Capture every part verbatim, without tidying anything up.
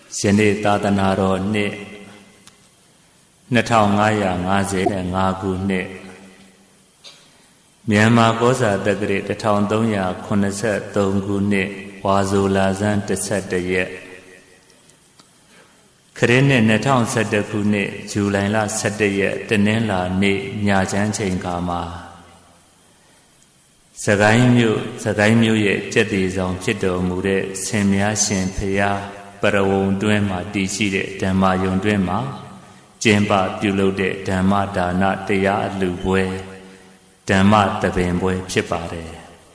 ယနေ့သာသနာတော်နှစ်နှစ်ထောင်ငါးရာငါးဆယ်ငါးခုနှစ်မြန်မာကောဇာတက္ကရာတစ်ထောင်သုံးရာခုနှစ်ဆယ်သုံးခုနှစ်ဝါဆိုလဆန်းတစ်ဆက်တရက်ခရစ်နှစ်နှစ်ထောင်ဆယ်တစ်ခုနှစ်ဇူလိုင်လဆယ်တစ်ရက်တနင်္လာနေ့ညချမ်းချိန်ခါမှာစကိုင်းမြို့စကိုင်းမြို့ရဲ့ကျက်တီဆောင်ဖြစ်တော်မူတဲ့ဆင်မြရှင်ဖရာပရဝုံတွင်းမှာတည်ရှိတဲ့ဓမ္မယုံတွင်းမှာကျင်းပပြုလုပ်တဲ့ဓမ္မဒါနတရားအလှူပွဲဓမ္မသဘင်ပွဲဖြစ်ပါတယ်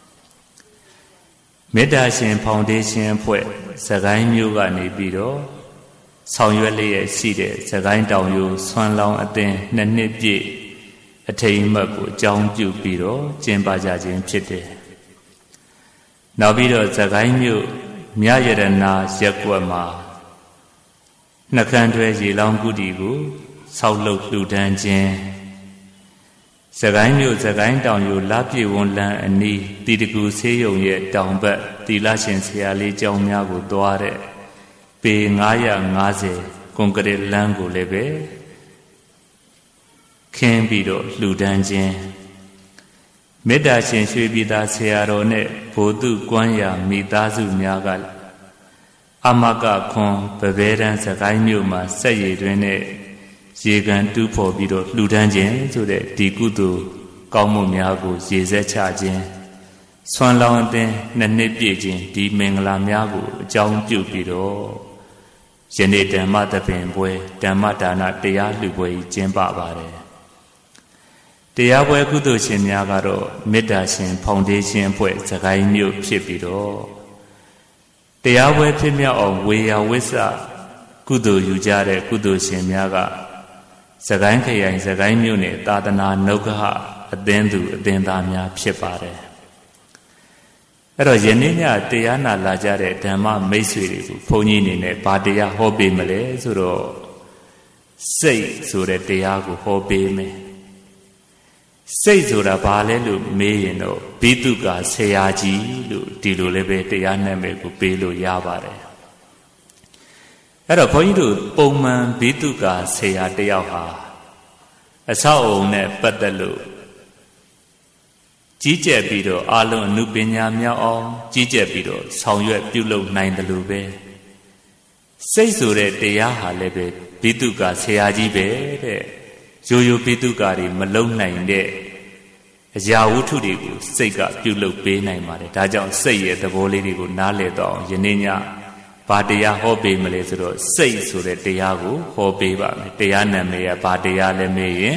မေတ္တာရှင်ဖောင်ဒေးရှင်းအဖွဲ့စကိုင်းမြို့ကနေပြီးတော့ဆောင်ရွက်လျက်ရှိတဲ့စကိုင်းတောင်ရိုးဆွမ်းလောင်းအသင်းနှစ်နှစ်ပြည့်အထိမ်းအမှတ်ကိုအကြောင်းပြုပြီးတော့ကျင်းပကြခြင်းဖြစ်တယ်နောက်ပြီးတော့စကိုင်းမြို့မြရတနာရက်ကွက်မှာနှကန်းတွဲရေလောင်းကုတီကိုဆောက်လုပ်လှူဒန်းခြင်းစကိုင်းမြို့စကိုင်းတောင်ရိုးလပြည့်ဝန်းလန်းအနီးတီတကူဆေးရုံရဲ့တောင်ဘက်သီလရှင်ဆရာလေးကျောင်းများကိုသွားတဲ့ပေငါးရာငါးဆယ်ကွန်ကရစ်လမ်းကိုလည်းပဲခင်းပြီးတော့လှူဒန်းခြင်းမေတ္တာရှင်ရွှေပြည်သားဆရာတော်နဲ့ဘိုလ်သူကွမ်းရာမိသားစုများကအမကခွန်ပပဲတန်းစကိုင်းမြို့မှာစက်ရည်တွင်နဲ့ရေကန်တူးဖော်ပြီးတော့လှူဒန်းခြင်းဆိုတဲ့ဒီကုသိုလ်ကောင်းမှုများကိုရေစက်ချခြင်းဆွမ်းလောင်းအသင်းနှစ်နှစ်ပြည့်ခြင်းဒီမင်္ဂလာများကိုအကြောင်းပြုပြီးတော့ယနေ့ဓမ္မသဘင်ပွဲဓမ္မဒါနတရားလှူပွဲကြီးကျင်းပပါတယ်တရားပွဲကုသိုလ်ရှင်များကတော့မေတ္တာရှင်ဖောင်ဒေးရှင်းအဖွဲ့စကိုင်းမြို့ဖြစ်ပြီးတော့တရားပွဲဖြစ်မြောက်အောင်ဝေယဝိဆကုသိုလ်ယူကြတဲ့ကုသိုလ်ရှင်များကစကိုင်းခရိုင်စကိုင်းမြို့နယ်သာသနာနုက္ခအသင်းသူအသင်းသားများဖြစ်ပါတယ်အဲ့တော့ယနေ့ညတရားနာလာကြတဲ့ဓမ္မမိတ်ဆွေတွေကိုဘုန်းကြီးအနေနဲ့ဗာတရားဟောပေးမလဲဆိုတော့စိတ်ဆိုတဲ့တရားကိုဟောပေးမယ်စိတ်ဆိုတာဘာလဲလို့မေးရင်တော့ဘိတုကာဆရာကြီးလို့ဒီလိုလည်းပဲတရားနာမည်ကိုပေးလို့ရပါတယ်အဲ့တော့ဘုန်းကြီးတို့ပုံမှန်ဘိတုကာဆရာတယောက်ဟာအဆောက်အုံနဲ့ပတ်သက်လို့ကြီးကျယ်ပြီးတော့အာလုံးအနုပညာမြောက်အောင်ကြီးကျယ်ပြီးတော့ဆောင်ရွက်ပြုလုပ်နိုင်တယ်လို့ပဲစိတ်ဆိုတဲ့တရားဟာလည်းပဲဘိတုကာဆရာကြီးပဲတဲ့ရိုးရိုးဘိတုကာတွေမလုံနိုင်တဲ့အရာဝတ္ထုတွေကိုစိတ်ကပြုလုပ်ပေးနိုင်ပါတယ်ဒါကြောင့်စိတ်ရဲ့သဘောလေးတွေကိုနားလည်တော့ယနေ့ညဘာတရားဟောပေးမလဲဆိုတော့စိတ်ဆိုတဲ့တရားကိုဟောပေးပါမယ်တရားနာမည်ကဘာတရားလဲမေးရင်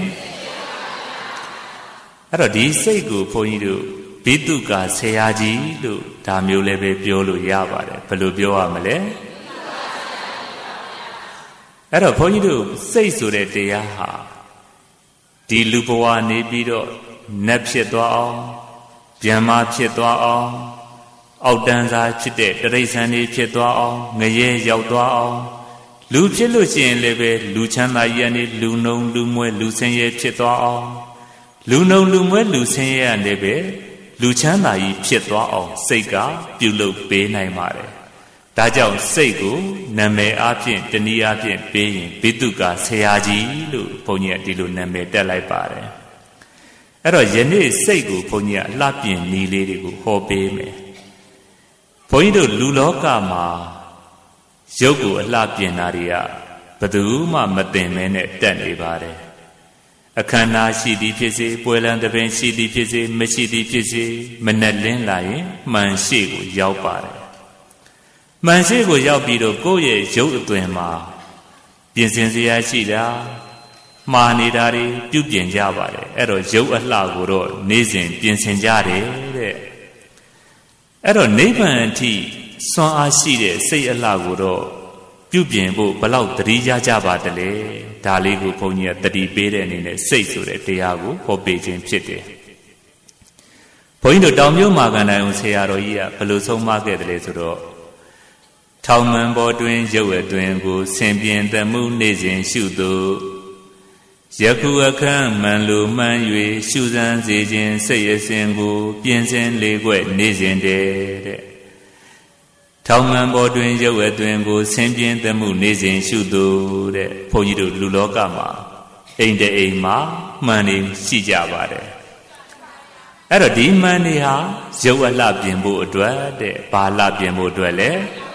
အဲ့တော့ဒီစိတ်ကိုဘုန်းကြီးတို့ဘိတုကာဆရာကြီးလို့ဒါမျိုးလည်းပဲပြောလို့ရပါတယ်ဘယ်လိုပြောရမလဲအဲ့တော့ဘုန်းကြီးတို့စိတ်ဆိုတဲ့တရားဟာဒီလူဘဝနေပြီးတော့နတ်ဖြစ်သွားအောင်ဗျမ္မာဖြစ်သွားအောင်အောက်တန်းစားဖြစ်တဲ့တိရစ္ဆာန်တွေဖြစ်သွားအောင်ငရဲရောက်သွားအောင်လူဖြစ်လို့ရှိရင်လည်းပဲလူချမ်းသာကြီးကနေလူနှုံလူမွဲလူဆင်းရဲဖြစ်သွားအောင်လူနှုံလူမွဲလူဆင်းရဲကနေပဲလူချမ်းသာကြီးဖြစ်သွားအောင်စိတ်ကပြုလုပ်ပေးနိုင်ပါတယ်ဒါကြောင့်စိတ်ကိုနာမည်အားဖြင့်တနည်းအားဖြင့်ပေးရင်ဘိတုကာဆရာကြီးလို့ဘုန်းကြီးကဒီလိုနာမည်တက်လိုက်ပါတယ်အဲ့တော့ယနေ့စိတ်ကိုဘုန်းကြီးကအလှပြင်နည်းလေးတွေကိုဟောပေးမယ်ဘုန်းကြီးတို့လူလောကမှာရုပ်ကိုအလှပြင်တာတွေကဘယ်သူမှမသိမဲနဲ့တက်နေပါတယ်အခမ်းအနားရှိသည်ဖြစ်စေပွဲလမ်းသဘင်ရှိသည်ဖြစ်စေမရှိသည်ဖြစ်စေမနဲ့လင်းလာရင်မှန်ရှိကိုရောက်ပါတယ်မှန်ရှိကိုရောက်ပြီးတော့ကိုယ့်ရဲ့ရုပ်အသွင်မှာပြင်ဆင်စရာရှိတာမှားနေတာတွေပြုပြင်ကြပါတယ်အဲ့တော့ရုပ်အလှကိုတော့နေ့စဉ်ပြင်ဆင်ကြတယ်တဲ့အဲ့တော့နိဗ္ဗာန်အထိစွမ်းအားရှိတဲ့စိတ်အလှကိုတော့ပြုပြင်ဖို့ဘလောက်တတိရကြပါတလဲဒါလေးကိုဘုန်းကြီးကတတိပေးတဲ့အနေနဲ့စိတ်ဆိုတဲ့တရားကိုဟောပေးခြင်းဖြစ်တယ်ဘုန်းကြီးတို့တောင်မြို့မှာကန်တိုင်အောင်ဆရာတော်ကြီးကဘယ်လိုဆုံးမခဲ့တယ်လဲဆိုတော့ထောင်မှန်ပေါ်တွင်ရုပ်အတွင်ကိုဆင်ပြင်တမှုနေစဉ်ရှုသူယခုအခန်းမှန်လိုမှန်၍ရှုစမ်းစေခြင်းစိတ်အစဉ်ကိုပြင်ဆင်လေကွက်နေစဉ်တည်းတဲ့ထောင်မှန်ပေါ်တွင်ရုပ်အတွင်ကိုဆင်းပြင်းသမှုနေစဉ်ရှုသူတဲ့ဘုန်းကြီးတို့လူလောကမှာအိမ်တအိမ်မှာမှန်နေရှိကြပါတယ်အဲ့တော့ဒီမှန်နေဟာရုပ်အလှပြင်ဖို့အတွက်တဲ့ဘာလှပြင်ဖို့အတွက်လဲ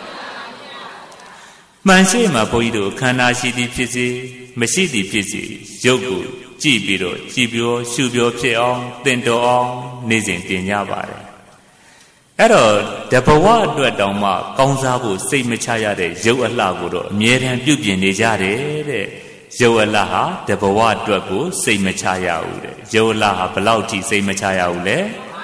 မှန်ရှိမှဘုန်းကြီးတို့ခန္ဓာရှိသည်ဖြစ်စေမရှိသည်ဖြစ်စေရုပ်ကိုကြည့်ပြီးတော့ကြည်ပြောရှုပြောဖြစ်အောင်သင်တော်အောင်နေစဉ်ပြင်ကြပါတယ်အဲ့တော့တဘဝအတွက်တောင်မှကောင်းစားဖို့စိတ်မချရတဲ့ရုပ်အလှကိုတော့အမြဲတမ်းပြုပြင်နေကြတယ်တဲ့ရုပ်အလှဟာတဘဝအတွက်ကိုစိတ်မချရဘူးတဲ့ရုပ်အလှဟာဘလောက်ထိစိတ်မချရဘူးလဲ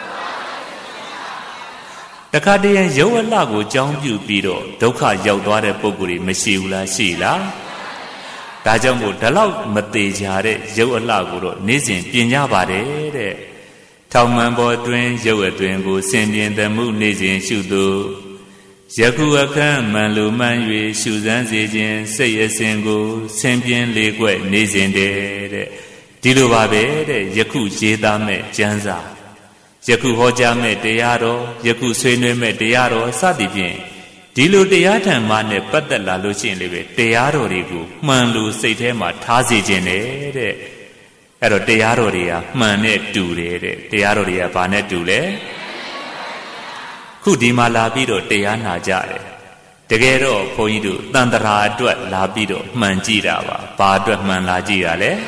တခါတည်းရုပ်အလှကိုကြောင်းပြုပြီးတော့ဒုက္ခရောက်သွားတဲ့ပုံကိုယ်တွေမရှိဘူးလားရှိလားဒါကြောင့်မို့ဒီလောက်မသေးကြတဲ့ရုပ်အလှကိုတော့နေ့စဉ်ပြင်ကြပါတယ်တဲ့ထောင်မှန်ပေါ်တွင်ရုပ်အတွင်ကိုဆင်ပြင်သမှုနေစဉ်ရှုသူယခုအခန်းမှန်လိုမှန်၍ရှုစမ်းစေခြင်းစိတ်အစဉ်ကိုဆင်ပြင်လေးကွက်နေစဉ်တဲ့ဒီလိုပါပဲတဲ့ယခုရေးသားမဲ့ကျမ်းစာယခုဟောကြားမဲ့တရားတော်ယခုဆွေးနွေးမဲ့တရားတော်စသည်ဖြင့်ဒီလိုတရားဓမ္မနဲ့ပတ်သက်လာလို့ရှိရင်လေပဲတရားတော်တွေကိုမှန်လို့စိတ်ထဲမှာထားစေခြင်းနဲ့တဲ့အဲ့တော့တရားတော်တွေကမှန်နဲ့တူတယ်တဲ့တရားတော်တွေကဘာနဲ့တူလဲခုဒီမှာလာပြီးတော့တရားနာကြတယ်တကယ်တော့ဘုန်းကြီးတို့တန်ត្រာအတွက်လာပြီးတော့မှန်ကြည့်တာပါဘာအတွက်မှန်လာကြည့်တာလဲ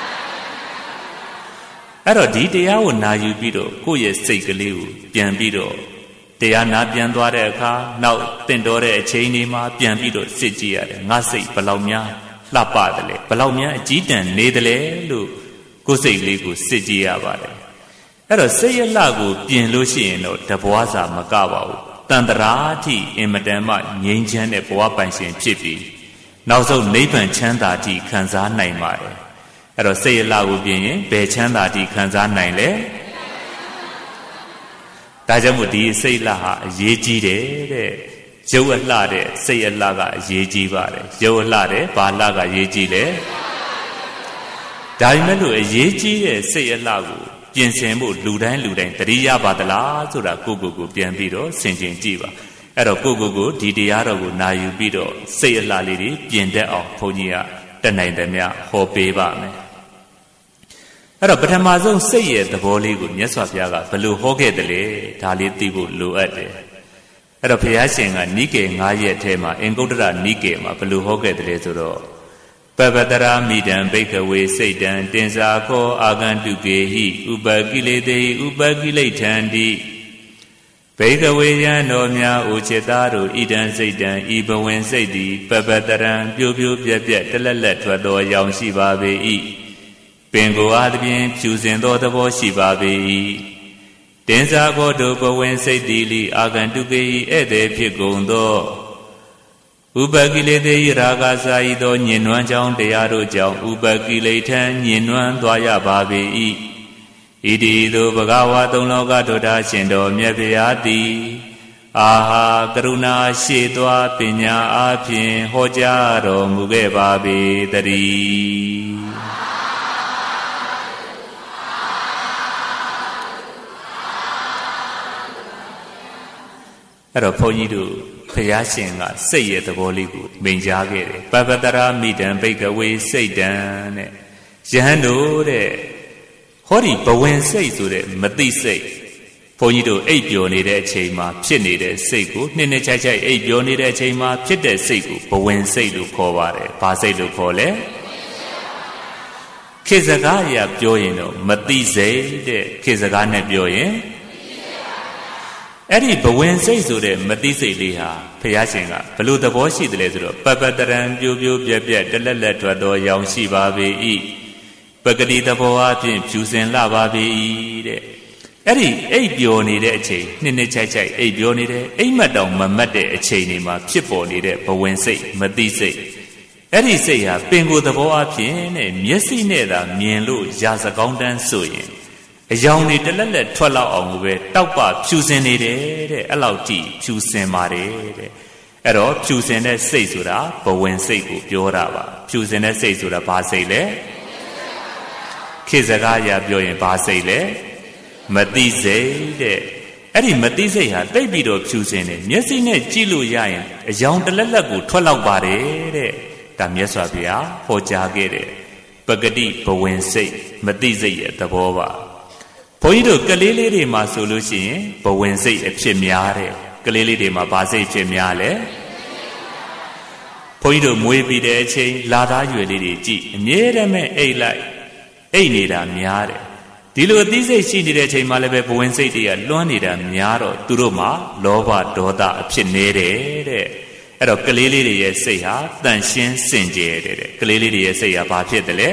အဲ့တော့ဒီတရားကိုနာယူပြီးတော့ကိုယ့်ရဲ့စိတ်ကလေးကိုပြန်ပြီးတော့တရားနာပြန်သွားတဲ့အခါနောက်တင့်တော်တဲ့အချိန်ဒီမှာပြန်ပြီးတော့စစ်ကြည့်ရတယ်ငါစိတ်ဘယ်လောက်များလှပတယ်လဲဘယ်လောက်များအကြီးတန်းနေတယ်လဲလို့ကိုယ်စိတ်လေးကိုစစ်ကြည့်ရပါတယ်အဲ့တော့စိတ်ရလှကိုပြင်လို့ရှိရင်တော့တဘွားစာမကပါဘူးတန်ត្រာအထိအင်မတန်မှငြိမ်းချမ်းတဲ့ဘဝပိုင်ရှင်ဖြစ်ပြီးနောက်ဆုံးနိဗ္ဗာန်ချမ်းသာတိခံစားနိုင်ပါတယ်အဲ့တော့စိတ်ရလှကိုပြင်ရင်ဘယ်ချမ်းသာတိခံစားနိုင်လဲဒါကြောင့်မို့ဒီစိတ်လှဟာအရေးကြီးတယ်တဲ့ရုပ်အလှတဲ့စိတ်အလှကအရေးကြီးပါတယ်ရုပ်အလှတဲ့ဘာလှကအရေးကြီးလဲဒါပေမဲ့လို့အရေးကြီးတဲ့စိတ်အလှကိုပြင်ဆင်ဖို့လူတိုင်းလူတိုင်းတတိယပါသလားဆိုတာကိုကိုကိုပြန်ပြီးတော့ဆင်ခြင်ကြည့်ပါအဲ့တော့ကိုကိုကိုဒီတရားတော်ကိုနာယူပြီးတော့စိတ်အလှလေးတွေပြင်တတ်အောင်ဘုန်းကြီးကတတ်နိုင်တယ်များဟောပေးပါမယ်အဲ့တော့ပထမဆုံးစိတ်ရဲ့သဘောလေးကိုမြတ်စွာဘုရားကဘယ်လိုဟောခဲ့တယ်လဲဒါလေးသိဖို့လိုအပ်တယ်အဲ့တော့ဘုရားရှင်ကနိကေ၅ရက်ထဲမှာအင်္ဂုတ္တရနိကေမှာဘယ်လိုဟောခဲ့တယ်လဲဆိုတော့ပပတရာမိတံဘိက္ခဝေစိတ်တံတင်္စာခောအာဂန္တုကေဟိဥပကိလေသေဥပကိလေထံတိဘိက္ခဝေယံတော်များအိုချစ်သားတို့ဣဒံစိတ်တံဤဘဝင်စိတ်သည်ပပတရံပြိုပြိုပြက်ပြက်တလက်လက်ထွက်သောရောင်ရှိပါပေ၏ပင်ကိုအားဖြင့်ဖြူစင်သောသဘောရှိပါပေ၏တင်္စာခောတို့ဘဝင်စိတ်သည်လိအာဂန္တုကေဟိဧည့်သည်ဖြစ်ကုန်သောဥပကိလေသေရာဂစာဤသောညင်နွမ်းကြောင်းတရားတို့ကြောင့်ဥပကိလေထံညင်နွမ်းသွားရပါပေ၏ဣတိသောဘဂဝါသုံးလောကဒုတာရှင်တော်မြတ်ဗျာတိအာဟာကရုဏာရှိသောပညာအားဖြင့်ဟောကြားတော်မူခဲ့ပါပေတည်းအဲ့တော့ဘုန်းကြီးတို့ဘုရားရှင်ကစိတ်ရဲ့သဘောလေးကိုမိန့်ကြားခဲ့တယ်ပပတရာမိတံဘိက္ခဝေစိတ်တံတဲ့ယဟန်တို့တဲ့ဟောဒီဘဝင်စိတ်ဆိုတဲ့မသိစိတ်ဘုန်းကြီးတို့အိပ်ပျော်နေတဲ့အချိန်မှာဖြစ်နေတဲ့စိတ်ကိုနှစ်နှစ်ခြိုက်ခြိုက်အိပ်ပျော်နေတဲ့အချိန်မှာဖြစ်တဲ့စိတ်ကိုဘဝင်စိတ်လို့ခေါ်ပါတယ်ဘာစိတ်လို့ခေါ်လဲခေတ်စကားအရပြောရင်တော့မသိစိတ်တဲ့ခေတ်စကားနဲ့ပြောရင်အဲ့ဒီဘဝင်စိတ်ဆိုတဲ့မသိစိတ်လေးဟာဘုရားရှင်ကဘလို့သဘောရှိတယ်လဲဆိုတော့ပပတရံပြိုပြိုပြက်ပြက်တလက်လက်ထွက်သောရောင်ရှိပါပေ၏ပဂတိသဘောအဖြင့်ဖြူစင်လှပါပေ၏တဲ့အဲ့ဒီအိပ်ပျော်နေတဲ့အချိန်နှစ်နှစ်ခြိုက်ခြိုက်အိပ်ပျော်နေတဲ့အိမ်မက်တောင်မမတ်တဲ့အချိန်တွေမှာဖြစ်ပေါ်နေတဲ့ဘဝင်စိတ်မသိစိတ်အဲ့ဒီစိတ်ဟာပင်ကိုယ်သဘောအဖြင့်နဲ့မျက်စိနဲ့သာမြင်လို့ရာစကောင်းတန်းဆိုရင်အယောင်တွေတလက်လက်ထွက်လောက်အောင်ပဲတောက်ပဖြူစင်နေတယ်တဲ့အဲ့လောက်ကြည့်ဖြူစင်ပါတယ်တဲ့အဲ့တော့ဖြူစင်တဲ့စိတ်ဆိုတာဘဝင်စိတ်ကိုပြောတာပါဖြူစင်တဲ့စိတ်ဆိုတာဘာစိတ်လဲခေတ်စကားအရပြောရင်ဘာစိတ်လဲမသိစိတ်တဲ့အဲ့ဒီမသိစိတ်ဟာတိတ်ပြီးတော့ဖြူစင်တယ်မျက်စိနဲ့ကြည့်လို့ရရင်အယောင်တလက်လက်ကိုထွက်လောက်ပါတယ်တဲ့ဒါမြတ်စွာဘုရားဟောကြားခဲ့တယ်ပဂတိဘဝင်စိတ်မသိစိတ်ရဲ့သဘောပါဘုန်းကြီးတို့ကလေးလေးတွေမှာဆိုလို့ရှိရင်ဘဝင်စိတ်အဖြစ်များတယ်ကလေးလေးတွေမှာဘာစိတ်ဖြစ်များလဲဘုန်းကြီးတို့မွေးပြီးတဲ့အချိန်လာသားရွယ်လေးတွေကြည့်အမြဲတမ်းအိတ်လိုက်အိတ်နေတာများတယ်ဒီလိုအသိစိတ်ရှိနေတဲ့အချိန်မှာလည်းပဲဘဝင်စိတ်တွေကလွှမ်းနေတာများတော့သူတို့မှာလောဘဒေါသအဖြစ်နေတယ်တဲ့အဲ့တော့ကလေးလေးတွေရဲ့စိတ်ဟာတန်ရှင်းစင်ကြယ်တဲ့ကလေးလေးတွေရဲ့စိတ်ဟာဘာဖြစ်တယ်လဲ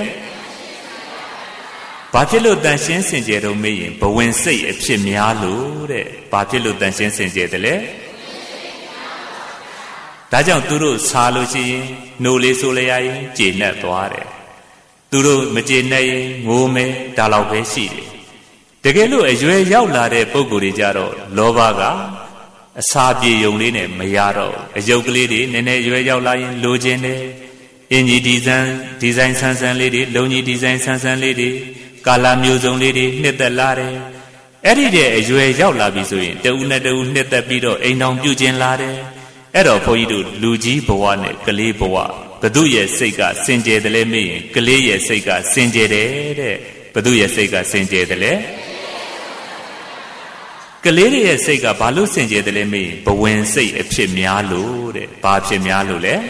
ဘာဖြစ်လို့တန်ရှင်းစင်ကြယ်တော့မေးရင်ဘဝင်စိတ်အဖြစ်များလို့တဲ့ဘာဖြစ်လို့တန်ရှင်းစင်ကြယ်တယ်လဲဒါကြောင့်သူတို့စားလို့ရှိရင်နှိုးလေးဆိုလျာရင်ကျေနပ်သွားတယ်သူတို့မကျေနပ်ရင်ငိုမယ်ဒါလောက်ပဲရှိတယ်တကယ်လို့အရွယ်ရောက်လာတဲ့ပုံကိုယ်တွေကြတော့လောဘကအစာပြေယုံလေးနဲ့မရတော့အယုတ်ကလေးတွေနည်းနည်းရွယ်ရောက်လာရင်လိုချင်တယ်အင်ကြီးဒီဇိုင်းဒီဇိုင်းဆန်းဆန်းလေးတွေလုံကြီးဒီဇိုင်းဆန်းဆန်းလေးတွေကာလာမျိုးစုံလေးတွေနှစ်သက်လာတယ်အဲ့ဒီတဲ့အရွယ်ရောက်လာပြီဆိုရင်တဦးနဲ့တဦးနှစ်သက်ပြီးတော့အိမ်တော်ပြုခြင်းလာတယ်အဲ့တော့ဘုန်းကြီးတို့လူကြီးဘဝနဲ့ကလေးဘဝဘသူရဲ့စိတ်ကစင်ကြယ်တယ်လဲမေးရင်ကလေးရဲ့စိတ်ကစင်ကြယ်တယ်တဲ့ဘသူရဲ့စိတ်ကစင်ကြယ်တယ်လဲကလေးရဲ့စိတ်ကဘာလို့စင်ကြယ်တယ်လဲမေးရင်ဘဝင်စိတ်အဖြစ်များလို့တဲ့ဘာဖြစ်များလို့လဲ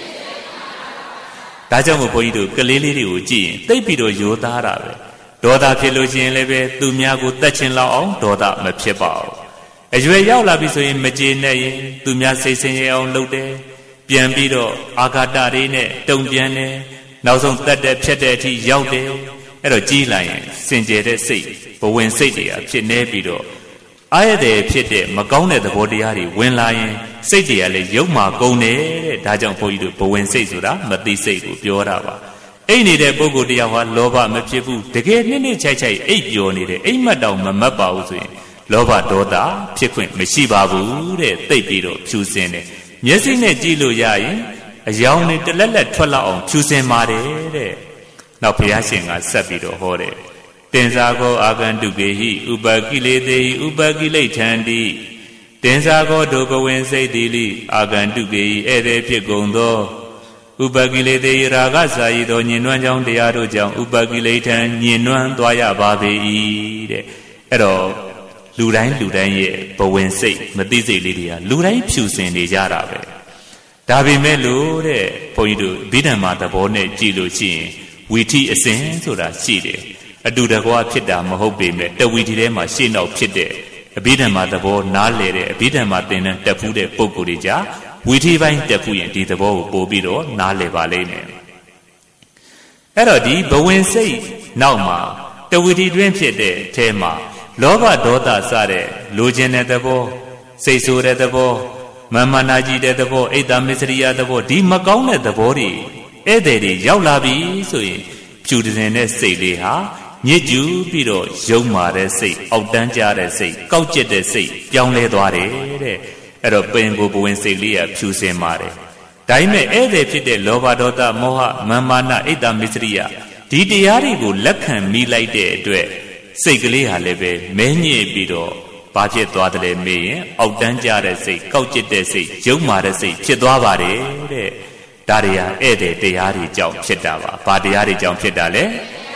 ဒါကြောင့်မို့ဘုန်းကြီးတို့ကလေးလေးတွေကိုကြည့်ရင်သိပ်ပြီးတော့ယိုသားတာပဲဒေါသဖြစ်လို့ရှိရင်လည်းပဲသူများကိုတတ်ချင်လောက်အောင်ဒေါသမဖြစ်ပါဘူးအရွယ်ရောက်လာပြီဆိုရင်မကျေနပ်ရင်သူများစိတ်ဆင်းရဲအောင်လုပ်တယ်ပြန်ပြီးတော့အာဃာတတွေနဲ့တုံပြန်တယ်နောက်ဆုံးတတ်တဲ့ဖြတ်တဲ့အထိရောက်တယ်အဲ့တော့ကြီးလိုက်ရင်စင်ကြယ်တဲ့စိတ်ဘဝင်စိတ်တွေကဖြစ်နေပြီးတော့အားရတဲ့ဖြစ်တဲ့မကောင်းတဲ့သဘောတရားတွေဝင်လာရင်စိတ်တွေကလည်းယုံမာကုန်တယ်တဲ့ဒါကြောင့်ဘုန်းကြီးတို့ဘဝင်စိတ်ဆိုတာမသိစိတ်ကိုပြောတာပါအိတ်နေတဲ့ပုဂ္ဂိုလ်တရားဟာလောဘမဖြစ်ဘူးတကယ်နှစ်နှစ်ချိုက်ချိုက်အိတ်ပျော်နေတယ်အိတ်မက်တောင်မမတ်ပါဘူးဆိုရင်လောဘဒေါသဖြစ်ခွင့်မရှိပါဘူးတဲ့သိပ်ပြီးတော့ဖြူစင်တယ်မျက်စိနဲ့ကြည့်လို့ရရင်အယောင်နဲ့တလက်လက်ထွက်လောက်အောင်ဖြူစင်ပါတယ်တဲ့နောက်ဘုရားရှင်ကဆက်ပြီးတော့ဟောတယ်တင်္စာကောအာဂန္တုကေဟိဥပကိလေသေဟိဥပကိလေထန္တိတင်္စာကောဒုဘဝင်စိတ်တိလိအာဂန္တုကေဟိဧည့်သည်ဖြစ်ကုန်သောဥပကိလေသေရာဂစာယီသောညင်နွမ်းကြောင်းတရားတို့ကြောင့်ဥပကိလေထံညင်နွမ်းသွားရပါပေ၏တဲ့အဲ့တော့လူတိုင်းလူတိုင်းရဲ့ဘဝင်စိတ်မသိစိတ်လေးတွေကလူတိုင်းဖြူစင်နေကြတာပဲဒါပေမဲ့လို့တဲ့ဘုန်းကြီးတို့ဗိဓမ္မာသဘောနဲ့ကြည့်လို့ရှိရင်ဝီထိအစဉ်ဆိုတာရှိတယ်အတူတကွာဖြစ်တာမဟုတ်ပေမဲ့တဝီထိထဲမှာရှေ့နောက်ဖြစ်တဲ့အဗိဓမ္မာသဘောနားလေတဲ့အဗိဓမ္မာသင်တန်းတက်ဖူးတဲ့ပုဂ္ဂိုလ်တွေကြဝီထိပိုင်းတက်ဖူးရင်ဒီသဘောကိုပို့ပြီးတော့နားလေပါလိမ့်မယ်အဲ့တော့ဒီဘဝင်စိတ်နောက်မှာတဝီထိတွင်ဖြစ်တဲ့အထဲမှာလောဘဒေါသစတဲ့လိုချင်တဲ့သဘောစိတ်ဆိုးတဲ့သဘောမမနာကြည့်တဲ့သဘောအိတ်တမစ္စရိယသဘောဒီမကောင်းတဲ့သဘောတွေဧည့်သည်တွေရောက်လာပြီဆိုရင်ဖြူတင်တဲ့စိတ်လေးဟာညစ်ကျူးပြီးတော့ယုံမာတဲ့စိတ်အောက်တန်းကြတဲ့စိတ်ကောက်ကျက်တဲ့စိတ်ပြောင်းလဲသွားတယ်တဲ့အဲ့တော့ပင်ကိုဘဝင်စိတ်လေးကဖြူစင်ပါတယ်ဒါပေမဲ့ဧည့်သည်ဖြစ်တဲ့လောဘဒေါသမောဟမမာနအိတ်တမစ္စရိယဒီတရားတွေကိုလက်ခံမိလိုက်တဲ့အတွက်စိတ်ကလေးဟာလည်းပဲမဲညစ်ပြီးတော့ဘာဖြစ်သွားတယ်လဲမေးရင်အောက်တန်းကြတဲ့စိတ်ကောက်ကျစ်တဲ့စိတ်ယုံမာတဲ့စိတ်ဖြစ်သွားပါတယ်တဲ့ဒါတွေဟာဧည့်သည်တရားတွေကြောင့်ဖြစ်တာပါဘာတရားတွေကြောင့်ဖြစ်တာလဲ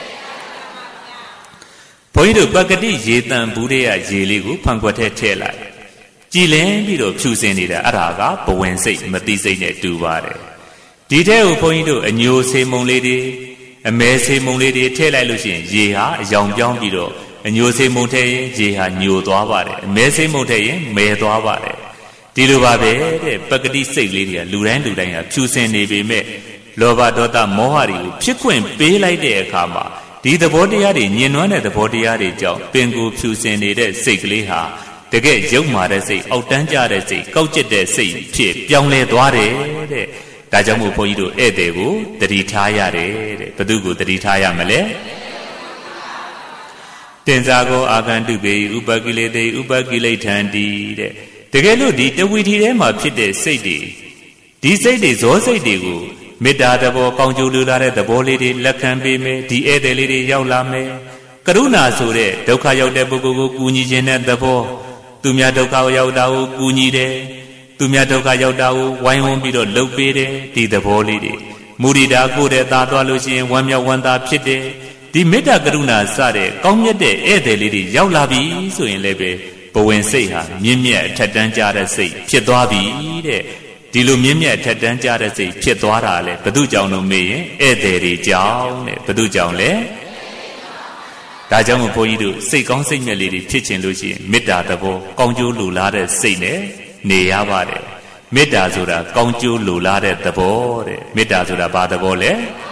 ဘုန်းကြီးတို့ပကတိရေတံဘူးတဲ့ရေလေးကိုဖန်ခွက်ထဲထည့်လိုက်ကြည်လင်းပြီးတော့ဖြူစင်နေတာအဲ့ဒါကဘဝင်စိတ်မသိစိတ်နဲ့တူပါတယ်ဒီထဲကိုဘုန်းကြီးတို့အညိုဆေးမုံလေးတွေအမဲဆေးမုံလေးတွေထည့်လိုက်လို့ရှိရင်ရေဟာအယောင်ပြောင်းပြီးတော့အညိုဆေးမုံထည့်ရင်ရေဟာညိုသွားပါတယ်အမဲဆေးမုံထည့်ရင်မဲသွားပါတယ်ဒီလိုပါပဲတဲ့ပကတိစိတ်လေးတွေကလူတိုင်းလူတိုင်းဟာဖြူစင်နေပေမဲ့လောဘဒေါသမောဟတွေကိုဖြစ်ခွင့်ပေးလိုက်တဲ့အခါမှာဒီသဘောတရားတွေညင်နွမ်းတဲ့သဘောတရားတွေကြောင့်ပင်ကိုဖြူစင်နေတဲ့စိတ်ကလေးဟာတကယ်ယုံမာတဲ့စိတ်အောက်တန်းကြတဲ့စိတ်ကောက်ကျစ်တဲ့စိတ်ဖြစ်ပြောင်းလဲသွားတယ်တဲ့ဒါကြောင့်မို့ဘုန်းကြီးတို့ဧည့်သည်ကိုတတိထားရတယ်တဲ့ဘသူကိုတတိထားရမလဲတင်္စာကောအာဂန္တုကေဥပကိလေသေဥပကိလေထန္တိတဲ့တကယ်လို့ဒီတဝီထီထဲမှာဖြစ်တဲ့စိတ်တွေဒီစိတ်တွေဇောစိတ်တွေကိုမေတ္တာသဘောကောင်းကျိုးလိုလားတဲ့သဘောလေးတွေလက်ခံပေးမယ်ဒီဧည့်သည်လေးတွေရောက်လာမယ်ကရုဏာဆိုတဲ့ဒုက္ခရောက်တဲ့ပုဂ္ဂိုလ်ကိုကူညီခြင်းတဲ့သဘောသူများဒုက္ခရောက်တာကိုကူညီတယ်သူများဒုက္ခရောက်တာကိုဝိုင်းဝန်းပြီးတော့လှုပ်ပေးတယ်ဒီသဘောလေးတွေမုဒိတာကိုယ်တဲ့သာသွားလို့ရှိရင်ဝမ်းမြောက်ဝမ်းသာဖြစ်တယ်ဒီမေတ္တာကရုဏာစတဲ့ကောင်းမြတ်တဲ့ဧည့်သည်လေးတွေရောက်လာပြီဆိုရင်လည်းပဲဘဝင်စိတ်ဟာမြင့်မြတ်အထက်တန်းကြတဲ့စိတ်ဖြစ်သွားပြီတဲ့ဒီလိုမြင့်မြတ်အထက်တန်းကြတဲ့စိတ်ဖြစ်သွားတာလေဘု து ကြောင့်လို့မေးရင်ဧည့်သည်တွေကြောင့်တဲ့ဘု து ကြောင့်လဲဒါကြောင့်မို့ဘုန်းကြီးတို့စိတ်ကောင်းစိတ်မြတ်လေးတွေဖြစ်ခြင်းလို့ရှိရင်မေတ္တာသဘောကောင်းကျိုးလိုလားတဲ့စိတ်နဲ့နေရပါတယ်မေတ္တာဆိုတာကောင်းကျိုးလိုလားတဲ့သဘောတဲ့မေတ္တာဆိုတာဘာသဘောလဲ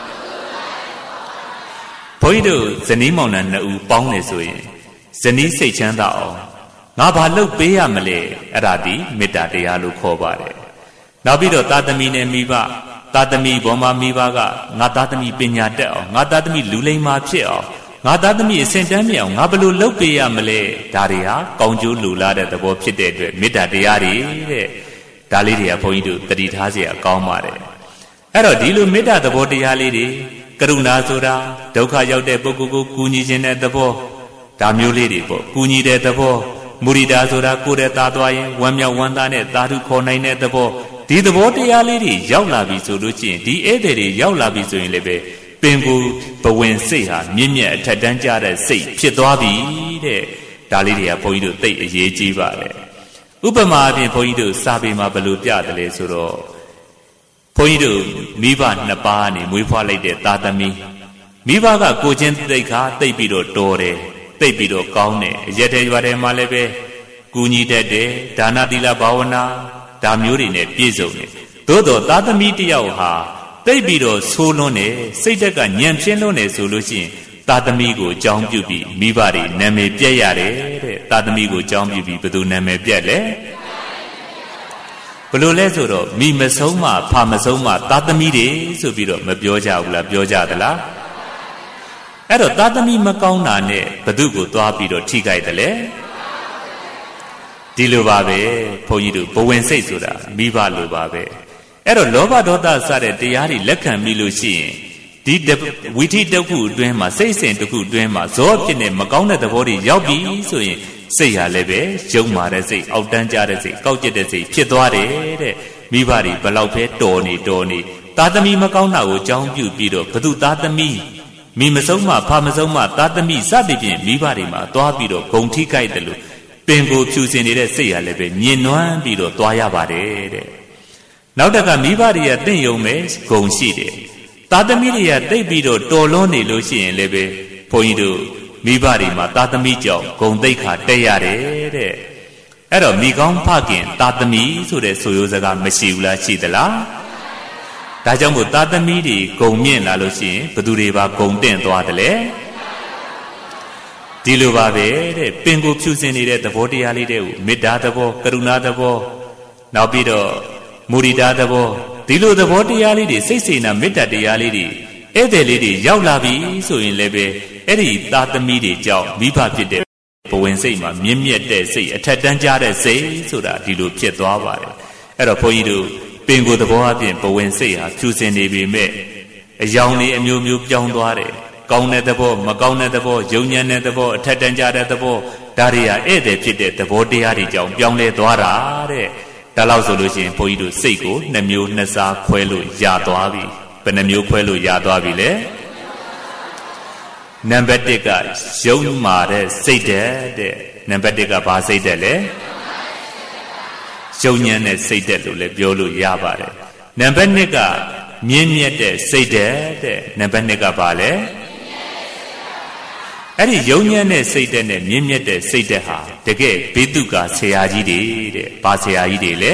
ဘုန်းကြီးတို့ဇနီးမောင်နှံနှစ်ဦးပေါင်းနေဆိုရင်ဇနီးစိတ်ချမ်းသာအောင်ငါဘာလုပ်ပေးရမလဲအဲ့ဒါဒီမေတ္တာတရားလို့ခေါ်ပါတယ်နောက်ပြီးတော့သာသမီနဲ့မိဘသာသမီဘောမှာမိဘကငါသာသမီပညာတတ်အောင်ငါသာသမီလူလိမ္မာဖြစ်အောင်ငါသားသမီးအစဉ်တန်းမြအောင်ငါဘယ်လိုလုပ်ပေးရမလဲဒါတွေဟာကောင်းကျိုးလူလာတဲ့သဘောဖြစ်တဲ့အတွက်မေတ္တာတရားတွေတဲ့ဒါလေးတွေကဘုန်းကြီးတို့တတိထားเสียကောင်းပါတယ်အဲ့တော့ဒီလိုမေတ္တာသဘောတရားလေးတွေကရုဏာဆိုတာဒုက္ခရောက်တဲ့ပုဂ္ဂိုလ်ကိုကူညီခြင်းတဲ့သဘောဒါမျိုးလေးတွေပေါ့ကူညီတဲ့သဘောမုဒိတာဆိုတာကိုယ်တဲ့သားသွားရင်ဝမ်းမြောက်ဝမ်းသာနဲ့သာဓုခေါ်နိုင်တဲ့သဘောဒီသဘောတရားလေးတွေရောက်လာပြီဆိုလို့ရှိရင်ဒီဧည့်သည်တွေရောက်လာပြီဆိုရင်လည်းပဲပင်ကိုဘဝင်စိတ်ဟာမြင့်မြတ်အထက်တန်းကြတဲ့စိတ်ဖြစ်သွားပြီတဲ့ဒါလေးတွေကဘုန်းကြီးတို့သိအရေးကြီးပါတယ်ဥပမာအပြင်ဘုန်းကြီးတို့စာပေမှာဘယ်လိုပြတယ်လဲဆိုတော့ဘုန်းကြီးတို့မိဘနှစ်ပါးနေမွေးဖွားလိုက်တဲ့သားသမီးမိဘကကိုချင်းသိက္ခာသိပ်ပြီးတော့တော်တယ်သိပ်ပြီးတော့ကောင်းတယ်အရက်တဲ့ရွာထဲမှာလည်းပဲကူညီတတ်တယ်ဒါနသီလဘာဝနာဒါမျိုးတွေနဲ့ပြည့်စုံတယ်သို့တော့သားသမီးတစ်ယောက်ဟာသိပ်ပြီးတော့ဆိုးလွန်းတယ်စိတ်တက်ကညံပြင်းလွန်းတယ်ဆိုလို့ရှိရင်သားသမီးကိုအကြောင်းပြုပြီးမိဘတွေနာမည်ပြက်ရတယ်တဲ့သားသမီးကိုအကြောင်းပြုပြီးဘယ်သူနာမည်ပြက်လဲဘယ်လိုလဲဆိုတော့မိမဆုံးမဖမဆုံးမသားသမီးတွေဆိုပြီးတော့မပြောကြဘူးလားပြောကြသလားအဲ့တော့သားသမီးမကောင်းတာနဲ့ဘသူကိုသွားပြီးတော့ထိခိုက်တယ်လေဒီလိုပါပဲဘုန်းကြီးတို့ဘဝင်စိတ်ဆိုတာမိဘလိုပါပဲအဲ့တော့လောဘဒေါသစတဲ့တရားတွေလက်ခံပြီးလို့ရှိရင်ဒီဝိထိတခုအတွင်းမှာစိတ်စဉ်တခုအတွင်းမှာဇောဖြစ်နေမကောင်းတဲ့သဘောတွေရောက်ပြီဆိုရင်စိတ်ဟာလည်းပဲယုံမာတဲ့စိတ်အောက်တန်းကြတဲ့စိတ်ကောက်ကျတဲ့စိတ်ဖြစ်သွားတယ်တဲ့မိဘတွေဘလောက်ပဲတော်နေတော်နေသားသမီးမကောင်းတာကိုအကြောင်းပြုပြီးတော့ဘသူသားသမီးမိမဆုံးမဖမဆုံးမသားသမီးစသည်ဖြင့်မိဘတွေမှာသွားပြီးတော့ဂုံထိကြိုက်တယ်လို့ပင်ကိုဖြူစင်နေတဲ့စိတ်ဟာလည်းပဲညင်နွမ်းပြီးတော့သွားရပါတယ်တဲ့နောက်တကမိဘတွေကတင့်ယုံမဲ့ဂုံရှိတယ်သားသမီးတွေကတိတ်ပြီးတော့တော်လွန်းနေလို့ရှိရင်လည်းပဲဘုန်းကြီးတို့မိဘတွေမှာသားသမီးကြောင့်ဂုံသိက္ခာတက်ရတယ်တဲ့အဲ့တော့မိကောင်းဖခင်သားသမီးဆိုတဲ့ဆိုရိုးစကားမရှိဘူးလားရှိသလားဒါကြောင့်မို့သားသမီးတွေဂုံမြင့်လာလို့ရှိရင်ဘသူတွေပါဂုံတင့်သွားတယ်လေဒီလိုပါပဲတဲ့ပင်ကိုဖြူစင်နေတဲ့သဘောတရားလေးတွေကိုမေတ္တာသဘောကရုဏာသဘောနောက်ပြီးတော့မုဒိတာသဘောဒီလိုသဘောတရားလေးတွေစိတ်စေနာမေတ္တာတရားလေးတွေဧည့်သည်လေးတွေရောက်လာပြီဆိုရင်လည်းပဲအဲ့ဒီသားသမီးတွေကြောင့်မိဘဖြစ်တဲ့ဘဝင်စိတ်မှာမြင့်မြတ်တဲ့စိတ်အထက်တန်းကြတဲ့စိတ်ဆိုတာဒီလိုဖြစ်သွားပါတယ်အဲ့တော့ဘုန်းကြီးတို့ပင်ကိုယ်သဘောအပြင်ဘဝင်စိတ်ဟာဖြူစင်နေပေမဲ့အယောင်လေးအမျိုးမျိုးပြောင်းသွားတယ်ကောင်းတဲ့သဘောမကောင်းတဲ့သဘောယုံညံ့တဲ့သဘောအထက်တန်းကြတဲ့သဘောဒါတွေဟာဧည့်သည်ဖြစ်တဲ့သဘောတရားတွေကြောင့်ပြောင်းလဲသွားတာတဲ့ဒါလောက်ဆိုလို့ရှိရင်ဘုန်းကြီးတို့စိတ်ကိုနှမျိုးနှစ်စားခွဲလို့ရသွားပြီဘယ်နှမျိုးခွဲလို့ရသွားပြီလဲနံပါတ်တစ်ကယုံမာတဲ့စိတ်တဲ့နံပါတ်တစ်ကဘာစိတ်တဲ့လဲယုံညံ့တဲ့စိတ်တဲ့လို့လည်းပြောလို့ရပါတယ်နံပါတ်နှစ်ကမြင့်မြတ်တဲ့စိတ်တဲ့နံပါတ်နှစ်ကဘာလဲအဲ့ဒီယုံညံ့တဲ့စိတ်တဲ့နဲ့မြင့်မြတ်တဲ့စိတ်တဲ့ဟာတကယ်ဘေတုကာဆရာကြီးတွေတဲ့ဘာဆရာကြီးတွေလဲ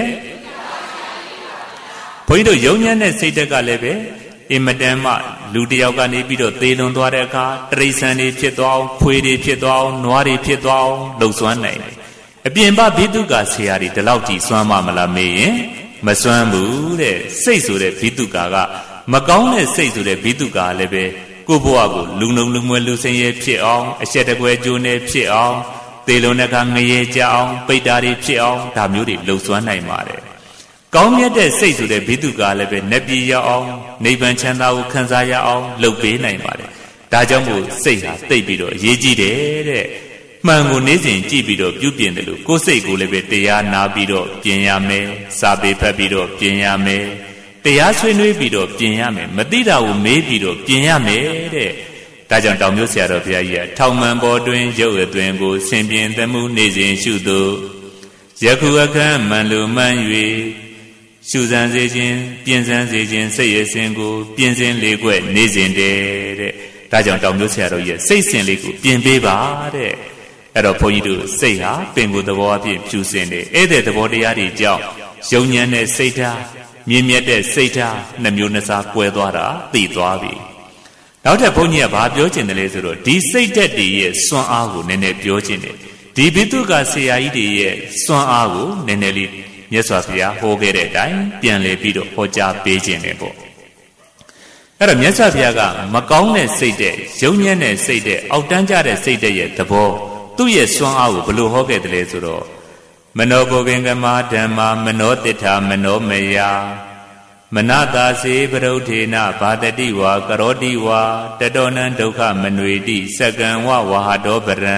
ဘုန်းကြီးတို့ယုံညံ့တဲ့စိတ်တဲ့ကလည်းပဲအင်မတန်မှလူတယောက်ကနေပြီးတော့သေလွန်သွားတဲ့အခါတရိษံတွေဖြစ်သွားအောင်ခွေးတွေဖြစ်သွားအောင်နွားတွေဖြစ်သွားအောင်လှုပ်စွမ်းနိုင်တယ်အပြင်ပဘေတုကာဆရာတွေဒီလောက်ကြီးစွမ်းမမလားမေးရင်မစွမ်းဘူးတဲ့စိတ်ဆိုတဲ့ဘေတုကာကမကောင်းတဲ့စိတ်ဆိုတဲ့ဘေတုကာလည်းပဲကိုယ့်ဘဝကိုလူနှုံလူမွဲလူစင်ရဲဖြစ်အောင်အရှက်တကွဲကျိုးနေဖြစ်အောင်သေလွန်တဲ့အခါငရေကြအောင်ပိတ္တာတွေဖြစ်အောင်ဒါမျိုးတွေလှုပ်စွမ်းနိုင်ပါတယ်ကောင်းမြတ်တဲ့စိတ်ဆိုတဲ့ဘေတုကာလည်းပဲနတ်ပြည်ရောက်အောင်နိဗ္ဗာန်ချမ်းသာကိုခံစားရအောင်လှုပ်ပေးနိုင်ပါတယ်ဒါကြောင့်မို့စိတ်ဟာတိတ်ပြီးတော့အရေးကြီးတယ်တဲ့မှန်ကိုနေစဉ်ကြည့်ပြီးတော့ပြုပြင်တယ်လို့ကိုယ်စိတ်ကိုလည်းပဲတရားနာပြီးတော့ပြင်ရမယ်စာပေဖတ်ပြီးတော့ပြင်ရမယ်တရားဆွေးနွေးပြီးတော့ပြင်ရမယ်မသိတာကိုမေးပြီးတော့ပြင်ရမယ်တဲ့ဒါကြောင့်တောင်မြို့ဆရာတော်ဘုရားကြီးကထောင်မှန်ပေါ်တွင်ရုပ်အသွင်ကိုဆင်ပြင်သမှုနေစဉ်ရှုသို့ယခုအခန်းမှန်လိုမှန်၍ရှုစံစေခြင်းပြင်စံစေခြင်းစိတ်ရစဉ်ကိုပြင်စင်လေးခွဲ့နေစဉ်တဲ့တဲ့ဒါကြောင့်တောင်မြို့ဆရာတော်ကြီးရဲ့စိတ်စဉ်လေးကိုပြင်ပေးပါတဲ့အဲ့တော့ဘုန်းကြီးတို့စိတ်ဟာပင်ကိုယ်သဘောအဖြစ်ဖြူစင်တယ်အဲ့တဲ့သဘောတရားတွေကြောင့်ယုံဉာဏ်နဲ့စိတ်ဓာတ်မြင့်မြတ်တဲ့စိတ်ဓာတ်နှမျိုးနှစားကွဲသွားတာသိသွားပြီနောက်ထပ်ဘုန်းကြီးကဘာပြောချင်တယ်လဲဆိုတော့ဒီစိတ်ဓာတ်တွေရဲ့စွမ်းအားကိုနည်းနည်းပြောချင်တယ်ဒီဘိတုကဆရာကြီးတွေရဲ့စွမ်းအားကိုနည်းနည်းလေးမြတ်စွာဘုရားဟောခဲ့တဲ့အတိုင်းပြန်လည်ပြီးတော့ဟောကြားပေးခြင်းတယ်ပေါ့အဲ့တော့မြတ်စွာဘုရားကမကောင်းတဲ့စိတ်တဲ့ယုံညံ့တဲ့စိတ်တဲ့အောက်တန်းကြတဲ့စိတ်တဲ့ရဲ့သဘောသူ့ရဲ့စွမ်းအားကိုဘယ်လိုဟောခဲ့တယ်လဲဆိုတော့မနောပုပ္ပင်္ဂမဓမ္မာမနောတိဋ္ဌာမနောမယမနတာစေပရုဋ္ဌေနဘာတတိဝါကရောတိဝါတတောနံဒုက္ခမနွေတိစကံဝဝဟတောပရံ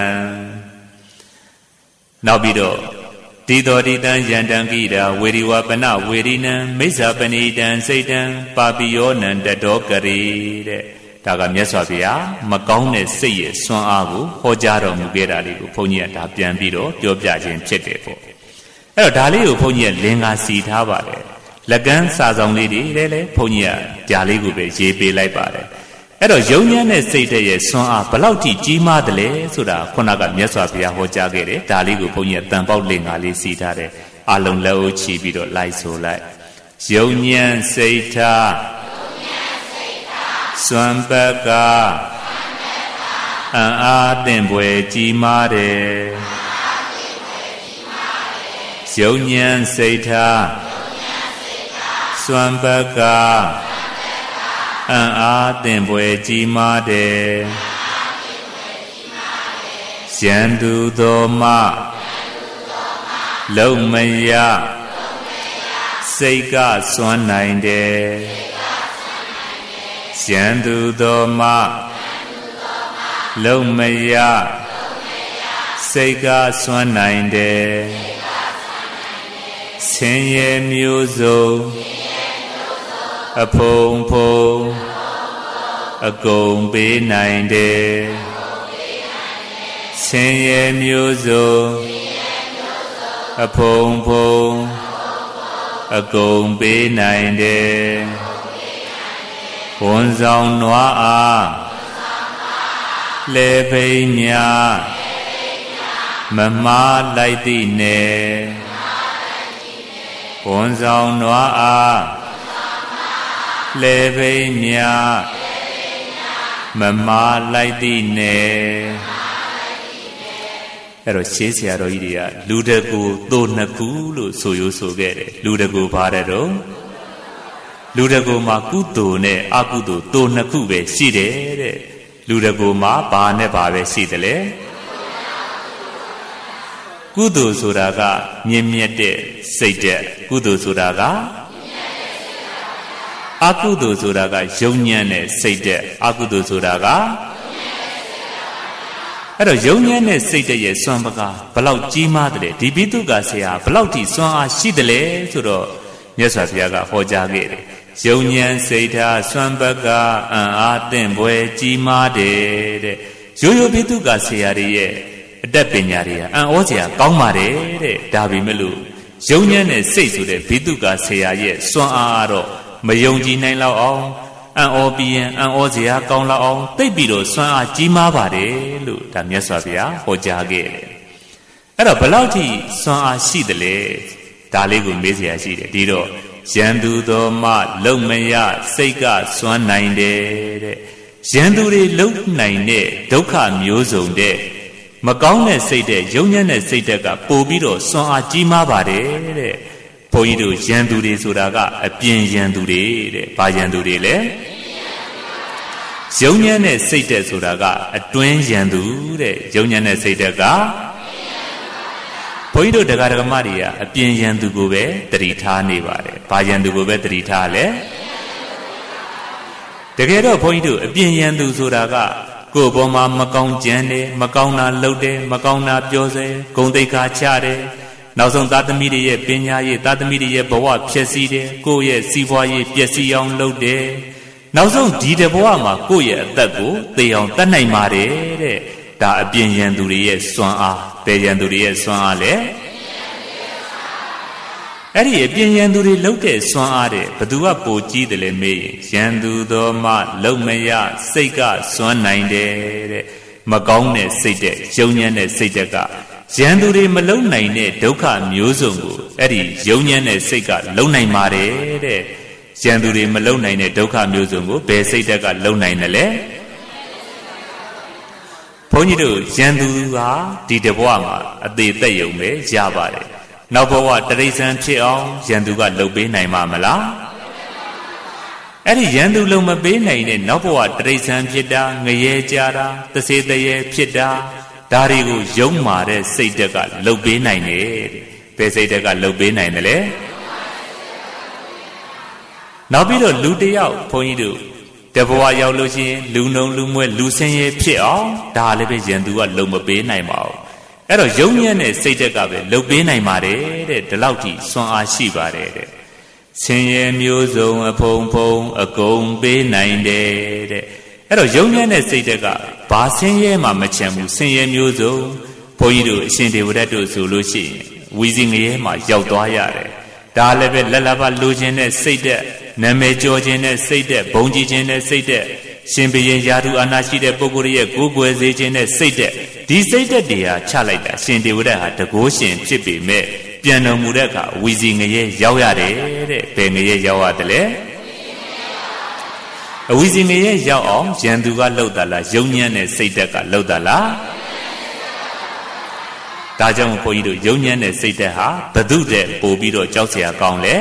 နောက်ပြီးတော့ဒီတော်ဒီတံယန္တံကိတာဝေရိဝပနဝေရိနံမိစ္ဆာပဏိတံစိတ်တံပါပိယောနံတတောကရေတဲ့ဒါကမြတ်စွာဘုရားမကောင်းတဲ့စိတ်ရဲ့စွမ်းအားကိုဟောကြားတော်မူခဲ့တာလေးကိုဘုန်းကြီးကဒါပြန်ပြီးတော့ပြောပြခြင်းဖြစ်တယ်ပေါ့အဲ့တော့ဒါလေးကိုဘုန်းကြီးကလင်္ကာစီထားပါတယ်လက်ကမ်းစာဆောင်လေးတွေလည်းလေဘုန်းကြီးကဂျာလေးကိုပဲရေးပေးလိုက်ပါတယ်အဲ့တော့ယုံညံ့တဲ့စိတ်တဲ့ရဲ့စွမ်းအားဘလောက်ထိကြီးမားတယ်လဲဆိုတာခုနကမြတ်စွာဘုရားဟောကြားခဲ့တယ်ဒါလေးကိုဘုန်းကြီးကတန်ပေါက်လင်္ကာလေးစီထားတယ်အလုံးလက်အိုးချီပြီးတော့လိုက်ဆိုလိုက်ယုံညံ့စိတ်ထားစွမ်းပက်ကအံ့အားသင့်ပွေကြီးမားတယ်ယုံညံ့စိတ်ထားစွမ်းပက်ကအံ့အားသင့်ပွေကြီးမားတယ်ယံသူသောမလုံမယစိတ်ကစွမ်းနိုင်တယ်ယံသူသောမလုံမယစိတ်ကစွမ်းနိုင်တယ်ဆင်းရဲမျိုးစုံအဖုံဖုံအကုန်ပေးနိုင်တယ်ဆင်းရဲမျိုးစုံအဖုံဖုံအကုန်ပေးနိုင်တယ်ဝန်ဆောင်နွားအားလေပိညာမမားလိုက်သည့်နယ်ဝန်ဆောင်နွားအားလေပိညာမမားလိုက်သည့်နယ်အဲ့တော့ရှေးဆရာတော်ကြီးတွေကလူတကူသို့နှစ်ခုလို့ဆိုရိုးဆိုခဲ့တယ်လူတကူဘာတဲ့တော့လူတကူမှာကုသိုလ်နဲ့အကုသိုလ်သို့နှစ်ခုပဲရှိတယ်တဲ့လူတကူမှာဘာနဲ့ဘာပဲရှိတယ်လေကုသိုလ်ဆိုတာကမြင့်မြတ်တဲ့စိတ်တဲ့ကုသိုလ်ဆိုတာကအကုသိုလ်ဆိုတာကယုံညံ့တဲ့စိတ်တဲ့အကုသိုလ်ဆိုတာကအဲ့တော့ယုံညံ့တဲ့စိတ်တဲ့ရဲ့စွမ်းပကားဘလောက်ကြီးမားတယ်ဒီဘိတုကဆရာဘလောက်ထိစွမ်းအားရှိတယ်လဲဆိုတော့မြတ်စွာဘုရားကဟောကြားခဲ့တယ်ယုံညံ့စိတ်ထားစွမ်းပကားအံ့အားသင့်ပွဲကြီးမားတယ်တဲ့ရိုးရိုးဘိတုကဆရာတွေရဲ့အတတ်ပညာတွေကအံ့ဩစရာကောင်းပါတယ်တဲ့ဒါပေမဲ့လို့ယုံညံ့တဲ့စိတ်ဆိုတဲ့ဘိတုကဆရာရဲ့စွမ်းအားတော့မယုံကြည်နိုင်လောက်အောင်အံ့ဩပြီးရင်အံ့ဩစရာကောင်းလောက်အောင်သိပြီးတော့စွမ်းအားကြီးမားပါတယ်လို့ဒါမြတ်စွာဘုရားဟောကြားခဲ့တယ်အဲ့တော့ဘလောက်ထိစွမ်းအားရှိတယ်လဲဒါလေးကိုမေးเสียရှိတယ်ဒီတော့ယံသူတော်မလုံမရစိတ်ကစွမ်းနိုင်တယ်တဲ့ယံသူတွေလုံနိုင်တဲ့ဒုက္ခမျိုးစုံတဲ့မကောင်းတဲ့စိတ်တဲ့ယုံညံ့တဲ့စိတ်တဲ့ကပို့ပြီးတော့စွမ်းအားကြီးမားပါတယ်တဲ့ဘုန်းကြီးတို့ယံသူတွေဆိုတာကအပြင်ယံသူတွေတဲ့ဘာယံသူတွေလဲယုံညံ့တဲ့စိတ်တဲ့ဆိုတာကအတွင်းယံသူတဲ့ယုံညံ့တဲ့စိတ်တဲ့ကဘုန်းကြီးတို့တရားဓမ္မတွေကအပြင်ယံသူကိုပဲတတိထားနေပါတယ်ဘာယံသူကိုပဲတတိထားလဲတကယ်တော့ဘုန်းကြီးတို့အပြင်ယံသူဆိုတာကကိုယ်ပေါ်မှာမကောင်းကြံတယ်မကောင်းတာလုပ်တယ်မကောင်းတာပြောစေဂုဏ်သိက္ခာချတယ်နောက်ဆုံးသားသမီးတွေရဲ့ပညာရေးသားသမီးတွေရဲ့ဘဝဖြစ်စီတယ်ကိုယ့်ရဲ့စီးပွားရေးပျက်စီးအောင်လုပ်တယ်နောက်ဆုံးဒီတဘဝမှာကိုယ့်ရဲ့အသက်ကိုသေအောင်တတ်နိုင်ပါတယ်တဲ့ဒါအပြင်ရန်သူတွေရဲ့စွမ်းအားဘယ်ရန်သူတွေရဲ့စွမ်းအားလဲအဲ့ဒီအပြင်ရန်သူတွေလှုပ်တဲ့စွမ်းအားတဲ့ဘသူကပိုကြီးတယ်လဲမေးရင်ရန်သူတော်မှလှုပ်မရစိတ်ကစွမ်းနိုင်တယ်တဲ့မကောင်းတဲ့စိတ်တဲ့ယုံညံ့တဲ့စိတ်တဲ့ကရန်သူတွေမလုံနိုင်တဲ့ဒုက္ခမျိုးစုံကိုအဲ့ဒီယုံညံ့တဲ့စိတ်ကလုံနိုင်ပါတယ်တဲ့ရန်သူတွေမလုံနိုင်တဲ့ဒုက္ခမျိုးစုံကိုဘယ်စိတ်တက်ကလုံနိုင်တယ်လဲဘုန်းကြီးတို့ရန်သူဟာဒီတဘဝမှာအသေးသက်ယုံပဲရပါတယ်နောက်ဘဝတရိစ္ဆာန်ဖြစ်အောင်ရန်သူကလှုပ်ပေးနိုင်မှာမလားအဲ့ဒီရန်သူလုံမပေးနိုင်တဲ့နောက်ဘဝတရိစ္ဆာန်ဖြစ်တာငရဲကြတာသစေတရေဖြစ်တာဒါတွေကိုယုံမာတဲ့စိတ်တက်ကလှုပ်ပေးနိုင်တယ်ဘယ်စိတ်တက်ကလှုပ်ပေးနိုင်တယ်လဲနောက်ပြီးတော့လူတယောက်ဘုန်းကြီးတို့တဘဝရောက်လို့ရှိရင်လူနှုံလူမွဲလူဆင်းရဲဖြစ်အောင်ဒါလည်းပဲရန်သူကလုံမပေးနိုင်ပါဘူးအဲ့တော့ယုံညံ့တဲ့စိတ်တက်ကပဲလှုပ်ပေးနိုင်ပါတယ်တဲ့ဒီလောက်ထိစွမ်းအားရှိပါတယ်တဲ့ဆင်းရဲမျိုးစုံအဖုံဖုံအကုန်ပေးနိုင်တယ်တဲ့အဲ့တော့ယုံညံ့တဲ့စိတ်တက်ကဘာဆင်းရဲမှမချမ်းဘူးဆင်းရဲမျိုးစုံဘုန်းကြီးတို့အရှင်ဒေဝရတ်တို့ဆိုလို့ရှိရင်ဝီစီငရဲမှာရောက်သွားရတယ်ဒါလည်းပဲလက်လက်ပါလိုချင်တဲ့စိတ်တက်နာမည်ကျော်ခြင်းနဲ့စိတ်တက်ဘုံကြည်ခြင်းနဲ့စိတ်တက်ရှင်ဘုရင်ယာတုအာနာရှိတဲ့ပုဂ္ဂိုလ်ရဲ့ကိုယ်ွယ်စေခြင်းနဲ့စိတ်တက်ဒီစိတ်တက်တွေဟာချလိုက်တာရှင်ဒေဝရတ်ဟာတကိုးရှင်ဖြစ်ပေမဲ့ပြန်တော်မူတဲ့အခါဝီစီငရဲရောက်ရတယ်တဲ့ဘယ်ငရဲရောက်ရတယ်လဲအဝီစီငရဲရောက်အောင်ရန်သူကလှုပ်တာလားယုံညံ့တဲ့စိတ်တက်ကလှုပ်တာလားဒါကြောင့်ဘုန်းကြီးတို့ယုံညံ့တဲ့စိတ်တက်ဟာဘု து တဲ့ပို့ပြီးတော့ကြောက်เสียကောင်းလေ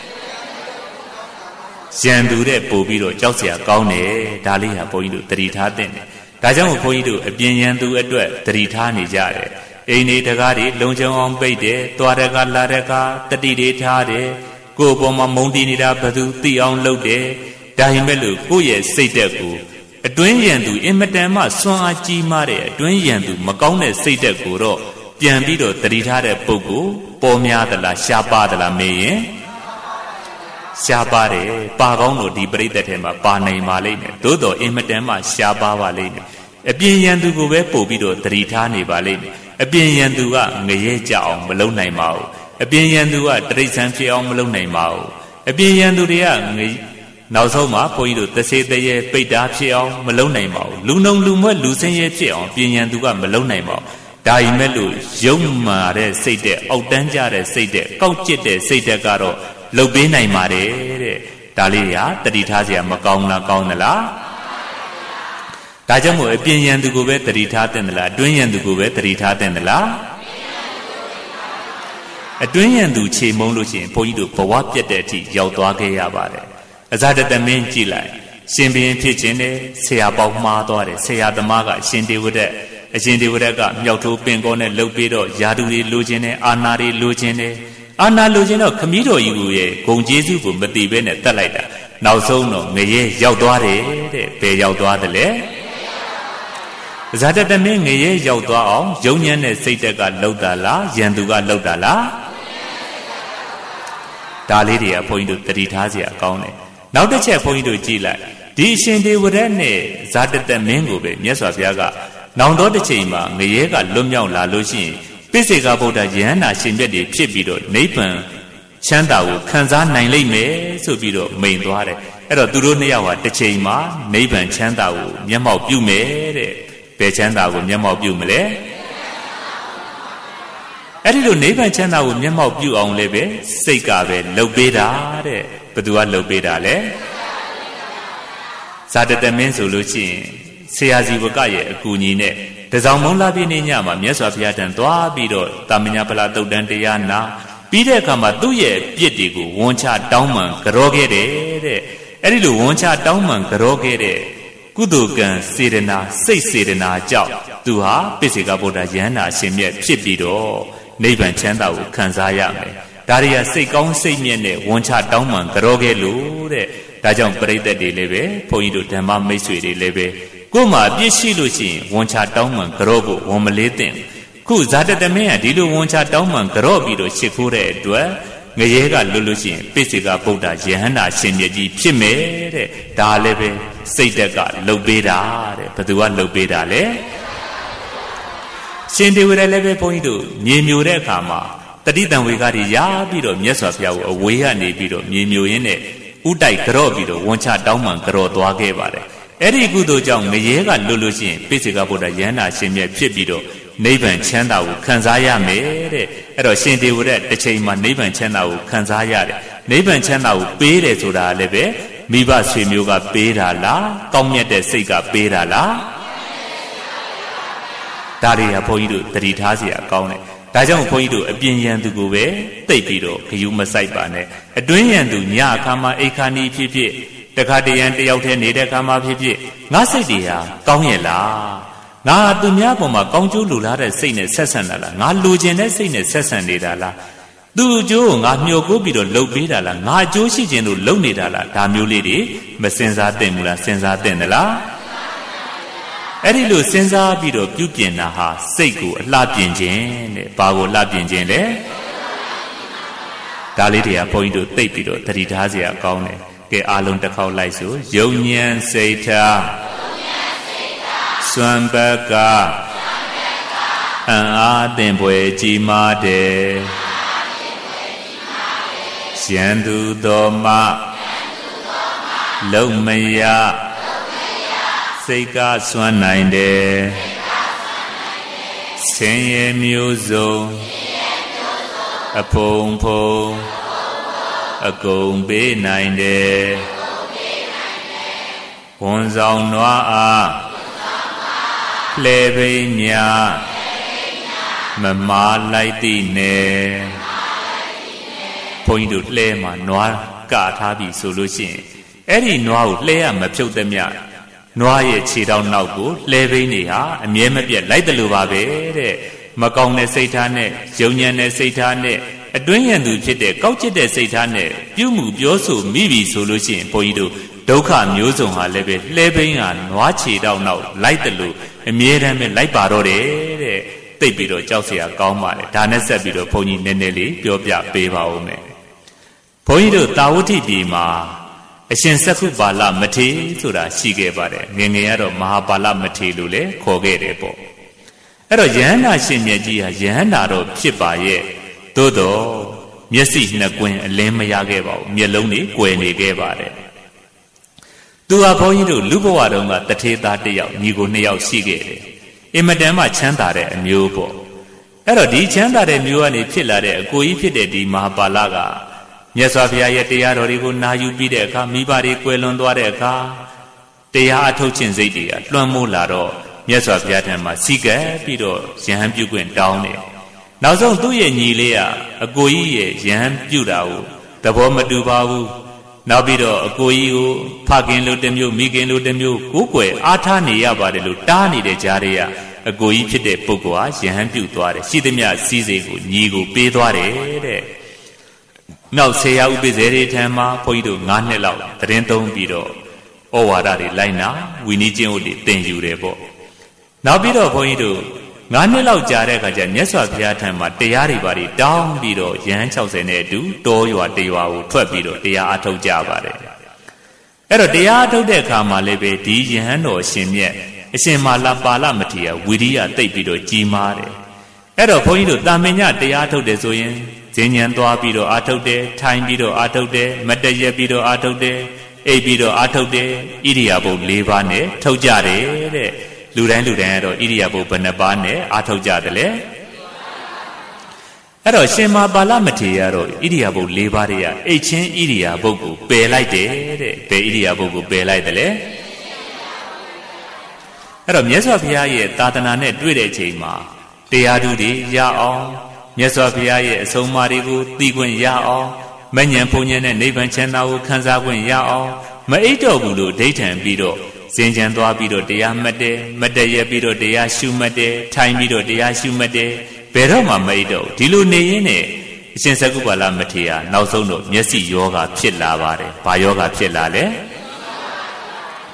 ရန်သူတဲ့ပို့ပြီးတော့ကြောက်เสียကောင်းတယ်ဒါလေးဟာဘုန်းကြီးတို့သတိထားသင့်တယ်ဒါကြောင့်ဘုန်းကြီးတို့အပြင်ရန်သူအတွက်သတိထားနေကြတယ်အိမ်နေတကားတွေလုံခြုံအောင်ပိတ်တယ်သွားရကလာရကတတိတွေထားတယ်ကိုယ်ပေါ်မှာမုံတီးနေတာဘသူသိအောင်လုပ်တယ်ဒါရင်မဲ့လို့ကိုယ့်ရဲ့စိတ်တက်ကိုအတွင်းရန်သူအင်မတန်မှစွမ်းအားကြီးမားတဲ့အတွင်းရန်သူမကောင်းတဲ့စိတ်တက်ကိုတော့ပြန်ပြီးတော့သတိထားတဲ့ပုဂ္ဂိုလ်ပေါ်များသလားရှားပါသလားမေးရင်ရှားပါတယ်ပါကောင်းလို့ဒီပရိသတ်ထဲမှာပါနိုင်ပါလိမ့်မယ်သို့တော်အင်မတန်မှရှားပါပါလိမ့်မယ်အပြင်ရန်သူကိုပဲပို့ပြီးတော့သတိထားနေပါလိမ့်မယ်အပြင်ရန်သူကငရဲကြအောင်မလုပ်နိုင်ပါဘူးအပြင်ရန်သူကတရိစ္ဆာန်ဖြစ်အောင်မလုပ်နိုင်ပါဘူးအပြင်ရန်သူတွေကငနောက်ဆုံးမှာဘုန်းကြီးတို့သစေတရေပိတ်တာဖြစ်အောင်မလုပ်နိုင်ပါဘူးလူနှုံလူမွဲလူဆင်းရဲဖြစ်အောင်ပြင်ရန်သူကမလုပ်နိုင်ပါဘူးဒါရင်မဲ့လို့ယုံမာတဲ့စိတ်တဲ့အောက်တန်းကြတဲ့စိတ်တဲ့ကောက်ကျစ်တဲ့စိတ်တဲ့ကတော့လှုပ်ပေးနိုင်ပါတယ်တဲ့ဒါလေးရာတတိထားစရာမကောင်းလားကောင်းသလားဒါကြောင့်မို့အပြင်ရန်သူကိုပဲတတိထားတဲ့သလားအတွင်းရန်သူကိုပဲတတိထားတဲ့သလားအတွင်းရန်သူခြေမုံလို့ရှိရင်ဘုန်းကြီးတို့ဘဝပြတ်တဲ့အထိရောက်သွားခဲ့ရပါတယ်အဇာတတမင်းကြည့်လိုက်ရှင်ဘုရင်ဖြစ်ခြင်းနဲ့ဆရာပေါင်းမှားသွားတယ်ဆရာသမားကအရှင်ဒေဝရတ်အရှင်ဒေဝရတ်ကမြောက်ထိုးပင်ကောနဲ့လှုပ်ပြီးတော့ယာတုတွေလိုချင်တယ်အာနာတွေလိုချင်တယ်အာနာလိုချင်တော့ခမည်းတော်ကြီးကိုရဲ့ဂုံကျေးဇူးကိုမသိဘဲနဲ့တတ်လိုက်တာနောက်ဆုံးတော့ငရဲရောက်သွားတယ်တဲ့ဘယ်ရောက်သွားတယ်လဲဇာတတမင်းငရဲရောက်သွားအောင်ယုံညံ့တဲ့စိတ်တက်ကလှုပ်တာလားယန်သူကလှုပ်တာလားဒါလေးတွေကဘုန်းကြီးတို့သတိထားစရာကောင်းတယ်နောက်တစ်ချက်ဘုန်းကြီးတို့ကြည့်လိုက်ဒီအရှင်ဒေဝရတ်နဲ့ဇာတတမင်းကိုပဲမြတ်စွာဘုရားကနောင်တော့တစ်ချိန်မှာငရဲကလွတ်မြောက်လာလို့ရှိရင်ပိစေကဗုဒ္ဓယဟန္တာရှင်မြတ်တွေဖြစ်ပြီးတော့နိဗ္ဗာန်ချမ်းသာကိုခံစားနိုင်လိမ့်မယ်ဆိုပြီးတော့မိန်သွားတယ်အဲ့တော့သူတို့နှစ်ယောက်ဟာတစ်ချိန်မှာနိဗ္ဗာန်ချမ်းသာကိုမျက်မှောက်ပြုမယ်တဲ့ဘယ်ချမ်းသာကိုမျက်မှောက်ပြုမလဲအဲ့ဒီလိုနိဗ္ဗာန်ချမ်းသာကိုမျက်မှောက်ပြုအောင်လည်းပဲစိတ်ကပဲလှုပ်ပေးတာတဲ့ဘယ်သူကလှုပ်ပေးတာလဲဇာတတမင်းဆိုလို့ရှိရင်ဆရာစီဝကရဲ့အကူအညီနဲ့တစောင်းမုံလာပြည့်နေ့ညမှာမြတ်စွာဘုရားတန်သွားပြီးတော့တာမညာဖလားတုတ်တန်တရားနာပြီးတဲ့အခါမှာသူ့ရဲ့ပြစ်တွေကိုဝန်ချတောင်းပန်ကြောခဲ့တယ်တဲ့အဲ့ဒီလိုဝန်ချတောင်းပန်ကြောခဲ့တဲ့ကုသိုလ်ကံစေတနာစိတ်စေတနာကြောင့်သူဟာပိစေကဗုဒ္ဓယဟန္တာရှင်မြတ်ဖြစ်ပြီးတော့နိဗ္ဗာန်ချမ်းသာကိုခံစားရမယ်ဒါတွေကစိတ်ကောင်းစိတ်မြတ်နဲ့ဝန်ချတောင်းပန်ကြောခဲ့လို့တဲ့ဒါကြောင့်ပရိသတ်တွေလည်းပဲဘုန်းကြီးတို့ဓမ္မမိတ်ဆွေတွေလည်းပဲကိုမှပြည့်ရှိလို့ရှိရင်ဝန်ချတောင်းမှန်ကြော့ဖို့ဝန်မလေးတဲ့ခုဇာတတမင်းကဒီလိုဝန်ချတောင်းမှန်ကြော့ပြီးတော့ရှစ်ခိုးတဲ့အတွက်ငရဲကလွတ်လို့ရှိရင်ပိစိကဗုဒ္ဓယဟန္တာရှင်မြတ်ကြီးဖြစ်မယ်တဲ့ဒါလည်းပဲစိတ်တက်ကလှုပ်ပေးတာတဲ့ဘယ်သူကလှုပ်ပေးတာလဲရှင်တေဝရလည်းပဲဘုန်းကြီးတို့မြေမျိုးတဲ့အခါမှာတတိတံဝေကတွေရပြီးတော့မြတ်စွာဘုရားကိုအဝေးကနေပြီးတော့မြေမျိုးရင်းနဲ့ဥတိုက်ကြော့ပြီးတော့ဝန်ချတောင်းမှန်ကြော့သွားခဲ့ပါတယ်အဲ့ဒီကုသိုလ်ကြောင့်ငရဲကလွတ်လို့ရှိရင်ပိစိကဗုဒ္ဓယဟန္တာရှင်မြတ်ဖြစ်ပြီးတော့နိဗ္ဗာန်ချမ်းသာကိုခံစားရမယ်တဲ့အဲ့တော့ရှင်တေဝရတစ်ချိန်မှာနိဗ္ဗာန်ချမ်းသာကိုခံစားရတယ်နိဗ္ဗာန်ချမ်းသာကိုပေးတယ်ဆိုတာလည်းပဲမိဘဆွေမျိုးကပေးတာလားကောင်းမြတ်တဲ့စိတ်ကပေးတာလားဒါတွေကဘုန်းကြီးတို့သတိထားစရာကောင်းတယ်ဒါကြောင့်ဘုန်းကြီးတို့အပြင်ရန်သူကိုပဲသိပ်ပြီးတော့ဂယုမဆိုင်ပါနဲ့အတွင်းရန်သူညအခါမှာအိခါနီဖြစ်ဖြစ်တခါတရံတယောက်တည်းနေတဲ့အခါမှာဖြစ်ဖြစ်ငါစိတ်တွေဟာကောင်းရဲ့လားငါသူများပေါ်မှာကောင်းကျိုးလိုလားတဲ့စိတ်နဲ့ဆက်ဆံတာလားငါလိုချင်တဲ့စိတ်နဲ့ဆက်ဆံနေတာလားသူ့အကျိုးကိုငါမျှော်ကိုးပြီးတော့လှုပ်ပေးတာလားငါအကျိုးရှိခြင်းလို့လှုပ်နေတာလားဒါမျိုးလေးတွေမစင်စားသင့်ဘူးလားစဉ်းစားသင့်သလားအဲ့ဒီလိုစဉ်းစားပြီးတော့ပြုပြင်တာဟာစိတ်ကိုအလှပြင်ခြင်းတဲ့ဘာကိုလှပြင်ခြင်းလဲဒါလေးတွေကဘုန်းကြီးတို့သိပ်ပြီးတော့သတိထားစရာကောင်းတယ်ကဲအားလုံးတစ်ခေါက်လိုက်ဆိုယုံဉဏ်စိတ်ထားစွမ်းဘက်ကအံ့အားသင်ပွဲကြီးမားတယ်ရန်သူတော်မှလုံမရစိတ်ကစွမ်းနိုင်တယ်ဆင်းရဲမျိုးစုံအဖုံဖုံအကုန်ပေးနိုင်တယ်ဝန်ဆောင်နွားအားလေပိညာမမာလိုက်တိနဲ့ဘုန်းကြီးတို့လှဲမှာနွားကထားပြီဆိုလို့ရှိရင်အဲ့ဒီနွားကိုလှဲရမဖြုတ်သမျှနွားရဲ့ခြေထောက်နောက်ကိုလှဲပိနေဟာအမြဲမပြတ်လိုက်တယ်လို့ပါပဲတဲ့မကောင်းတဲ့စိတ်ထားနဲ့ယုံညံ့တဲ့စိတ်ထားနဲ့အတွင်းရန်သူဖြစ်တဲ့ကောက်ကျစ်တဲ့စိတ်ထားနဲ့ပြုမှုပြောဆိုမိပြီဆိုလို့ရှိရင်ဘုန်းကြီးတို့ဒုက္ခမျိုးစုံဟာလည်းပဲလှဲပိန်းဟာနွားခြေတောက်နောက်လိုက်တယ်လို့အမြဲတမ်းပဲလိုက်ပါတော့တယ်တဲ့သိပ်ပြီးတော့ကြောက်စရာကောင်းပါလေဒါနဲ့ဆက်ပြီးတော့ဘုန်းကြီးနည်းနည်းလေးပြောပြပေးပါဦးမယ်ဘုန်းကြီးတို့တာဝတိပြည်မှာအရှင်စက္ခုပါဠမထေရဆိုတာရှိခဲ့ပါတယ်ငယ်ငယ်ကတော့မဟာပါဠမထေရလို့လည်းခေါ်ခဲ့တယ်ပေါ့အဲ့တော့ယဟန္တာရှင်မြတ်ကြီးဟာယဟန္တာတော့ဖြစ်ပါရဲ့သို့တော့မျက်စိနှစ်ကွင်းအလင်းမရခဲ့ပါဘူးမျက်လုံးတွေကွယ်နေခဲ့ပါတယ်သူဟာဘုန်းကြီးတို့လူဘဝတုန်းကတထေသားတစ်ယောက်ညီကိုနှစ်ယောက်ရှိခဲ့တယ်အင်မတန်မှချမ်းသာတဲ့အမျိုးပေါ့အဲ့တော့ဒီချမ်းသာတဲ့မျိုးကနေဖြစ်လာတဲ့အကိုကြီးဖြစ်တဲ့ဒီမဟာပါဠကမြတ်စွာဘုရားရဲ့တရားတော်တွေကိုနာယူပြီးတဲ့အခါမိဘတွေကွယ်လွန်သွားတဲ့အခါတရားအထုတ်ခြင်းစိတ်တွေကလွှမ်းမိုးလာတော့မြတ်စွာဘုရားထံမှာစီကပ်ပြီးတော့ယဟန်ပြုခွင့်တောင်းတယ်နောက်ဆုံးသူ့ရဲ့ညီလေးကအကိုကြီးရဲ့ယဟန်ပြုတာကိုသဘောမတူပါဘူးနောက်ပြီးတော့အကိုကြီးကိုဖခင်လိုတစ်မျိုးမိခင်လိုတစ်မျိုးကိုယ်ွယ်အားထားနေရပါတယ်လို့တားနေတဲ့ကြားတွေကအကိုကြီးဖြစ်တဲ့ပုဂ္ဂိုလ်ဟာယဟန်ပြုသွားတယ်ရှိသမျှစည်းစိမ်ကိုညီကိုပေးသွားတယ်တဲ့နောက်ဆေယဥပိ္ပဇေတွေထံမှာဘုန်းကြီးတို့၅နှစ်လောက်သတင်းသုံးပြီးတော့ဩဝါဒတွေလိုက်နာဝီနည်းကျင့်ဝတ်တွေသင်ယူတယ်ပေါ့နောက်ပြီးတော့ဘုန်းကြီးတို့ငါးနှစ်လောက်ကြာတဲ့အခါကျမြတ်စွာဘုရားထံမှာတရားတွေပါတွေတောင်းပြီးတော့ယဟန်၆၀နဲ့အတူတောရွာတရွာကိုထွက်ပြီးတော့တရားအထုတ်ကြပါတယ်အဲ့တော့တရားအထုတ်တဲ့အခါမှာလည်းပဲဒီယဟန်တော်ရှင်မြတ်အရှင်မာလပါဠမထေရဝီရိယသိပ်ပြီးတော့ကြီးမားတယ်အဲ့တော့ဘုန်းကြီးတို့တာမင်ညတရားထုတ်တယ်ဆိုရင်ဈဉ္ဉံသွားပြီးတော့အာထုတ်တယ်ထိုင်ပြီးတော့အာထုတ်တယ်မတရက်ပြီးတော့အာထုတ်တယ်အိပ်ပြီးတော့အာထုတ်တယ်ဣရိယာပုတ်၄ပါးနဲ့ထုတ်ကြတယ်တဲ့လူတိုင်းလူတိုင်းကတော့ဣရိယာပုတ်ဘယ်နှပါးနဲ့အာထုတ်ကြတယ်လေအဲ့တော့ရှင်မာပါဠမထေရကတော့ဣရိယာပုတ်၄ပါးတွေကအိတ်ချင်းဣရိယာပုတ်ကိုပယ်လိုက်တယ်တဲ့ဘယ်ဣရိယာပုတ်ကိုပယ်လိုက်တယ်လဲအဲ့တော့မြတ်စွာဘုရားရဲ့သာသနာနဲ့တွေ့တဲ့အချိန်မှာတရားဓုတွေရအောင်မြတ်စွာဘုရားရဲ့အဆုံးအမတွေကိုသိခွင့်ရအောင်မဉ္ဇဉ်ဘုံဉ္ဇဉ်နဲ့နိဗ္ဗာန်ချမ်းသာကိုခံစားခွင့်ရအောင်မအိတ်တော့ဘူးလို့ဒိဋ္ဌံပြီးတော့စင်ကြံသွားပြီးတော့တရားမှတ်တယ်မတည့်ရပြီးတော့တရားရှုမှတ်တယ်ထိုင်ပြီးတော့တရားရှုမှတ်တယ်ဘယ်တော့မှမအိတ်တော့ဒီလိုနေရင်းနဲ့အရှင်စက္ကုပါဠမထေရနောက်ဆုံးတော့မျက်စိယောဂဖြစ်လာပါတယ်ဘာယောဂဖြစ်လာလဲ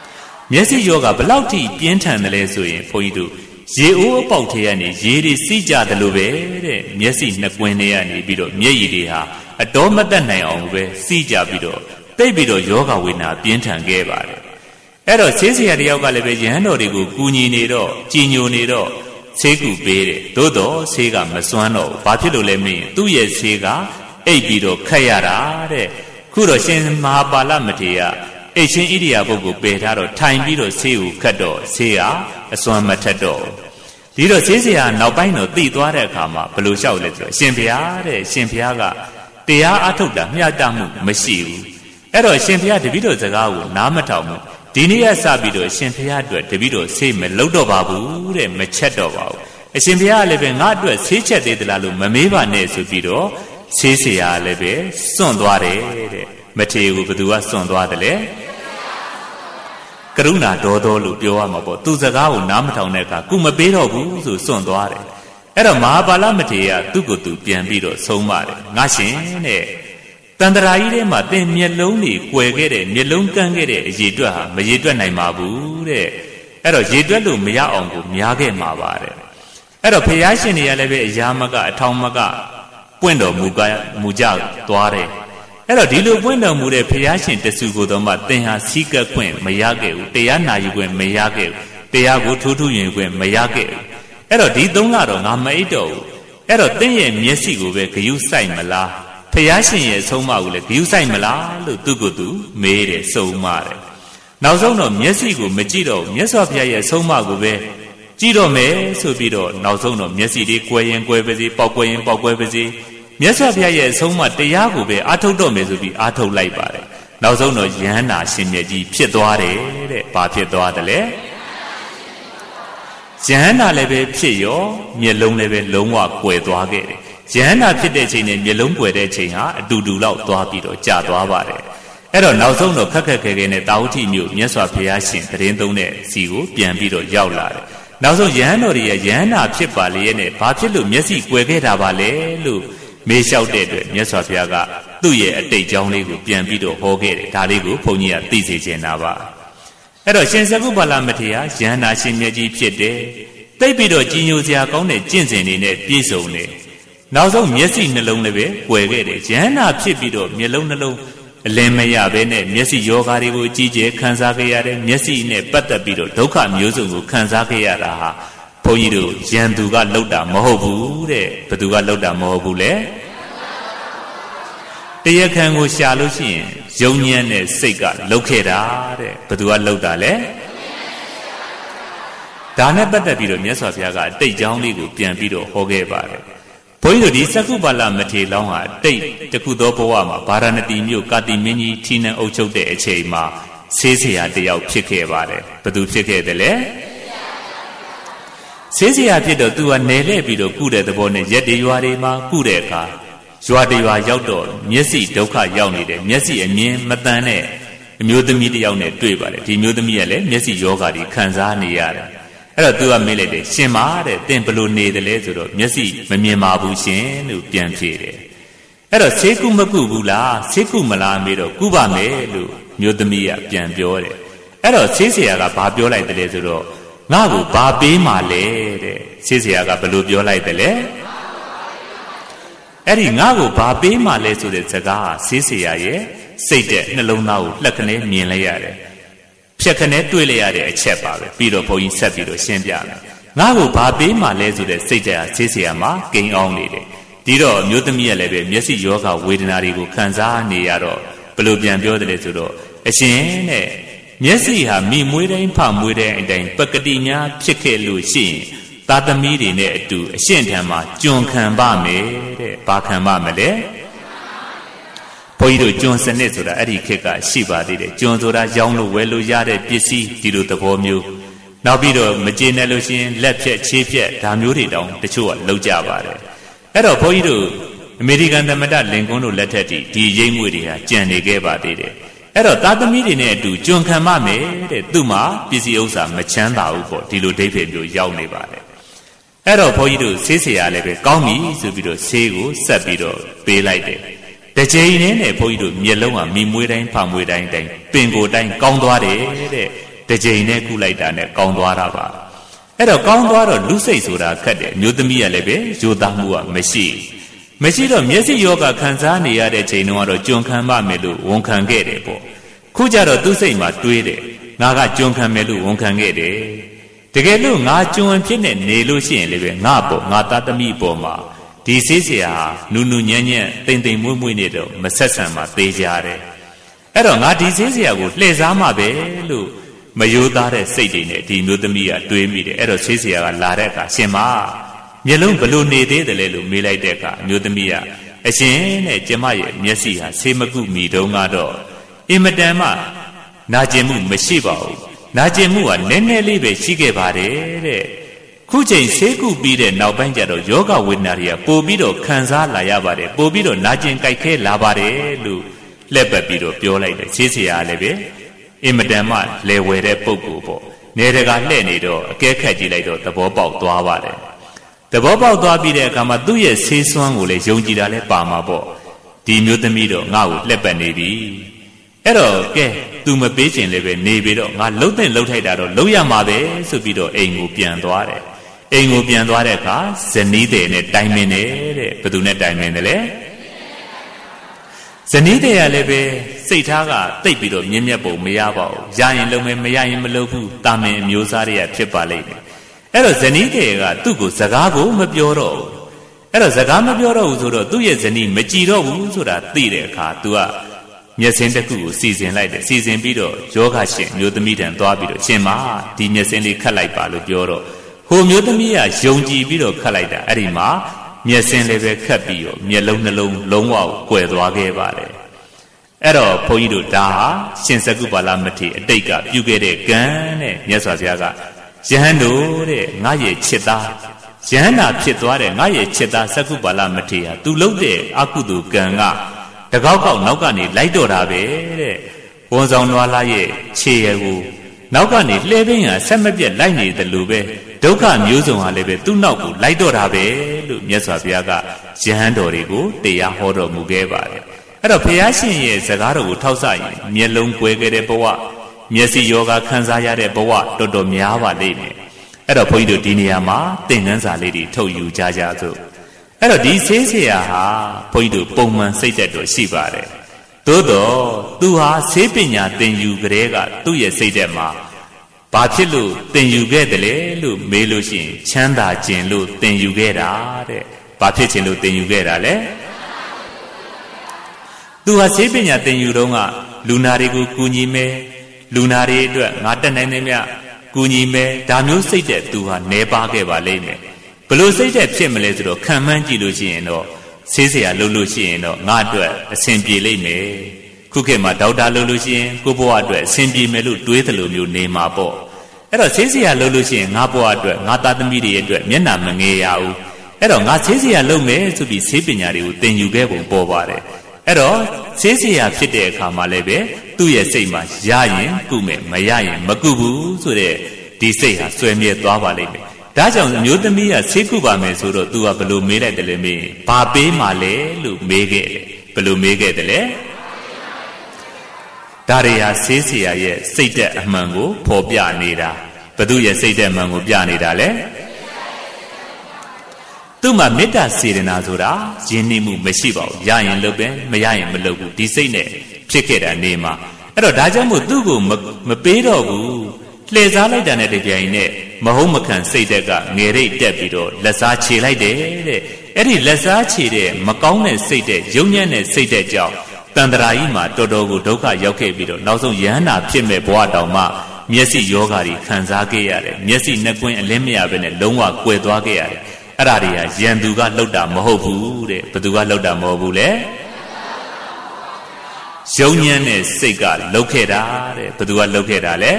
မျက်စိယောဂဘလောက်ထိပြင်းထန်တယ်လဲဆိုရင်ဘုန်းကြီးတို့ရေအိုးအပေါက်ထဲကနေရေတွေစီးကြတယ်လို့ပဲတဲ့မျက်စိနှစ်ကွင်းထဲကနေပြီးတော့မျက်ရည်တွေဟာအတော်မတက်နိုင်အောင်ပဲစီးကြပြီးတော့တိတ်ပြီးတော့ယောဂဝေဒနာပြင်းထန်ခဲ့ပါတယ်အဲ့တော့ဆေးဆရာတယောက်ကလည်းပဲယဟန်တော်တွေကိုကူညီနေတော့ကြည်ညိုနေတော့ဆေးကူပေးတယ်သို့တော့ဆေးကမစွမ်းတော့ဘူးဘာဖြစ်လို့လဲမင်းသူ့ရဲ့ဆေးကအိပ်ပြီးတော့ခက်ရတာတဲ့ခုတော့ရှင်မဟာပါဠမထေရအိတ်ချင်းဣရိယာပုဂ္ဂိုလ်ပယ်ထားတော့ထိုင်ပြီးတော့ဆေးကိုခတ်တော့ဆေးကအစွမ်းမထက်တော့ဒီတော့ဆေးဆရာနောက်ပိုင်းတော့သိသွားတဲ့အခါမှာဘယ်လိုလျှောက်လဲဆိုတော့ရှင်ဘုရားတဲ့ရှင်ဘုရားကတရားအထုတ်တာမျှတမှုမရှိဘူးအဲ့တော့ရှင်ဘုရားတပည့်တော်စကားကိုနားမထောင်ဘူးဒီနေ့ကစပြီးတော့ရှင်ဘုရားအတွက်တပည့်တော်ဆေးမလုပ်တော့ပါဘူးတဲ့မချက်တော့ပါဘူးအရှင်ဘုရားလည်းပဲငါအတွက်ဆေးချက်သေးသလားလို့မမေးပါနဲ့ဆိုပြီးတော့ဆေးဆရာလည်းပဲစွန့်သွားတယ်တဲ့မထေရကိုဘယ်သူကစွန့်သွားတယ်လဲကရုဏာတော်တော်လို့ပြောရမှာပေါ့သူစကားကိုနားမထောင်တဲ့အခါကုမပေးတော့ဘူးဆိုစွန့်သွားတယ်အဲ့တော့မဟာပါဠမထေရသူ့ကိုယ်သူပြန်ပြီးတော့ဆုံးမတယ်ငါရှင်တဲ့တန်တရာကြီးထဲမှာသင်မျက်လုံးတွေကွယ်ခဲ့တဲ့မျက်လုံးကန်းခဲ့တဲ့အရေတွက်ဟာမရေတွက်နိုင်ပါဘူးတဲ့အဲ့တော့ရေတွက်လို့မရအောင်ကိုများခဲ့မှာပါတဲ့အဲ့တော့ဖယားရှင်တွေကလည်းပဲအရာမကအထောင်မကပွင့်တော်မူကမူကြသွားတယ်အဲ့တော့ဒီလိုပွင့်တော်မူတဲ့ဖယားရှင်တဆူကိုတော့မှသင်ဟာစီးကပ်ခွင့်မရခဲ့ဘူးတရားနာယူခွင့်မရခဲ့ဘူးတရားကိုထိုးထိုးရင်ခွင့်မရခဲ့ဘူးအဲ့တော့ဒီသုံးလတော့ငါမအိတ်တော့ဘူးအဲ့တော့သင်ရဲ့မျက်စိကိုပဲဂယုစိုက်မလားဖယားရှင်ရဲ့ဆုံးမကိုလည်းဂယုစိုက်မလားလို့သူ့ကိုယ်သူမေးတယ်စုံမတယ်နောက်ဆုံးတော့မျက်စိကိုမကြည့်တော့ဘူးမြတ်စွာဘုရားရဲ့ဆုံးမကိုပဲကြည့်တော့မယ်ဆိုပြီးတော့နောက်ဆုံးတော့မျက်စိတွေကွယ်ရင်ကွယ်ပါစေပေါက်ကွယ်ရင်ပေါက်ကွယ်ပါစေမြတ်စွာဘုရားရဲ့အဆုံးအမတရားကိုပဲအားထုတ်တော့မယ်ဆိုပြီးအားထုတ်လိုက်ပါတယ်နောက်ဆုံးတော့ယဟန္တာရှင်မြတ်ကြီးဖြစ်သွားတယ်တဲ့ဘာဖြစ်သွားတယ်လဲယဟန္တာလည်းပဲဖြစ်ရောမျက်လုံးလည်းပဲလုံးဝကွယ်သွားခဲ့တယ်ယဟန္တာဖြစ်တဲ့ချိန်နဲ့မျက်လုံးကွယ်တဲ့ချိန်ဟာအတူတူလောက်သွားပြီးတော့ကြာသွားပါတယ်အဲ့တော့နောက်ဆုံးတော့ခက်ခက်ခဲခဲနဲ့တာဝတိမြို့မြတ်စွာဘုရားရှင်တရင်သုံးတဲ့စီကိုပြန်ပြီးတော့ရောက်လာတယ်နောက်ဆုံးယဟန်တော်ရဲ့ယဟန္တာဖြစ်ပါလေရဲ့နဲ့ဘာဖြစ်လို့မျက်စိကွယ်ခဲ့တာပါလဲလို့မေးလျှောက်တဲ့အတွက်မြတ်စွာဘုရားကသူ့ရဲ့အတိတ်ကြောင်းလေးကိုပြန်ပြီးတော့ဟောခဲ့တယ်ဒါလေးကိုဘုန်းကြီးကသိစေချင်တာပါအဲ့တော့ရှင်သကုပါလမထေရယဟန္တာရှင်မြတ်ကြီးဖြစ်တယ်သိပြီးတော့ကြီးညိုစရာကောင်းတဲ့ကျင့်စဉ်တွေနဲ့ပြည့်စုံတယ်နောက်ဆုံးမျက်စိနှလုံးလည်းပဲကွယ်ခဲ့တယ်ယဟန္တာဖြစ်ပြီးတော့မျက်လုံးနှလုံးအလင်းမရဘဲနဲ့မျက်စိယောဂါတွေကိုအကြီးကျယ်ခံစားခဲ့ရတယ်မျက်စိနဲ့ပတ်သက်ပြီးတော့ဒုက္ခမျိုးစုံကိုခံစားခဲ့ရတာဟာဘုန်းကြီးတို့ယန္သူကလှုပ်တာမဟုတ်ဘူးတဲ့ဘသူကလှုပ်တာမဟုတ်ဘူးလေတရားခံကိုရှာလို့ရှိရင်ယုံညံ့တဲ့စိတ်ကလှုပ်ခဲ့တာတဲ့ဘသူကလှုပ်တာလဲဒါနဲ့ပတ်သက်ပြီးတော့မြတ်စွာဘုရားကအတိတ်ကြောင်းလေးကိုပြန်ပြီးတော့ဟောခဲ့ပါတယ်ဘုန်းကြီးတို့ဒီသကုပါလမထေလောင်းဟာတိတ်တခုသောဘဝမှာဗာရာဏသီမြို့ကာတိမင်းကြီးထီးနှံအုပ်ချုပ်တဲ့အချိန်မှာဆေးဆရာတယောက်ဖြစ်ခဲ့ပါတယ်ဘသူဖြစ်ခဲ့တယ်လဲဆေးဆရာဖြစ်တော့သူကနယ်လှည့်ပြီးတော့ကုတဲ့သဘောနဲ့ရက်တရွာတွေမှာကုတဲ့အခါရွာတရွာရောက်တော့မျက်စိဒုက္ခရောက်နေတယ်မျက်စိအမြင်မတန်တဲ့အမျိုးသမီးတယောက်နဲ့တွေ့ပါတယ်ဒီမျိုးသမီးကလည်းမျက်စိယောဂါတွေခံစားနေရတယ်အဲ့တော့သူကမေးလိုက်တယ်ရှင်ပါတဲ့သင်ဘလို့နေတယ်လဲဆိုတော့မျက်စိမမြင်ပါဘူးရှင်လို့ပြန်ဖြေတယ်အဲ့တော့ဆေးကုမကုဘူးလားဆေးကုမလားမေးတော့ကုပါမယ်လို့မျိုးသမီးကပြန်ပြောတယ်အဲ့တော့ဆေးဆရာကဘာပြောလိုက်တယ်လဲဆိုတော့ငါ့ကိုဘာပေးမှလဲတဲ့ဆေးဆရာကဘလို့ပြောလိုက်တယ်လဲအဲ့ဒီငါ့ကိုဘာပေးမှလဲဆိုတဲ့စကားဟာဆေးဆရာရဲ့စိတ်တဲ့နှလုံးသားကိုလှက်ခနဲမြင်လိုက်ရတယ်ဖြက်ခနဲတွေ့လိုက်ရတဲ့အချက်ပါပဲပြီးတော့ဘုန်းကြီးဆက်ပြီးတော့ရှင်းပြမယ်ငါ့ကိုဘာပေးမှလဲဆိုတဲ့စိတ်တဲ့ဟာဆေးဆရာမှာကိန်းအောင်နေတယ်ဒီတော့မျိုးသမီးကလည်းပဲမျက်စိယောဂဝေဒနာတွေကိုခံစားနေရတော့ဘယ်လိုပြန်ပြောတယ်လဲဆိုတော့အရှင်တဲ့မျက်စိဟာမိမွေးတိုင်းဖမွေးတဲ့အတိုင်းပကတိများဖြစ်ခဲ့လို့ရှိရင်သာသမီတွေနဲ့အတူအရှင်ထံမှာကျွန်ခံပါမယ်တဲ့ဘာခံပါမလဲဘုန်းကြီးတို့ကျွန်စနစ်ဆိုတာအဲ့ဒီခေတ်ကရှိပါသေးတယ်ကျွန်ဆိုတာရောင်းလို့ဝယ်လို့ရတဲ့ပစ္စည်းဒီလိုသဘောမျိုးနောက်ပြီးတော့မကျေနပ်လို့ရှိရင်လက်ဖြက်ခြေဖြက်ဒါမျိုးတွေတောင်တချို့ကလုပ်ကြပါတယ်အဲ့တော့ဘုန်းကြီးတို့အမေရိကန်သမ္မတလင်ကွန်းတို့လက်ထက်ထိဒီရိပ်ငွေတွေဟာကြံနေခဲ့ပါသေးတယ်အဲ့တော့သားသမီးတွေနဲ့အတူကျွန်ခံမမယ်တဲ့သူ့မှာပစ္စည်းဥစ္စာမချမ်းသာဘူးပေါ့ဒီလိုဒိဋ္ဌိမျိုးရောက်နေပါတယ်အဲ့တော့ဘုန်းကြီးတို့ဆေးဆရာလည်းပဲကောင်းပြီဆိုပြီးတော့ဆေးကိုဆက်ပြီးတော့ပေးလိုက်တယ်တစ်ချိန်နဲ့နဲ့ဘုန်းကြီးတို့မျက်လုံးကမိမွေးတိုင်းဖမွေးတိုင်းတိုင်းပင်ကိုယ်တိုင်းကောင်းသွားတယ်တဲ့တကြိမ်နဲ့ကုလိုက်တာနဲ့ကောင်းသွားတာပါအဲ့တော့ကောင်းသွားတော့လူစိတ်ဆိုတာခက်တယ်မျိုးသမီးကလည်းပဲရိုးသားမှုကမရှိမရှိတော့မျက်စိယောဂခံစားနေရတဲ့ချိန်တုန်းကတော့ကြုံခံပါမယ်လို့ဝန်ခံခဲ့တယ်ပေါ့ခုကျတော့သူ့စိတ်မှာတွေးတယ်ငါကကြုံခံမယ်လို့ဝန်ခံခဲ့တယ်တကယ်လို့ငါကြုံဖြစ်နေနေလို့ရှိရင်လည်းပဲငါပေါ့ငါသားသမီးပေါ်မှာဒီဆေးဆရာနူနူညံ့ညံ့တိမ်တိမ်မွေ့မွေ့နေတော့မဆက်ဆံမှာသေးကြတယ်အဲ့တော့ငါဒီဆေးဆရာကိုလှည့်စားမှာပဲလို့မယိုးသားတဲ့စိတ်တွေနဲ့ဒီမျိုးသမီးကတွေးမိတယ်အဲ့တော့ဆေးဆရာကလာတဲ့အခါရှင်မမျက်လုံးဘလို့နေသေးတယ်လဲလို့မေးလိုက်တဲ့အခါမျိုးသမီးကအရှင်နဲ့ကျမရဲ့မျက်စိဟာဆေးမကုမီတုန်းကတော့အင်မတန်မှနာကျင်မှုမရှိပါဘူးနာကျင်မှုကနည်းနည်းလေးပဲရှိခဲ့ပါတယ်တဲ့ခုချိန်ဆေးကုပြီးတဲ့နောက်ပိုင်းကျတော့ယောဂဝေဒနာတွေကပိုပြီးတော့ခံစားလာရပါတယ်ပိုပြီးတော့နာကျင်ကြိုက်ခဲလာပါတယ်လို့လှည့်ပတ်ပြီးတော့ပြောလိုက်တယ်ဆေးဆရာလည်းပဲအင်မတန်မှလဲဝယ်တဲ့ပုံကိုပေါ့နေတကာလှည့်နေတော့အကဲခတ်ကြည့်လိုက်တော့သဘောပေါက်သွားပါတယ်သဘောပေါက်သွားပြီးတဲ့အခါမှာသူ့ရဲ့ဆေးစွမ်းကိုလည်းယုံကြည်တာလည်းပါမှာပေါ့ဒီမျိုးသမီးတော့ငါ့ကိုလှည့်ပတ်နေပြီအဲ့တော့ကဲ तू မပေးချင်လည်းပဲနေပြီးတော့ငါလှုပ်တဲ့လှုပ်ထိုက်တာတော့လှုပ်ရမှာပဲဆိုပြီးတော့အိမ်ကိုပြန်သွားတယ်အိမ်ကိုပြန်သွားတဲ့အခါဇနီးတဲ့နဲ့တိုင်ပင်တယ်တဲ့ဘယ်သူနဲ့တိုင်ပင်တယ်လဲဇနီးတဲ့ကလည်းပဲစိတ်ထားကတိတ်ပြီးတော့မြင့်မြတ်ပုံမရပါဘူးရရင်လုံမယ်မရရင်မလုပ်ဘူးတာမင်အမျိုးသားတွေကဖြစ်ပါလိမ့်မယ်အဲ့တော့ဇနီးတဲ့ကသူ့ကိုစကားကိုမပြောတော့ဘူးအဲ့တော့စကားမပြောတော့ဘူးဆိုတော့သူ့ရဲ့ဇနီးမကြည်တော့ဘူးဆိုတာသိတဲ့အခါ तू ကမျက်စင်းတစ်ခုကိုစီစဉ်လိုက်တယ်စီစဉ်ပြီးတော့ယောဂရှင်မျိုးသမီးတန်သွားပြီးတော့ရှင်မဒီမျက်စင်းလေးခတ်လိုက်ပါလို့ပြောတော့ဟိုမျိုးသမီးကယုံကြည်ပြီးတော့ခတ်လိုက်တာအဲ့ဒီမှာမျက်စင်းလေးပဲခတ်ပြီးတော့မျက်လုံးနှလုံးလုံးဝကိုကွယ်သွားခဲ့ပါတယ်အဲ့တော့ဘုန်းကြီးတို့ဒါဟာရှင်စကုပါလမထေရအတိတ်ကပြုခဲ့တဲ့ကံတဲ့မြတ်စွာဘုရားကယဟန်တို့တဲ့ငါရဲ့ချစ်သားယဟန္တာဖြစ်သွားတဲ့ငါရဲ့ချစ်သားစကုပါလမထေရသူလုပ်တဲ့အကုသိုလ်ကံကတကောက်ကောက်နောက်ကနေလိုက်တော့တာပဲတဲ့ဝန်ဆောင်နွားလာရဲ့ခြေရကိုနောက်ကနေလှဲပင်းကဆက်မပြတ်လိုက်နေတယ်လို့ပဲဒုက္ခမျိုးစုံဟာလည်းပဲသူ့နောက်ကိုလိုက်တော့တာပဲလို့မြတ်စွာဘုရားကယဟန်တော်တွေကိုတရားဟောတော်မူခဲ့ပါတယ်အဲ့တော့ဘုရားရှင်ရဲ့စကားတော်ကိုထောက်ဆရင်မျက်လုံးကွယ်ခဲ့တဲ့ဘဝမျက်စိယောဂခံစားရတဲ့ဘဝတော်တော်များပါလိမ့်မယ်အဲ့တော့ဘုန်းကြီးတို့ဒီနေရာမှာသင်ခန်းစာလေးတွေထုတ်ယူကြကြစို့အဲ့တော့ဒီဆေးဆရာဟာဘုန်းကြီးတို့ပုံမှန်စိတ်သက်တော်ရှိပါတယ်သို့တော့သူဟာဆေးပညာသင်ယူကြတဲ့ကသူ့ရဲ့စိတ်ထဲမှာဘာဖြစ်လို့သင်ယူခဲ့တယ်လဲလို့မေးလို့ရှိရင်ချမ်းသာခြင်းလို့သင်ယူခဲ့တာတဲ့ဘာဖြစ်ခြင်းလို့သင်ယူခဲ့တာလဲသူဟာဆေးပညာသင်ယူတော့ကလူနာတွေကိုကူညီမယ်လူနာတွေအတွက်ငါတက်နိုင်တယ်မြတ်ကူညီမယ်ဒါမျိုးစိတ်တဲ့သူဟာနေပါခဲ့ပါလိမ့်မယ်ဘလို့စိတ်တဲ့ဖြစ်မလဲဆိုတော့ခံမှန်းကြည့်လို့ရှိရင်တော့ဆေးဆရာလုပ်လို့ရှိရင်တော့ငါအတွက်အဆင်ပြေလိမ့်မယ်ခုခေတ်မှာဒေါက်တာလုပ်လို့ရှိရင်ကိုယ့်ဘဝအတွက်အဆင်ပြေမယ်လို့တွေးသလိုမျိုးနေမှာပေါ့အဲ့တော့ဆေးဆရာလုပ်လို့ရှိရင်ငါဘဝအတွက်ငါသားသမီးတွေအတွက်မျက်နှာမငယ်ရဘူးအဲ့တော့ငါဆေးဆရာလုပ်မယ်ဆိုပြီးဆေးပညာတွေကိုသင်ယူခဲ့ပုံပေါ်ပါတယ်အဲ့တော့ဆေးဆရာဖြစ်တဲ့အခါမှာလည်းပဲသူ့ရဲ့စိတ်မှာရရင်ကုမယ်မရရင်မကုဘူးဆိုတဲ့ဒီစိတ်ဟာဆွဲမြဲသွားပါလိမ့်မယ်ဒါကြောင့်အမျိုးသမီးကဆေးကုပါမယ်ဆိုတော့ तू ကဘလို့မေးလိုက်တယ်လဲမေးဘာပေးမှလဲလို့မေးခဲ့တယ်ဘလို့မေးခဲ့တယ်လဲဒါတွေဟာဆေးဆရာရဲ့စိတ်သက်အမှန်ကိုဖော်ပြနေတာဘသူရဲ့စိတ်သက်အမှန်ကိုပြနေတာလဲသူ့မှာမေတ္တာစေတနာဆိုတာယဉ်နေမှုမရှိပါဘူးရရင်လုပ်ပဲမရရင်မလုပ်ဘူးဒီစိတ်နဲ့ဖြစ်ခဲ့တာနေမှာအဲ့တော့ဒါကြောင့်မို့သူ့ကိုမပေးတော့ဘူးလှည့်စားလိုက်တာနဲ့တပြိုင်နက်မဟုတ်မခံစိတ်သက်ကငယ်ရိတ်တက်ပြီးတော့လက်စားခြေလိုက်တယ်တဲ့အဲ့ဒီလက်စားခြေတဲ့မကောင်းတဲ့စိတ်တဲ့ယုံညံ့တဲ့စိတ်တဲ့ကြောင့်တန်တရာကြီးမှာတော်တော်ကိုဒုက္ခရောက်ခဲ့ပြီးတော့နောက်ဆုံးယဟန္တာဖြစ်မဲ့ဘဝတောင်မှမျက်စိယောဂါတွေခံစားခဲ့ရတယ်မျက်စိနှကွင်းအလင်းမရဘဲနဲ့လုံးဝကွယ်သွားခဲ့ရတယ်အဲ့ဒါတွေကယံသူကလှုပ်တာမဟုတ်ဘူးတဲ့ဘသူကလှုပ်တာမဟုတ်ဘူးလေယုံညံ့တဲ့စိတ်ကလှုပ်ခဲ့တာတဲ့ဘသူကလှုပ်ခဲ့တာလဲ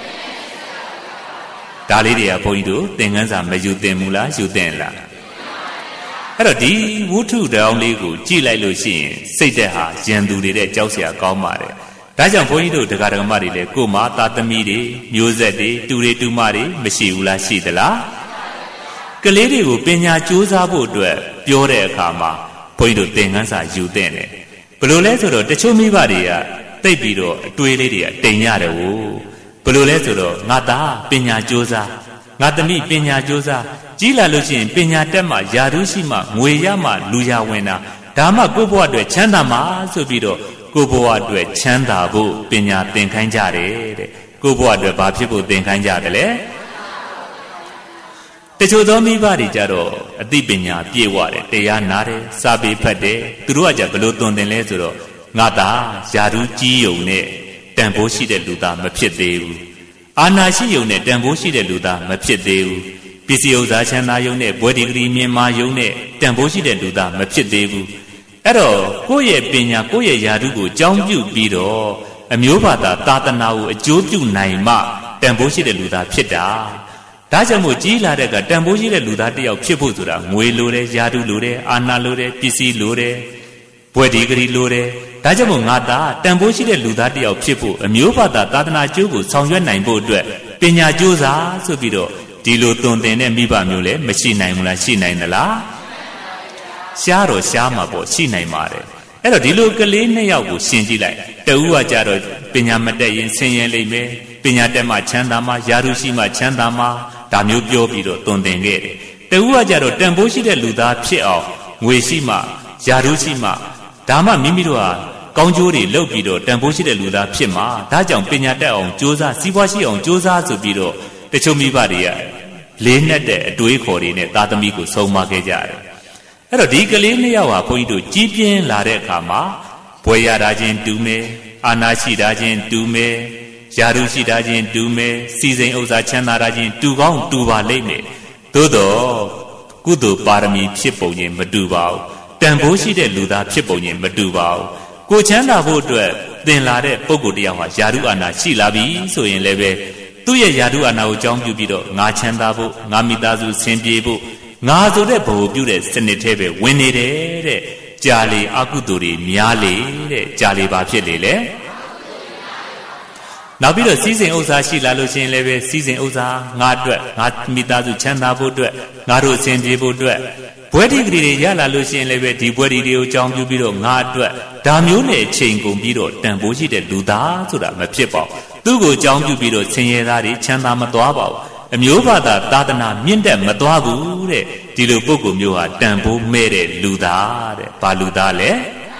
ဒါလေးတွေကဘုန်းကြီးတို့သင်ခန်းစာမယူသင်ဘူးလားယူသင်လားအဲ့တော့ဒီဝုထုတောင်လေးကိုကြည့်လိုက်လို့ရှိရင်စိတ်သက်ဟာယံသူတွေတဲ့ကြောက်စရာကောင်းပါတယ်ဒါကြောင့်ဘုန်းကြီးတို့ဒကာဒကမတွေလည်းကိုယ်မှာသာသမီတွေမျိုးဆက်တွေတူတွေတူမတွေမရှိဘူးလားရှိသလားကလေးတွေကိုပညာကြိုးစားဖို့အတွက်ပြောတဲ့အခါမှာဘုန်းကြီးတို့သင်ခန်းစာယူသင့်တယ်ဘယ်လိုလဲဆိုတော့တချို့မိဘတွေကတိတ်ပြီးတော့အတွေးလေးတွေကတိမ်ရတယ်ဟုတ်ဘလိုလဲဆိုတော့ငါသားပညာကြိုးစားငါသမီးပညာကြိုးစားကြီးလာလို့ရှိရင်ပညာတက်မှယာရုရှိမှငွေရမှလူရဝင်တာဒါမှကိုယ့်ဘဝအတွက်ချမ်းသာမှာဆိုပြီးတော့ကိုယ့်ဘဝအတွက်ချမ်းသာဖို့ပညာသင်ခိုင်းကြတယ်တဲ့ကိုယ့်ဘဝအတွက်ဘာဖြစ်ဖို့သင်ခိုင်းကြတယ်လဲတချို့သောမိဘတွေကြတော့အသိပညာပြေဝတယ်တရားနာတယ်စာပေဖတ်တယ်သူတို့ကကြဘလို့သွန်သင်လဲဆိုတော့ငါသားယာရုကြီးယုံနဲ့တန်ဖိုးရှိတဲ့လူသားမဖြစ်သေးဘူးအာနာရှိယုံနဲ့တန်ဖိုးရှိတဲ့လူသားမဖြစ်သေးဘူးပစ္စည်းဥစ္စာချမ်းသာယုံနဲ့ဘွဲဒီဂရီမြင်မာယုံနဲ့တန်ဖိုးရှိတဲ့လူသားမဖြစ်သေးဘူးအဲ့တော့ကိုယ့်ရဲ့ပညာကိုယ့်ရဲ့ယာရုကိုကြောင်းပြုပြီးတော့အမျိုးဘာသာသာသနာကိုအကျိုးပြုနိုင်မှတန်ဖိုးရှိတဲ့လူသားဖြစ်တာဒါကြောင့်မို့ကြီးလာတဲ့ကတန်ဖိုးရှိတဲ့လူသားတစ်ယောက်ဖြစ်ဖို့ဆိုတာငွေလိုတယ်ယာရုလိုတယ်အာနာလိုတယ်ပစ္စည်းလိုတယ်ဘွဲဒီဂရီလိုတယ်ဒါကြောင့်မို့ငါသားတန်ဖိုးရှိတဲ့လူသားတစ်ယောက်ဖြစ်ဖို့အမျိုးဘာသာသာသနာကျိုးကိုဆောင်ရွက်နိုင်ဖို့အတွက်ပညာကြိုးစားဆိုပြီးတော့ဒီလိုသွန်သင်တဲ့မိဘမျိုးလည်းမရှိနိုင်ဘူးလားရှိနိုင်သလားရှားတော့ရှားမှာပေါ့ရှိနိုင်ပါတယ်အဲ့တော့ဒီလိုကလေးနှစ်ယောက်ကိုရှင်းကြည့်လိုက်တဦးကကြတော့ပညာမတက်ရင်ဆင်းရဲလိမ့်မယ်ပညာတက်မှချမ်းသာမှယာရုရှိမှချမ်းသာမှဒါမျိုးပြောပြီးတော့သွန်သင်ခဲ့တယ်တဦးကကြတော့တန်ဖိုးရှိတဲ့လူသားဖြစ်အောင်ငွေရှိမှယာရုရှိမှဒါမှမိမိတို့ဟာကောင်းကျိုးတွေလုပ်ပြီးတော့တန်ဖိုးရှိတဲ့လူသားဖြစ်မှာဒါကြောင့်ပညာတတ်အောင်ကြိုးစားစီးပွားရှိအောင်ကြိုးစားဆိုပြီးတော့တချို့မိဘတွေကလေးနဲ့တဲ့အတွေးခေါ်တွေနဲ့သားသမီးကိုဆုံးမခဲ့ကြတယ်အဲ့တော့ဒီကလေးနှစ်ယောက်ဟာဘုန်းကြီးတို့ကြီးပြင်းလာတဲ့အခါမှာဘွယ်ရတာချင်းတူမယ်အာနာရှိတာချင်းတူမယ်ယာရုရှိတာချင်းတူမယ်စီစိန်ဥစ္စာချမ်းသာတာချင်းတူကောင်းတူပါလိမ့်မယ်သို့တော့ကုသိုလ်ပါရမီဖြစ်ပုံချင်းမတူပါဘူးတန်ဖိုးရှိတဲ့လူသားဖြစ်ပုံချင်းမတူပါဘူးကိုချမ်းသာဖို့အတွက်သင်လာတဲ့ပုဂ္ဂိုလ်တရားဟာယာရုအာနာရှိလာပြီဆိုရင်လည်းပဲသူ့ရဲ့ယာရုအာနာကိုကြောင်းပြုပြီးတော့ငါချမ်းသာဖို့ငါမိသားစုဆင်ပြေဖို့ငါဆိုတဲ့ဘဝပြုတဲ့စနစ်ထဲပဲဝင်နေတယ်တဲ့ကြာလေအကုသိုလ်တွေများလေတဲ့ကြာလေဘာဖြစ်လေလဲနောက်ပြီးတော့စီးစိမ်ဥစ္စာရှိလာလို့ရှိရင်လည်းပဲစီးစိမ်ဥစ္စာငါအတွက်ငါမိသားစုချမ်းသာဖို့အတွက်ငါတို့ဆင်ပြေဖို့အတွက်ဘွဲဒီဂရီတွေရလာလို့ရှိရင်လည်းပဲဒီဘွဲဒီတွေကိုကြောင်းပြုပြီးတော့ငါအတွက်ဒါမျိုးနဲ့ချိန်ကုန်ပြီးတော့တန်ဖိုးရှိတဲ့လူသားဆိုတာမဖြစ်ပါဘူးသူ့ကိုကြောင်းပြုပြီးတော့ဆင်းရဲသားတွေချမ်းသာမသွားပါဘူးအမျိုးဘာသာသာသနာမြင့်တက်မသွားဘူးတဲ့ဒီလိုပုဂ္ဂိုလ်မျိုးဟာတန်ဖိုးမဲ့တဲ့လူသားတဲ့ဘာလူသားလဲ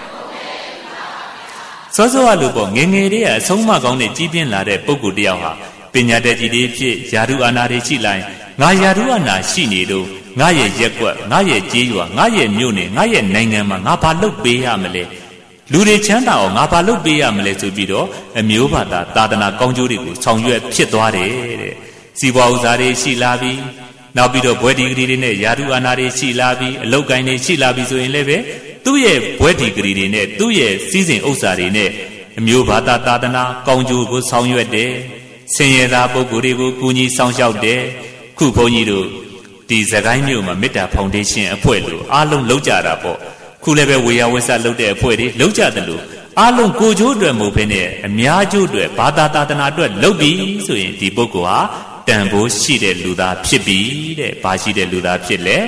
စောစောကလို့ပေါ့ငယ်ငယ်လေးကအဆုံးမကောင်းတဲ့ကြီးပြင်းလာတဲ့ပုဂ္ဂိုလ်တယောက်ဟာပညာတတ်ကြီးတွေဖြစ်ယာရုအာနာတွေရှိလိုက်ငါယာရုအာနာရှိနေတော့ငါရဲ့ရက်ကွက်ငါရဲ့ကြေးရွာငါရဲ့မြို့နယ်ငါရဲ့နိုင်ငံမှာငါဘာလုပ်ပေးရမလဲလူတွေချမ်းသာအောင်ငါဘာလုပ်ပေးရမလဲဆိုပြီးတော့အမျိုးဘာသာသာသနာကောင်းကျိုးတွေကိုဆောင်ရွက်ဖြစ်သွားတယ်တဲ့စီးပွားဥစ္စာတွေရှိလာပြီနောက်ပြီးတော့ဘွဲဒီဂရီတွေနဲ့ယာရုအာနာတွေရှိလာပြီအလုတ်ကိုင်းတွေရှိလာပြီဆိုရင်လည်းပဲသူ့ရဲ့ဘွဲဒီဂရီတွေနဲ့သူ့ရဲ့စီးစိမ်ဥစ္စာတွေနဲ့အမျိုးဘာသာသာသနာကောင်းကျိုးကိုဆောင်ရွက်တယ်ဆင်းရဲသားပုဂ္ဂိုလ်တွေကိုကူညီဆောင်ရှောက်တယ်ခုဘုန်းကြီးတို့ဒီစကိုင်းမြို့မှာမေတ္တာဖောင်ဒေးရှင်းအဖွဲ့လို့အားလုံးလုပ်ကြတာပေါ့ခုလည်းပဲဝေယဝိဆလုပ်တဲ့အဖွဲ့တွေလုပ်ကြတယ်လို့အားလုံးကိုကျိုးအတွက်မဟုတ်ဘဲနဲ့အများကျိုးအတွက်ဘာသာသာသနာအတွက်လုပ်ပြီးဆိုရင်ဒီပုဂ္ဂိုလ်ဟာတန်ဖိုးရှိတဲ့လူသားဖြစ်ပြီတဲ့ဘာရှိတဲ့လူသားဖြစ်လဲ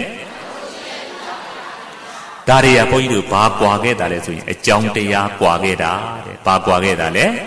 ဒါတွေကဘုန်းကြီးတို့ဘာကွာခဲ့တာလဲဆိုရင်အကြောင်းတရားကွာခဲ့တာတဲ့ဘာကွာခဲ့တာလဲ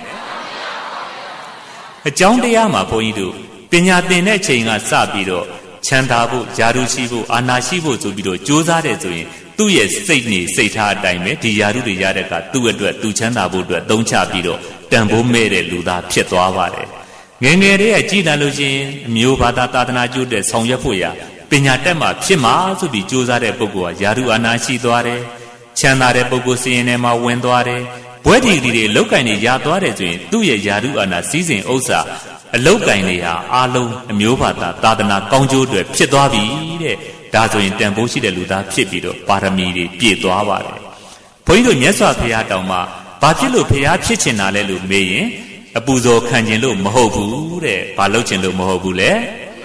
အကြောင်းတရားမှာဘုန်းကြီးတို့ပညာသင်တဲ့ချိန်ကစပြီးတော့ချမ်းသာဖို့ယာရုရှိဖို့အာနာရှိဖို့ဆိုပြီးတော့ကြိုးစားတယ်ဆိုရင်သူ့ရဲ့စိတ်နေစိတ်ထားအတိုင်းပဲဒီယာရုတွေရတဲ့ကသူ့အတွက်သူချမ်းသာဖို့အတွက်သုံးချပြီးတော့တန်ဖိုးမဲ့တဲ့လူသားဖြစ်သွားပါတယ်ငယ်ငယ်လေးကကြည်လာလို့ရှိရင်အမျိုးဘာသာသာသနာကျိုးတဲ့ဆောင်ရွက်ဖို့ရာပညာတတ်မှဖြစ်မှာဆိုပြီးကြိုးစားတဲ့ပုဂ္ဂိုလ်ကယာရုအာနာရှိသွားတယ်ချမ်းသာတဲ့ပုဂ္ဂိုလ်စီရင်ထဲမှာဝင်သွားတယ်ဘွဲဒီဒီတွေလောက်ကင်တွေရသွားတယ်ဆိုရင်သူ့ရဲ့ယာရုအာနာစီးစိမ်ဥစ္စာအလောက်ကင်တွေဟာအားလုံးအမျိုးဘာသာသာသနာကောင်းကျိုးတွေဖြစ်သွားပြီတဲ့ဒါဆိုရင်တန်ဖိုးရှိတဲ့လူသားဖြစ်ပြီးတော့ပါရမီတွေပြည့်သွားပါတယ်ဘုန်းကြီးတို့မြတ်စွာဘုရားတောင်မှဘာဖြစ်လို့ဘုရားဖြစ်ချင်တာလဲလို့မေးရင်အပူဇော်ခံခြင်းလို့မဟုတ်ဘူးတဲ့ဘာလုပ်ခြင်းလို့မဟုတ်ဘူးလဲ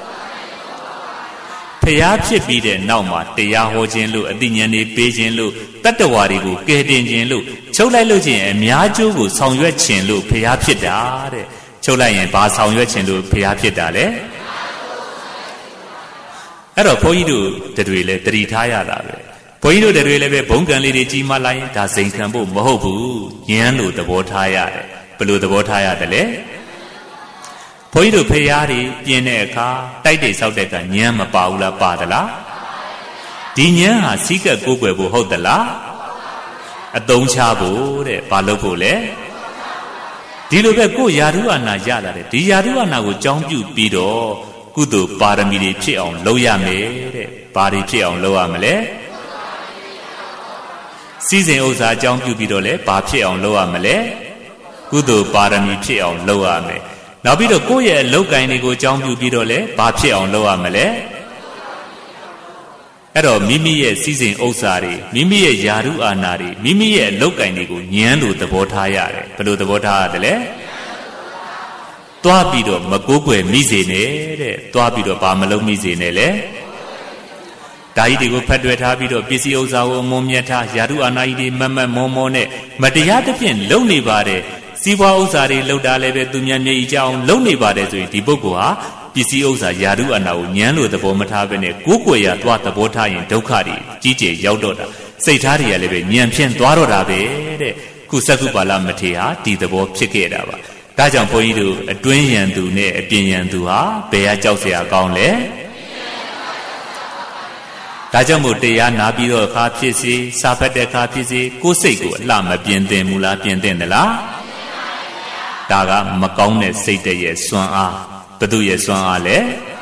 ဖျားဖြစ်ပြီးတဲ့နောက်မှာတရားဟောခြင်းလို့အသိဉာဏ်တွေပေးခြင်းလို့တတ္တဝါတွေကိုကယ်တင်ခြင်းလို့ချုပ်လိုက်လို့ချင်းအများကျိုးကိုဆောင်ရွက်ခြင်းလို့ဖျားဖြစ်တာတဲ့ချုပ်လိုက်ရင်ဘာဆောင်ရွက်ခြင်းလို့ဖျားဖြစ်တာလဲအဲ့တော့ဘုန်းကြီးတို့တွေလည်းတတိထားရတာပဲဘုန်းကြီးတို့တွေလည်းပဲဘုံကံလေးတွေကြီးမှလိုက်ရင်ဒါစိန်ခံဖို့မဟုတ်ဘူးဉာဏ်လို့သဘောထားရတယ်ဘယ်လိုသဘောထားရတယ်လဲဘုန်းကြီးတို့ဖရာတွေပြင်တဲ့အခါတိုက်တိဆောက်တဲ့အခါညံမပါဘူးလားပါသလားဒီညံဟာစီးကပ်ကိုးကွယ်ဖို့ဟုတ်သလားအသုံးချဖို့တဲ့ဘာလို့ဖို့လဲဒီလိုပဲကိုယာရုအာနာရလာတယ်ဒီယာရုအာနာကိုကြောင်းပြုပြီးတော့ကုသိုလ်ပါရမီတွေဖြစ်အောင်လုပ်ရမယ်တဲ့ဘာတွေဖြစ်အောင်လုပ်ရမလဲစီစဉ်ဥစ္စာအကြောင်းပြုပြီးတော့လဲဘာဖြစ်အောင်လုပ်ရမလဲကုသိုလ်ပါရမီဖြစ်အောင်လုပ်ရမယ်နောက်ပြီးတော့ကိုယ့်ရဲ့အလုပ်ကိုင်တွေကိုအကြောင်းပြုပြီးတော့လဲဘာဖြစ်အောင်လုပ်ရမလဲအဲ့တော့မိမိရဲ့စီစဉ်ဥစ္စာတွေမိမိရဲ့ယာရုအာနာတွေမိမိရဲ့အလုပ်ကိုင်တွေကိုညံလို့သဘောထားရတယ်ဘယ်လိုသဘောထားရတယ်လဲတွားပြီးတော့မကိုးကွယ်မိစေနဲ့တဲ့တွားပြီးတော့ဘာမလုပ်မိစေနဲ့လဲဓာကြီးတွေကိုဖတ်တွယ်ထားပြီးတော့ပစ္စည်းဥစ္စာကိုအမုန်းမြတ်ထားယာရုအာနာကြီးတွေမတ်မတ်မောမောနဲ့မတရားသဖြင့်လုံနေပါတယ်စီးပွားဥစ္စာတွေလှုပ်တာလည်းပဲသူများမျက်ရည်ကျအောင်လုံနေပါတယ်ဆိုရင်ဒီပုဂ္ဂိုလ်ဟာပစ္စည်းဥစ္စာယာရုအာနာကိုညံလို့သဘောမထားဘဲနဲ့ကိုးကွယ်ရသွားသဘောထားရင်ဒုက္ခတွေကြီးကျယ်ရောက်တော့တာစိတ်ထားတွေကလည်းပဲညံဖြင့်သွားတော့တာပဲတဲ့ခုစက္ကုပါလမထေရဟာဒီသဘောဖြစ်ခဲ့တာပါဒါကြောင့်ဘုန်းကြီးတို့အတွင်းယံသူနဲ့အပြင်ယံသူဟာဘယ်ဟာကြောက်เสียကောင်းလဲဒါကြောင့်မို့တရားနာပြီးတော့အခါဖြစ်စီစာဖတ်တဲ့အခါဖြစ်စီကိုယ်စိတ်ကိုအလှမပြင်းသင်ဘူးလားပြင်းသင်သလားဒါကမကောင်းတဲ့စိတ်တည်းရဲ့စွမ်းအားဘုသူရဲ့စွမ်းအားလဲ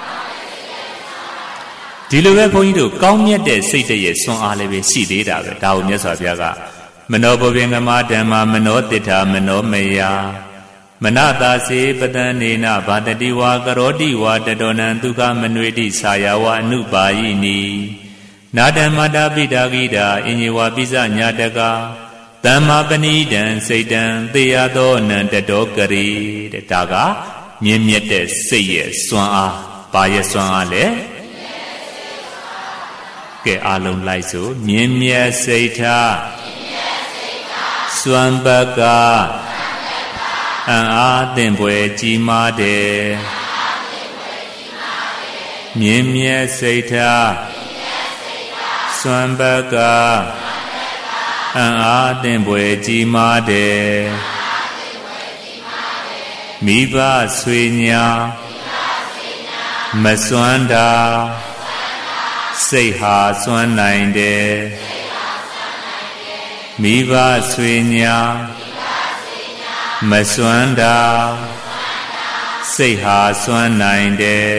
ဒီလိုပဲဘုန်းကြီးတို့ကောင်းမြတ်တဲ့စိတ်တည်းရဲ့စွမ်းအားလည်းပဲရှိသေးတာပဲဒါကိုမြတ်စွာဘုရားကမနောဘုပင်ကမဓမ္မမနောတိဋ္ဌာမနောမယမနတာစေပတန်နေနဘာတတိဝါကရောတိဝါတတောနံဒုက္ခမနွေတိဆာယဝအနုပါယိနိနာဓမ္မတာပိတာဂိတာအင်ညေဝပိစညာတကသမ္မာပဏိတံစိတ်တံသေယသောနံတတောကရိတဲ့ဒါကမြင့်မြတ်တဲ့စိတ်ရဲ့စွမ်းအားဘာရဲ့စွမ်းအားလဲကဲအားလုံးလိုက်စို့မြင့်မြတ်စိတ်ထားစွမ်းပကအံအားသင်ပွဲကြီးမားတယ်မြင့်မြတ်စိတ်ထားစွမ်းပကအံအားသင်ပွဲကြီးမားတယ်မိဘဆွေညာမစွမ်းတာစိတ်ဟာစွမ်းနိုင်တယ်မိဘဆွေညာမစွမ်းတာစိတ်ဟာစွမ်းနိုင်တယ်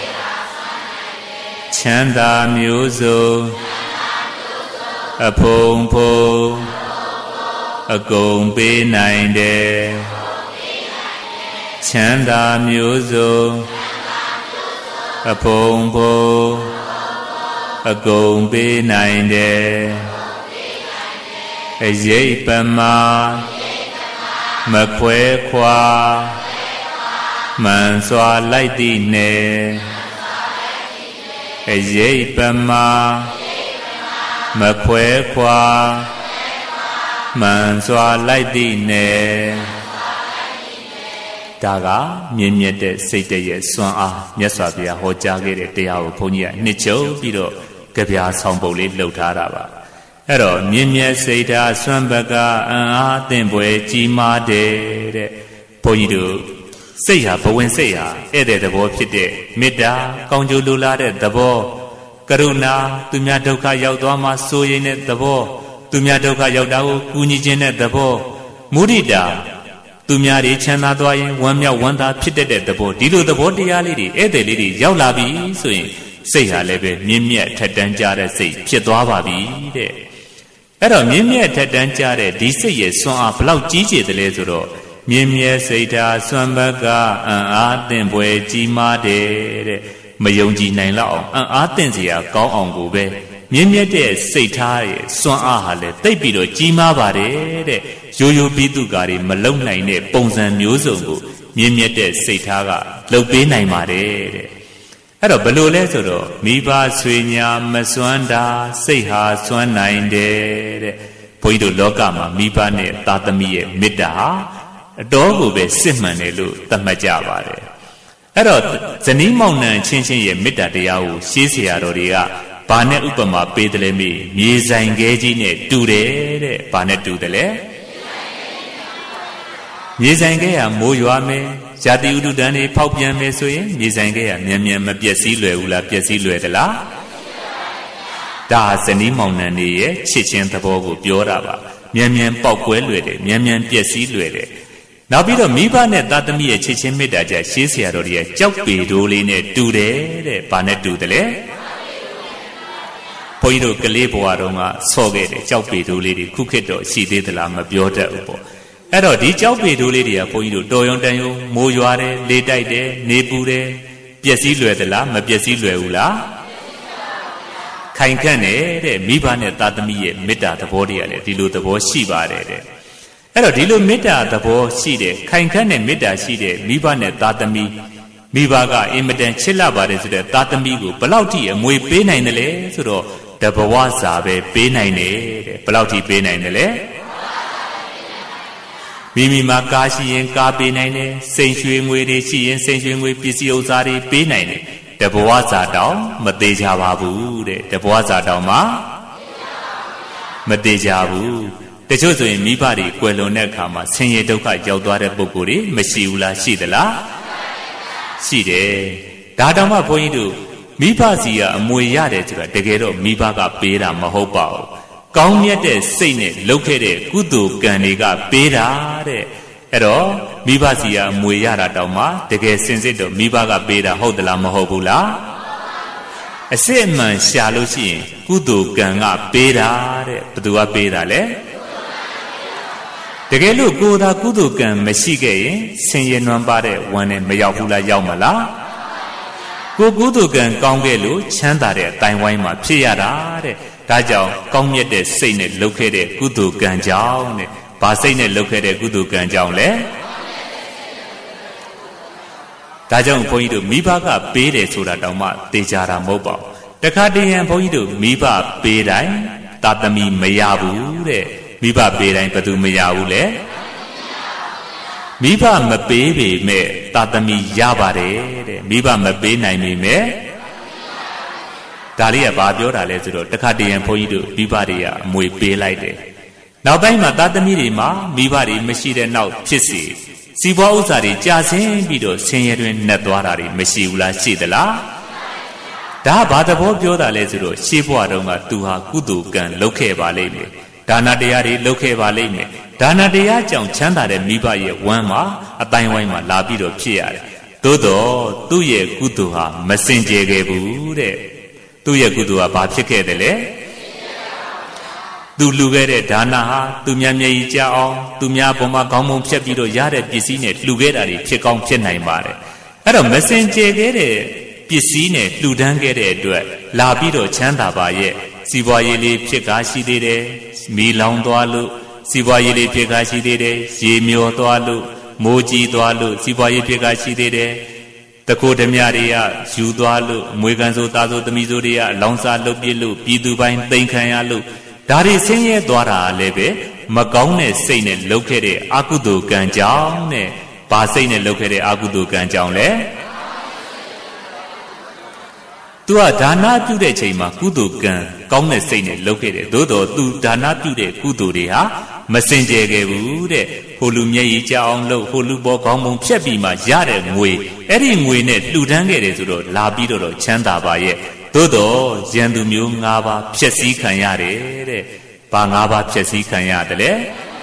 ချမ်းသာမျိုးစုံအဖုံဖုံအကုန်ပေးနိုင်တယ်ချမ်းသာမျိုးစုံအဖုံဖုံအကုန်ပေးနိုင်တယ်အရေးပမာမခွဲခွာမှန်စွာလိုက်သည့်နယ်အရေးပမာမခွဲခွာမှန်စွာလိုက်သည့်နယ်ဒါကမြင့်မြတ်တဲ့စိတ်တည်းရဲ့စွမ်းအားမြတ်စွာဘုရားဟောကြားခဲ့တဲ့တရားကိုဘုန်းကြီးကနှစ်ချုပ်ပြီးတော့ကြပြဆောင်ပုံလေးလှုပ်ထားတာပါအဲ့တော့မြင့်မြတ်စိတ်ဓာတ်စွမ်းပကအံအားသင်ပွဲကြီးမားတယ်တဲ့ဘုန်းကြီးတို့စိတ်ဟာဘဝင်စိတ်ဟာဧည့်တဲ့သဘောဖြစ်တဲ့မေတ္တာကောင်းကျိုးလိုလားတဲ့သဘောကရုဏာသူများဒုက္ခရောက်သွားမှစိုးရိမ်တဲ့သဘောသူများဒုက္ခရောက်တာကိုကူညီခြင်းတဲ့သဘောမုဒိတာသူများတွေချမ်းသာသွားရင်ဝမ်းမြောက်ဝမ်းသာဖြစ်တတ်တဲ့သဘောဒီလိုသဘောတရားလေးတွေဧည့်သည်လေးတွေရောက်လာပြီဆိုရင်စိတ်ဟာလည်းပဲမြင့်မြတ်ထက်တန်းကြတဲ့စိတ်ဖြစ်သွားပါပြီတဲ့အဲ့တော့မြင့်မြတ်ထက်တန်းကြတဲ့ဒီစိတ်ရဲ့စွမ်းအားဘလောက်ကြီးကျယ်တယ်လဲဆိုတော့မြင့်မြတ်စိတ်ဓာတ်စွမ်းဘကအံအားသင်ပွဲကြီးမားတယ်တဲ့မယုံကြည်နိုင်လောက်အောင်အံအားသင်စရာကောင်းအောင်ကိုပဲမြင့်မြတ်တဲ့စိတ်ထားရဲ့စွမ်းအားဟာလည်းတိတ်ပြီးတော့ကြီးမားပါတယ်တဲ့ရိုးရိုးပြီးသူကတွေမလုံနိုင်တဲ့ပုံစံမျိုးစုံကိုမြင့်မြတ်တဲ့စိတ်ထားကလှုပ်ပေးနိုင်ပါတယ်တဲ့အဲ့တော့ဘယ်လိုလဲဆိုတော့မိဘဆွေညာမစွမ်းတာစိတ်ဟာစွမ်းနိုင်တယ်တဲ့ဘုန်းကြီးတို့လောကမှာမိဘနဲ့သားသမီးရဲ့မေတ္တာဟာအတော်ကိုပဲစစ်မှန်တယ်လို့သတ်မှတ်ကြပါတယ်အဲ့တော့ဇနီးမောင်နှံချင်းချင်းရဲ့မေတ္တာတရားကိုရှေးဆရာတော်တွေကဘာနဲ့ဥပမာပေးတယ်လဲမေးမြေဆိုင်ခဲကြီးနဲ့တူတယ်တဲ့ဘာနဲ့တူတယ်လဲမြေဆိုင်ခဲကမိုးရွာမယ်ဇာတိဥဒ္ဒတန်တွေဖောက်ပြန်မယ်ဆိုရင်မြေဆိုင်ကရမြန်မြန်မပျက်စီးလွယ်ဘူးလားပျက်စီးလွယ်သလားဒါဇနီးမောင်နှံတွေရဲ့ချစ်ချင်းသဘောကိုပြောတာပါမြန်မြန်ပေါက်ကွဲလွယ်တယ်မြန်မြန်ပျက်စီးလွယ်တယ်နောက်ပြီးတော့မိဘနဲ့သားသမီးရဲ့ချစ်ချင်းမေတ္တာကြရှေးဆရာတော်တွေရဲ့ကြောက်ပေတိုးလေးနဲ့တူတယ်တဲ့ဘာနဲ့တူတယ်လဲဘုန်းကြီးတို့ကလေးဘဝတုန်းကဆော့ခဲ့တယ်ကြောက်ပေတိုးလေးတွေခုခေတ်တော့ရှိသေးသလားမပြောတတ်ဘူးပေါ့အဲ့တော့ဒီကြောက်ပေတိုးလေးတွေကဘုန်းကြီးတို့တော်ရုံတန်ရုံမိုးရွာတယ်လေတိုက်တယ်နေပူတယ်ပျက်စီးလွယ်သလားမပျက်စီးလွယ်ဘူးလားခိုင်ခန့်တဲ့မိဘနဲ့သားသမီးရဲ့မေတ္တာသဘောတွေကလည်းဒီလိုသဘောရှိပါတယ်တဲ့အဲ့တော့ဒီလိုမေတ္တာသဘောရှိတဲ့ခိုင်ခန့်တဲ့မေတ္တာရှိတဲ့မိဘနဲ့သားသမီးမိဘကအင်မတန်ချစ်လာပါတယ်ဆိုတဲ့သားသမီးကိုဘလောက်ထိအမွေပေးနိုင်တယ်လဲဆိုတော့တဘဝစာပဲပေးနိုင်တယ်တဲ့ဘလောက်ထိပေးနိုင်တယ်လဲမိမိမှာကားရှိရင်ကားပေးနိုင်တယ်စိန်ရွှေငွေတွေရှိရင်စိန်ရွှေငွေပစ္စည်းဥစ္စာတွေပေးနိုင်တယ်တဘဝစာတောင်မသေးကြပါဘူးတဲ့တဘဝစာတောင်မှမသေးကြဘူးတချို့ဆိုရင်မိဘတွေကွယ်လွန်တဲ့အခါမှာဆင်းရဲဒုက္ခရောက်သွားတဲ့ပုဂ္ဂိုလ်တွေမရှိဘူးလားရှိသလားရှိတယ်ဒါတောင်မှဘုန်းကြီးတို့မိဘစီကအမွေရတယ်ဆိုတာတကယ်တော့မိဘကပေးတာမဟုတ်ပါဘူးကောင်းမြတ်တဲ့စိတ်နဲ့လုပ်ခဲ့တဲ့ကုသိုလ်ကံတွေကပေးတာတဲ့အဲ့တော့မိဘစီကအမွေရတာတောင်မှတကယ်စင်စစ်တော့မိဘကပေးတာဟုတ်သလားမဟုတ်ဘူးလားအစစ်အမှန်ရှာလို့ရှိရင်ကုသိုလ်ကံကပေးတာတဲ့ဘသူကပေးတာလဲတကယ်လို့ကိုယ်သာကုသိုလ်ကံမရှိခဲ့ရင်ဆင်းရဲနွမ်းပါတဲ့ဝမ်းနဲ့မရောက်ဘူးလားရောက်မလားကိုကုသိုလ်ကံကောင်းခဲ့လို့ချမ်းသာတဲ့အတိုင်းဝိုင်းမှာဖြစ်ရတာတဲ့ဒါကြောင့်ကောင်းမြတ်တဲ့စိတ်နဲ့လုပ်ခဲ့တဲ့ကုသိုလ်ကံကြောင့်တဲ့ဘာစိတ်နဲ့လုပ်ခဲ့တဲ့ကုသိုလ်ကံကြောင့်လဲဒါကြောင့်ဘုန်းကြီးတို့မိဘကပေးတယ်ဆိုတာတောင်မှသိကြတာမဟုတ်ပါဘူးတခါတည်းရန်ဘုန်းကြီးတို့မိဘပေးတိုင်းသာသမီမရဘူးတဲ့မိဘပေးတိုင်းဘယ်သူမရဘူးလဲမိဘမပေးပေမဲ့သာသမီရပါတယ်တဲ့မိဘမပေးနိုင်ပေမဲ့ဒါလေးကဘာပြောတာလဲဆိုတော့တခါတည်းရန်ဘုန်းကြီးတို့မိဘတွေကအမွေပေးလိုက်တယ်နောက်ပိုင်းမှာသာသမီတွေမှာမိဘတွေမရှိတဲ့နောက်ဖြစ်စီစီးပွားဥစ္စာတွေကြာဆင်းပြီးတော့ဆင်းရဲတွင်နှက်သွားတာတွေမရှိဘူးလားရှိသလားဒါဘာသဘောပြောတာလဲဆိုတော့ရှေးဘဝတုန်းကသူဟာကုသိုလ်ကံလုပ်ခဲ့ပါလိမ့်မယ်ဒါနတရားတွေလုပ်ခဲ့ပါလိမ့်မယ်ဒါနတရားကြောင့်ချမ်းသာတဲ့မိဘရဲ့ဝမ်းမှာအတိုင်းဝိုင်းမှာလာပြီးတော့ဖြစ်ရတယ်သို့တော့သူ့ရဲ့ကုသိုလ်ဟာမစင်ကြယ်ခဲ့ဘူးတဲ့သူ့ရဲ့ကုသိုလ်ဟာဘာဖြစ်ခဲ့တယ်လဲသူလှူခဲ့တဲ့ဒါနဟာသူများမျက်ရည်ကျအောင်သူများပေါ်မှာခေါင်းမုံဖြတ်ပြီးတော့ရတဲ့ပစ္စည်းနဲ့လှူခဲ့တာတွေဖြစ်ကောင်းဖြစ်နိုင်ပါတယ်အဲ့တော့မစင်ကြယ်ခဲ့တဲ့ပစ္စည်းနဲ့လှူဒန်းခဲ့တဲ့အတွက်လာပြီးတော့ချမ်းသာပါရဲ့စီးပွားရေးလေးဖြစ်ကားရှိသေးတယ်မီလောင်သွားလို့စီးပွားရေးလေးဖြစ်ကားရှိသေးတယ်ရေမျောသွားလို့မိုးကြီးသွားလို့စီးပွားရေးဖြစ်ကားရှိသေးတယ်တကိုယ်ဓမြတွေကယူသွားလို့အမွေခံဆိုသားဆိုသမီးဆိုတွေကအလောင်းစားလုပ်ပြလို့ပြည်သူပိုင်းသိမ်းခံရလို့ဒါတွေဆင်းရဲသွားတာလည်းပဲမကောင်းတဲ့စိတ်နဲ့လုပ်ခဲ့တဲ့အကုသိုလ်ကံကြောင့်နဲ့ဘာစိတ်နဲ့လုပ်ခဲ့တဲ့အကုသိုလ်ကံကြောင့်လဲသူကဒါနပြုတဲ့ချိန်မှာကုသိုလ်ကံကောင်းတဲ့စိတ်နဲ့လုပ်ခဲ့တယ်သို့တော်သူဒါနပြုတဲ့ကုသိုလ်တွေဟာမစင်ကြယ်ခဲ့ဘူးတဲ့ဟိုလူမျက်ရည်ကျအောင်လို့ဟိုလူပေါ်ခေါင်းပုံဖြတ်ပြီးမှရတဲ့ငွေအဲ့ဒီငွေနဲ့လှူဒန်းခဲ့တယ်ဆိုတော့လာပြီးတော့ချမ်းသာပါရဲ့သို့တော်ရန်သူမျိုး၅ပါးဖြည့်ဆည်းခံရတယ်တဲ့ဘာ၅ပါးဖြည့်ဆည်းခံရတယ်လဲ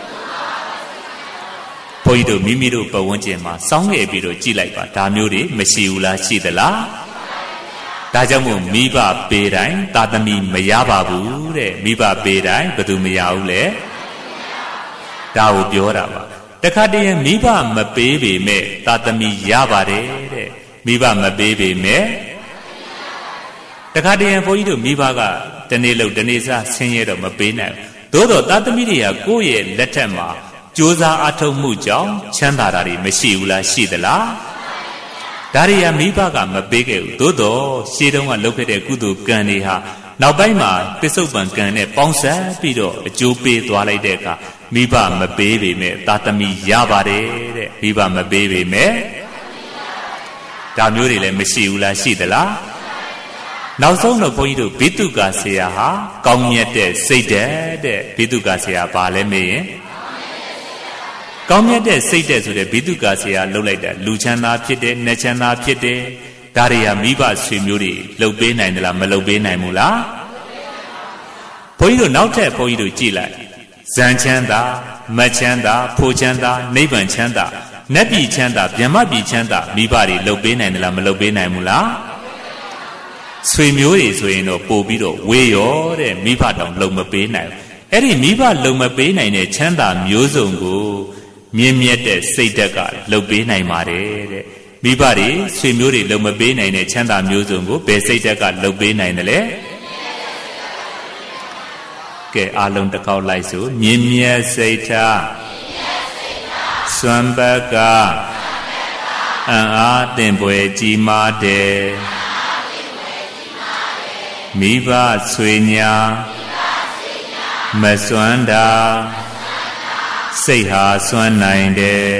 ဘုန်းကြီးတို့မိမိတို့ပတ်ဝန်းကျင်မှာစောင်းခဲ့ပြီးတော့ကြည်လိုက်ပါဒါမျိုးတွေမရှိဘူးလားရှိသလားဒါကြောင့်မို့မိဘပေးတိုင်းသာသမီမရပါဘူးတဲ့မိဘပေးတိုင်းဘယ်သူမရဘူးလဲဒါကိုပြောတာပါတခါတည်းမိဘမပေးပေမဲ့သာသမီရပါတယ်တဲ့မိဘမပေးပေမဲ့တခါတည်းဘုန်းကြီးတို့မိဘကတနေ့လို့တနေ့စားဆင်းရဲတော့မပေးနိုင်ဘူးသို့တော့သာသမီတွေကကိုယ့်ရဲ့လက်ထက်မှာကြိုးစားအထောက်မှုကြောင့်ချမ်းသာတာတွေမရှိဘူးလားရှိသလားဒါတွေကမိဘကမပေးခဲ့ဘူးသို့တော့ရှေးတုန်းကလုပ်ခဲ့တဲ့ကုသိုလ်ကံတွေဟာနောက်ပိုင်းမှာပစ္စုပန်ကံနဲ့ပေါင်းစပ်ပြီးတော့အကျိုးပေးသွားလိုက်တဲ့အခါမိဘမပေးပေမဲ့သာသမီရပါတယ်တဲ့မိဘမပေးပေမဲ့ဒါမျိုးတွေလည်းမရှိဘူးလားရှိသလားနောက်ဆုံးတော့ဘုန်းကြီးတို့ဘိတုကာဆရာဟာကောင်းမြတ်တဲ့စိတ်ဓာတ်တဲ့ဘိတုကာဆရာဘာလဲမေးရင်ကောင်းမြတ်တဲ့စိတ်တဲ့ဆိုတဲ့ဘိတုကာဆရာလှုပ်လိုက်တာလူချမ်းသာဖြစ်တယ်နတ်ချမ်းသာဖြစ်တယ်ဒါတွေကမိဘဆွေမျိုးတွေလှုပ်ပေးနိုင်သလားမလှုပ်ပေးနိုင်ဘူးလားဘုန်းကြီးတို့နောက်ထပ်ဘုန်းကြီးတို့ကြည့်လိုက်ဇန်ချမ်းသာမတ်ချမ်းသာဖိုချမ်းသာနိဗ္ဗာန်ချမ်းသာနတ်ပြည်ချမ်းသာဗျမ္မပြည်ချမ်းသာမိဘတွေလှုပ်ပေးနိုင်သလားမလှုပ်ပေးနိုင်ဘူးလားဆွေမျိုးတွေဆိုရင်တော့ပို့ပြီးတော့ဝေးရောတဲ့မိဘတောင်လှုပ်မပေးနိုင်အဲ့ဒီမိဘလှုပ်မပေးနိုင်တဲ့ချမ်းသာမျိုးစုံကိုမြင့်မြတ်တဲ့စိတ်ဓာတ်ကလှုပ်ပေးနိုင်ပါတယ်တဲ့မိဘတွေဆွေမျိုးတွေလှုပ်မပေးနိုင်တဲ့ချမ်းသာမျိုးစုံကိုဘယ်စိတ်ဓာတ်ကလှုပ်ပေးနိုင်တယ်လဲကဲအားလုံးတစ်ခေါက်လိုက်စို့မြင့်မြတ်စိတ်ထားစွမ်းဘက်ကအံ့အားသင်ပွဲကြီးမားတယ်မိဘဆွေညာမစွမ်းတာစိတ်ဟာစွမ်းနိုင်တယ်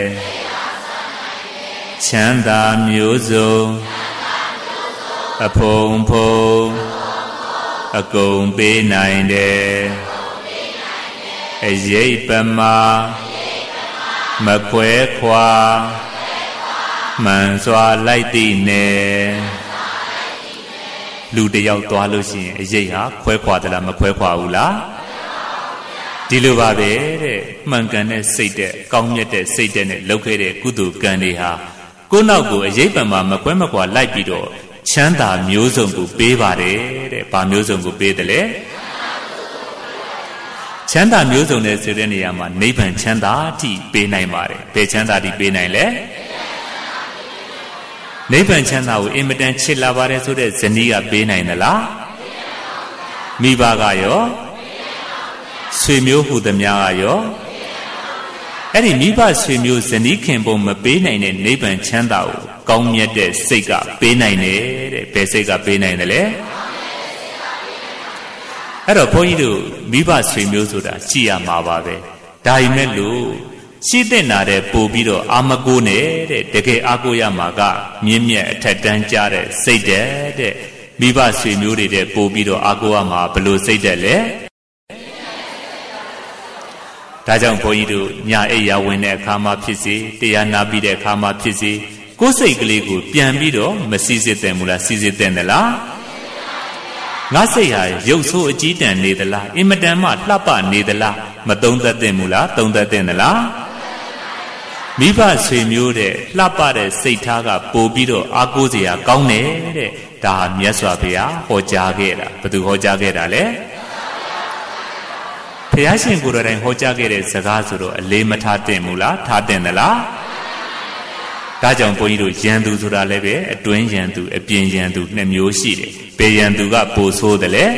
ချမ်းသာမျိုးစုံအဖုံဖုံအကုန်ပေးနိုင်တယ်အရေးပမာမခွဲခွာမှန်စွာလိုက်သိနေလူတယောက်သွားလို့ရှိရင်အရေးဟာခွဲခွာသလားမခွဲခွာဘူးလားဒီလိုပါပဲတဲ့မှန်ကန်တဲ့စိတ်တဲ့ကောင်းမြတ်တဲ့စိတ်တဲ့နဲ့လုပ်ခဲ့တဲ့ကုသိုလ်ကံတွေဟာကိုယ့်နောက်ကိုအရေးပမာမခွဲမခွာလိုက်ပြီးတော့ချမ်းသာမျိုးစုံကိုပေးပါတယ်တဲ့။ဘာမျိုးစုံကိုပေးတယ်လဲချမ်းသာမျိုးစုံတဲ့ဆိုတဲ့နေရာမှာနိဗ္ဗာန်ချမ်းသာအထိပေးနိုင်ပါတယ်။ဘယ်ချမ်းသာတိပေးနိုင်လဲနိဗ္ဗာန်ချမ်းသာကိုအင်မတန်ချစ်လာပါတယ်ဆိုတဲ့ဇနီးကပေးနိုင်သလားမိဘကရောဆွေမျိုးဟူသမျှကရောအဲ့ဒီမိဘဆွေမျိုးဇနီးခင်ပုံမပေးနိုင်တဲ့နိဗ္ဗာန်ချမ်းသာကိုကောင်းမြတ်တဲ့စိတ်ကပေးနိုင်တယ်တဲ့ဘယ်စိတ်ကပေးနိုင်တယ်လဲအဲ့တော့ဘုန်းကြီးတို့မိဘဆွေမျိုးဆိုတာကြည်ရမှာပါပဲဒါပေမဲ့လို့ရှိတဲ့နာတဲ့ပို့ပြီးတော့အာမကိုနဲ့တဲ့တကယ်အားကိုရမှာကမြင့်မြတ်အထက်တန်းကြတဲ့စိတ်တဲ့တဲ့မိဘဆွေမျိုးတွေတဲ့ပို့ပြီးတော့အားကိုရမှာဘယ်လိုစိတ်တဲ့လဲဒါကြောင့်ဘုန်းကြီးတို့ညအိပ်ရာဝင်တဲ့အခါမှာဖြစ်စေတရားနာပြီးတဲ့အခါမှာဖြစ်စေကိုယ်စိတ်ကလေးကိုပြန်ပြီးတော့မစီစစ်တဲ့မူလားစီစစ်တဲ့သလားငါစိတ်ဟာရုပ်ဆိုးအကြီးတန်းနေသလားအင်မတန်မှလှပနေသလားမသုံးသက်တဲ့မူလားသုံးသက်တဲ့သလားမိဘဆွေမျိုးတဲ့လှပတဲ့စိတ်ထားကပို့ပြီးတော့အားကိုးစရာကောင်းတယ်တဲ့ဒါဟာမြတ်စွာဘုရားဟောကြားခဲ့တာဘယ်သူဟောကြားခဲ့တာလဲဘုရားရှင်ကိုယ်တော်တိုင်ဟောကြားခဲ့တဲ့စကားဆိုတော့အလေးမထားတင်ဘူးလားထားတင်သလားဒါကြောင့်ဘုန်းကြီးတို့ယံသူဆိုတာလည်းပဲအတွင်းယံသူအပြင်ယံသူနှစ်မျိုးရှိတယ်ဘယ်ယံသူကပိုဆိုးတယ်လဲ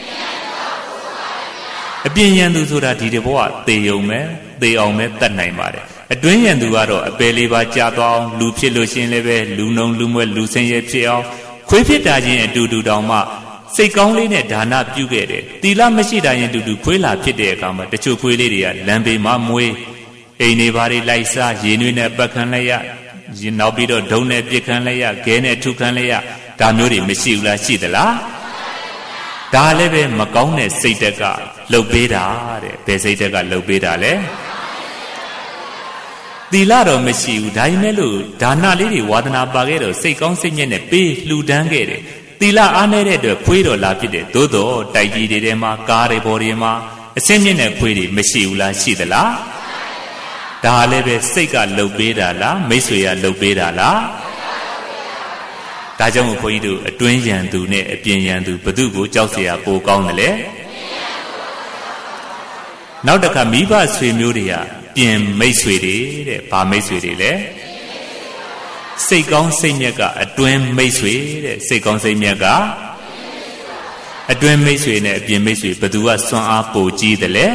အပြင်ယံသူဆိုတာဒီတဘောကသေယုံပဲသေအောင်ပဲတတ်နိုင်ပါတယ်အတွင်းယံသူကတော့အပယ်လေးပါကြာသွားအောင်လူဖြစ်လို့ရှင်လည်းပဲလူနှုံလူမွဲလူဆင်းရဲဖြစ်အောင်ခွေးဖြစ်တာချင်းအတူတူတောင်မှစိတ်ကောင်းလေးနဲ့ဒါနပြုခဲ့တယ်။သီလမရှိတာရင်တူတူခွေးလာဖြစ်တဲ့အခါမှာတချို့ခွေးလေးတွေကလမ်းဘေးမှာမွေးအိမ်နေပါတွေလိုက်စားရေနွေးနဲ့ပတ်ခံလိုက်ရနောက်ပြီးတော့ဒုံနဲ့ပြစ်ခံလိုက်ရခဲနဲ့ထုခံလိုက်ရဒါမျိုးတွေမရှိဘူးလားရှိသလားဒါလည်းပဲမကောင်းတဲ့စိတ်တက်ကလှုပ်ပေးတာတဲ့ဘယ်စိတ်တက်ကလှုပ်ပေးတာလဲသီလတော့မရှိဘူးဒါပေမဲ့လို့ဒါနလေးတွေဝါသနာပါခဲ့တော့စိတ်ကောင်းစိတ်ညစ်နဲ့ပေးလှူဒန်းခဲ့တယ်သီလအားနေတဲ့အတွက်ခွေးတော်လာဖြစ်တယ်သို့တော့တိုက်ကြီးတွေထဲမှာကားတွေပေါ်တွေမှာအစင်းမြင့်တဲ့ခွေးတွေမရှိဘူးလားရှိသလားဒါလည်းပဲစိတ်ကလှုပ်ပေးတာလားမိတ်ဆွေကလှုပ်ပေးတာလားဒါကြောင့်ခွေးတို့အတွင်းယံသူနဲ့အပြင်ယံသူဘသူကိုကြောက်เสียပိုကောင်းတယ်လေနောက်တစ်ခါမိဘဆွေမျိုးတွေကပြင်မိတ်ဆွေတွေတဲ့ဘာမိတ်ဆွေတွေလဲစိတ်ကောင်းစိတ်မြတ်ကအတွင်းမိတ်ဆွေတဲ့စိတ်ကောင်းစိတ်မြတ်ကအတွင်းမိတ်ဆွေနဲ့အပြင်မိတ်ဆွေဘသူကစွမ်းအားပိုကြီးတယ်လဲ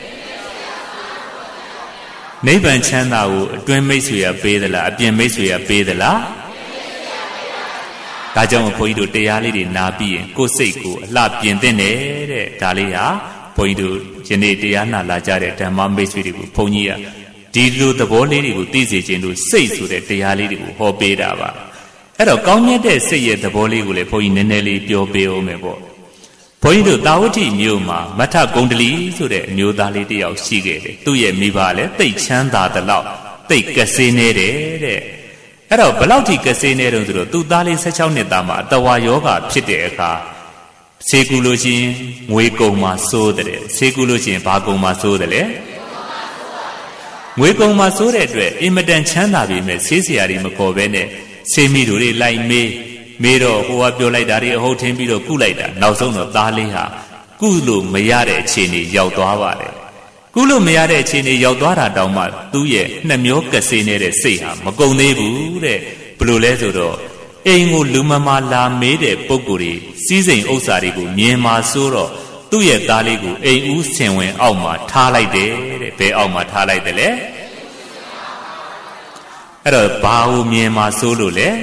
နိဗ္ဗာန်ချမ်းသာကိုအတွင်းမိတ်ဆွေကပေးသလားအပြင်မိတ်ဆွေကပေးသလားဒါကြောင့်ဘုန်းကြီးတို့တရားလေးတွေနာပြီးရင်ကိုယ်စိတ်ကိုအလှပြင်သင့်တယ်တဲ့ဒါလေးဟာဘုန်းကြီးတို့ယနေ့တရားနာလာကြတဲ့ဓမ္မမိတ်ဆွေတွေကိုဘုန်းကြီးကဒီလိုသဘောလေးတွေကိုသိစေခြင်းလို့စိတ်ဆိုတဲ့တရားလေးတွေကိုဟောပေးတာပါအဲ့တော့ကောင်းမြတ်တဲ့စိတ်ရဲ့သဘောလေးကိုလည်းဘုန်းကြီးနည်းနည်းလေးပြောပေးအောင်မယ်ပေါ့ဘဘုန်းကြီးတို့တာဝတိမြို့မှာမထဂုံတလီဆိုတဲ့အမျိုးသားလေးတစ်ယောက်ရှိခဲ့တယ်သူ့ရဲ့မိဘလည်းသိတ်ချမ်းသာတဲ့လောက်သိတ်ကစေးနေတယ်တဲ့အဲ့တော့ဘယ်လောက်ထိကစေးနေတော့ဆိုတော့သူ့သားလေး၁၆နှစ်သားမှာအတဝါယောဂဖြစ်တဲ့အခါဆေးကူလို့ရှိရင်ငွေကုန်မှာစိုးတယ်ဆေးကူလို့ရှိရင်ဘာကုန်မှာစိုးတယ်လဲငွေကုန်မှာစိုးတဲ့အတွက်အင်မတန်ချမ်းသာပြီမဲ့ဆေးစရာတွေမခေါ်ဘဲနဲ့ဆေးမိတို့တွေလိုက်မေးမေးတော့ဟိုကပြောလိုက်တာတွေအဟုတ်ထင်းပြီးတော့ကုလိုက်တာနောက်ဆုံးတော့သားလေးဟာကုလို့မရတဲ့အခြေအနေရောက်သွားပါတယ်ကုလို့မရတဲ့အခြေအနေရောက်သွားတာတောင်မှသူ့ရဲ့နှမျောကစေးနေတဲ့စိတ်ဟာမကုန်သေးဘူးတဲ့ဘယ်လိုလဲဆိုတော့အိမ်ကိုလူမမာလာမေးတဲ့ပုံကိုယ်တွေစီးစိမ်ဥစ္စာတွေကိုမြင်မှာဆိုတော့သူ့ရဲ့သားလေးကိုအိမ်ဦးဆင်ဝင်အောက်မှာထားလိုက်တယ်တဲ့ဘယ်အောက်မှာထားလိုက်တယ်လဲအဲ့တော့ဘာကိုမြင်မှာဆိုလို့လဲ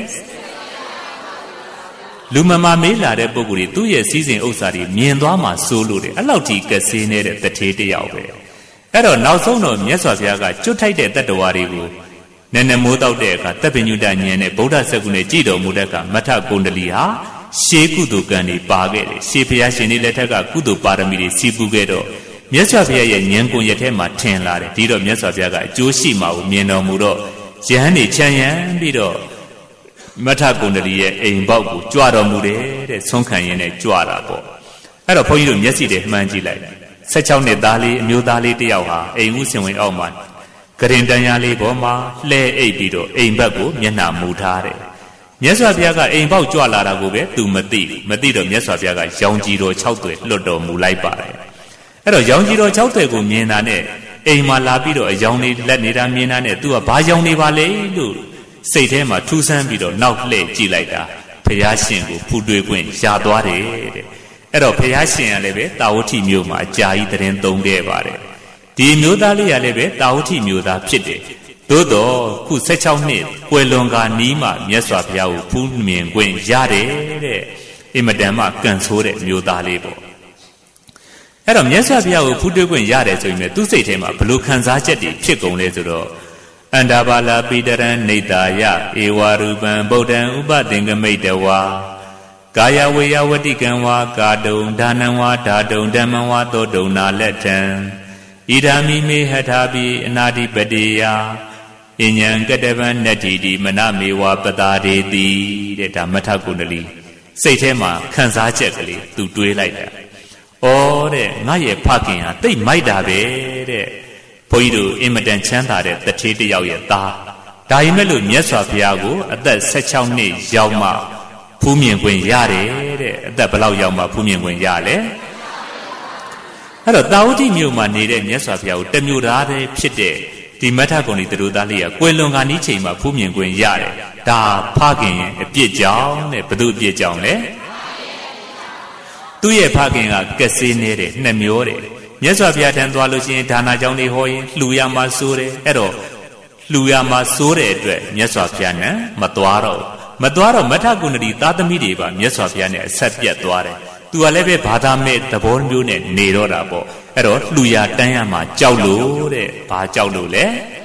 လူမမာမေးလာတဲ့ပုံကိုယ်တွေသူ့ရဲ့စီးစိမ်ဥစ္စာတွေမြင်သွားမှာဆိုလို့တယ်အဲ့လောက်ထိကစေးနေတဲ့တထေးတစ်ယောက်ပဲအဲ့တော့နောက်ဆုံးတော့မြတ်စွာဘုရားကကျွတ်ထိုက်တဲ့တတ္တဝါတွေကိုနည်းနည်းမိုးတောက်တဲ့အခါတပ်ပညုတဉာဏ်နဲ့ဗုဒ္ဓစကုနဲ့ကြည်တော်မူတဲ့အခါမထဂုံတလီဟာရှေးကုသိုလ်ကံတွေပါခဲ့တယ်ရှေးဘုရားရှင်တွေလက်ထက်ကကုသိုလ်ပါရမီတွေစီးပူးခဲ့တော့မြတ်စွာဘုရားရဲ့ဉာဏ်ကိုရထဲမှာထင်လာတယ်ဒီတော့မြတ်စွာဘုရားကအကျိုးရှိမှာကိုမြင်တော်မူတော့ယဟန်တွေချမ်းရံပြီးတော့မထဂုံတလီရဲ့အိမ်ပေါက်ကိုကြွတော်မူတယ်တဲ့ဆုံးခံရင်းနဲ့ကြွတာပေါ့အဲ့တော့ဘုန်းကြီးတို့မျက်စိတွေမှန်းကြည့်လိုက်၁၆နှစ်သားလေးအမျိုးသားလေးတစ်ယောက်ဟာအိမ်ဦးစင်ဝင်အောက်မှာကရင်တန်ရာလေးပေါ်မှာလှဲအိပ်ပြီးတော့အိမ်ဘက်ကိုမျက်နှာမူထားတယ်မြတ်စွာဘုရားကအိမ်ပေါက်ကြွလာတာကိုပဲသူမသိမသိတော့မြတ်စွာဘုရားကရောင်ကြီးတော်၆သွဲလွတ်တော်မူလိုက်ပါတယ်အဲ့တော့ရောင်ကြီးတော်၆သွဲကိုမြင်တာနဲ့အိမ်မှာလာပြီးတော့အယောင်လေးလက်နေတာမြင်တာနဲ့သူကဘာရောင်နေပါလဲလို့စိတ်ထဲမှာထူးဆန်းပြီးတော့နောက်လှည့်ကြည့်လိုက်တာဘုရားရှင်ကိုဖူးတွေ့ခွင့်ရသွားတယ်တဲ့အဲ့တော့ဘုရားရှင်ကလည်းပဲတာဝတိမြို့မှာအကြာကြီးတရင်သုံးခဲ့ပါတယ်ဒီမျိုးသားလေးကလည်းပဲတာဝတိမျိုးသားဖြစ်တယ်သို့တော့ခု၁၆နှစ်ကွယ်လွန်ကာနီးမှမြတ်စွာဘုရားကိုဖူးမြင်ခွင့်ရတယ်တဲ့အင်မတန်မှကံဆိုးတဲ့မျိုးသားလေးပေါ့အဲ့တော့မြတ်စွာဘုရားကိုဖူးတွေ့ခွင့်ရတယ်ဆိုရင်သူ့စိတ်ထဲမှာဘလို့ခံစားချက်တွေဖြစ်ကုန်လဲဆိုတော့အန္တာဘာလာပိတရံနေတာယဧဝရူပံဗုဒ္ဓံဥပသင်္ကမိတဝါကာယဝေယဝတိကံဝါကာတုံဒါနံဝါဓာတုံဓမ္မံဝါသောတုံနာလက်ထံဣဒာမိမေဟထာပိအနာတိပတိယအဉ္ဉံကတဗံနတ္တိတိမနမေဝပတာဒေတိတဲ့ဒါမထဂုံတလီစိတ်ထဲမှာခံစားချက်ကလေးသူတွေးလိုက်တာဩတဲ့ငါရဲ့ဖခင်ဟာတိတ်မိုက်တာပဲတဲ့ဘုန်းကြီးတို့အင်မတန်ချမ်းသာတဲ့တထေးတစ်ယောက်ရဲ့သားဒါရင်မဲ့လို့မြတ်စွာဘုရားကိုအသက်၁၆နှစ်ရောက်မှဖူးမြင်ခွင့်ရတယ်တဲ့အသက်ဘယ်လောက်ရောက်မှဖူးမြင်ခွင့်ရလဲအဲ့တော့တာဝတိမြို့မှာနေတဲ့မြတ်စွာဘုရားကိုတမျိုးသားတည်းဖြစ်တဲ့ဒီမထဂုံဒီသူတို့သားလေးကကွယ်လွန်ကနီးချိန်မှာဖူးမြင်ခွင့်ရတယ်ဒါဖခင်ရဲ့အပြစ်ကြောင့်တဲ့ဘု து အပြစ်ကြောင့်လဲသူ့ရဲ့ဖခင်ကကက်စေးနေတဲ့နှမျောတယ်မြတ်စွာဘုရားထံသွားလို့ရှိရင်ဒါနာကြောင့်နေဟောရင်လှူရမှာစိုးတယ်အဲ့တော့လှူရမှာစိုးတဲ့အတွက်မြတ်စွာဘုရားနဲ့မသွားတော့မသွားတော့မထဂုဏတိသားသမီးတွေပါမြတ်စွာဘုရားနဲ့အဆက်ပြတ်သွားတယ်သူကလည်းပဲဘာသာမဲ့သဘောမျိုးနဲ့နေတော့တာပေါ့အဲ့တော့လှူရတန်းရမှာကြောက်လို့တဲ့ဘာကြောက်လို့လဲ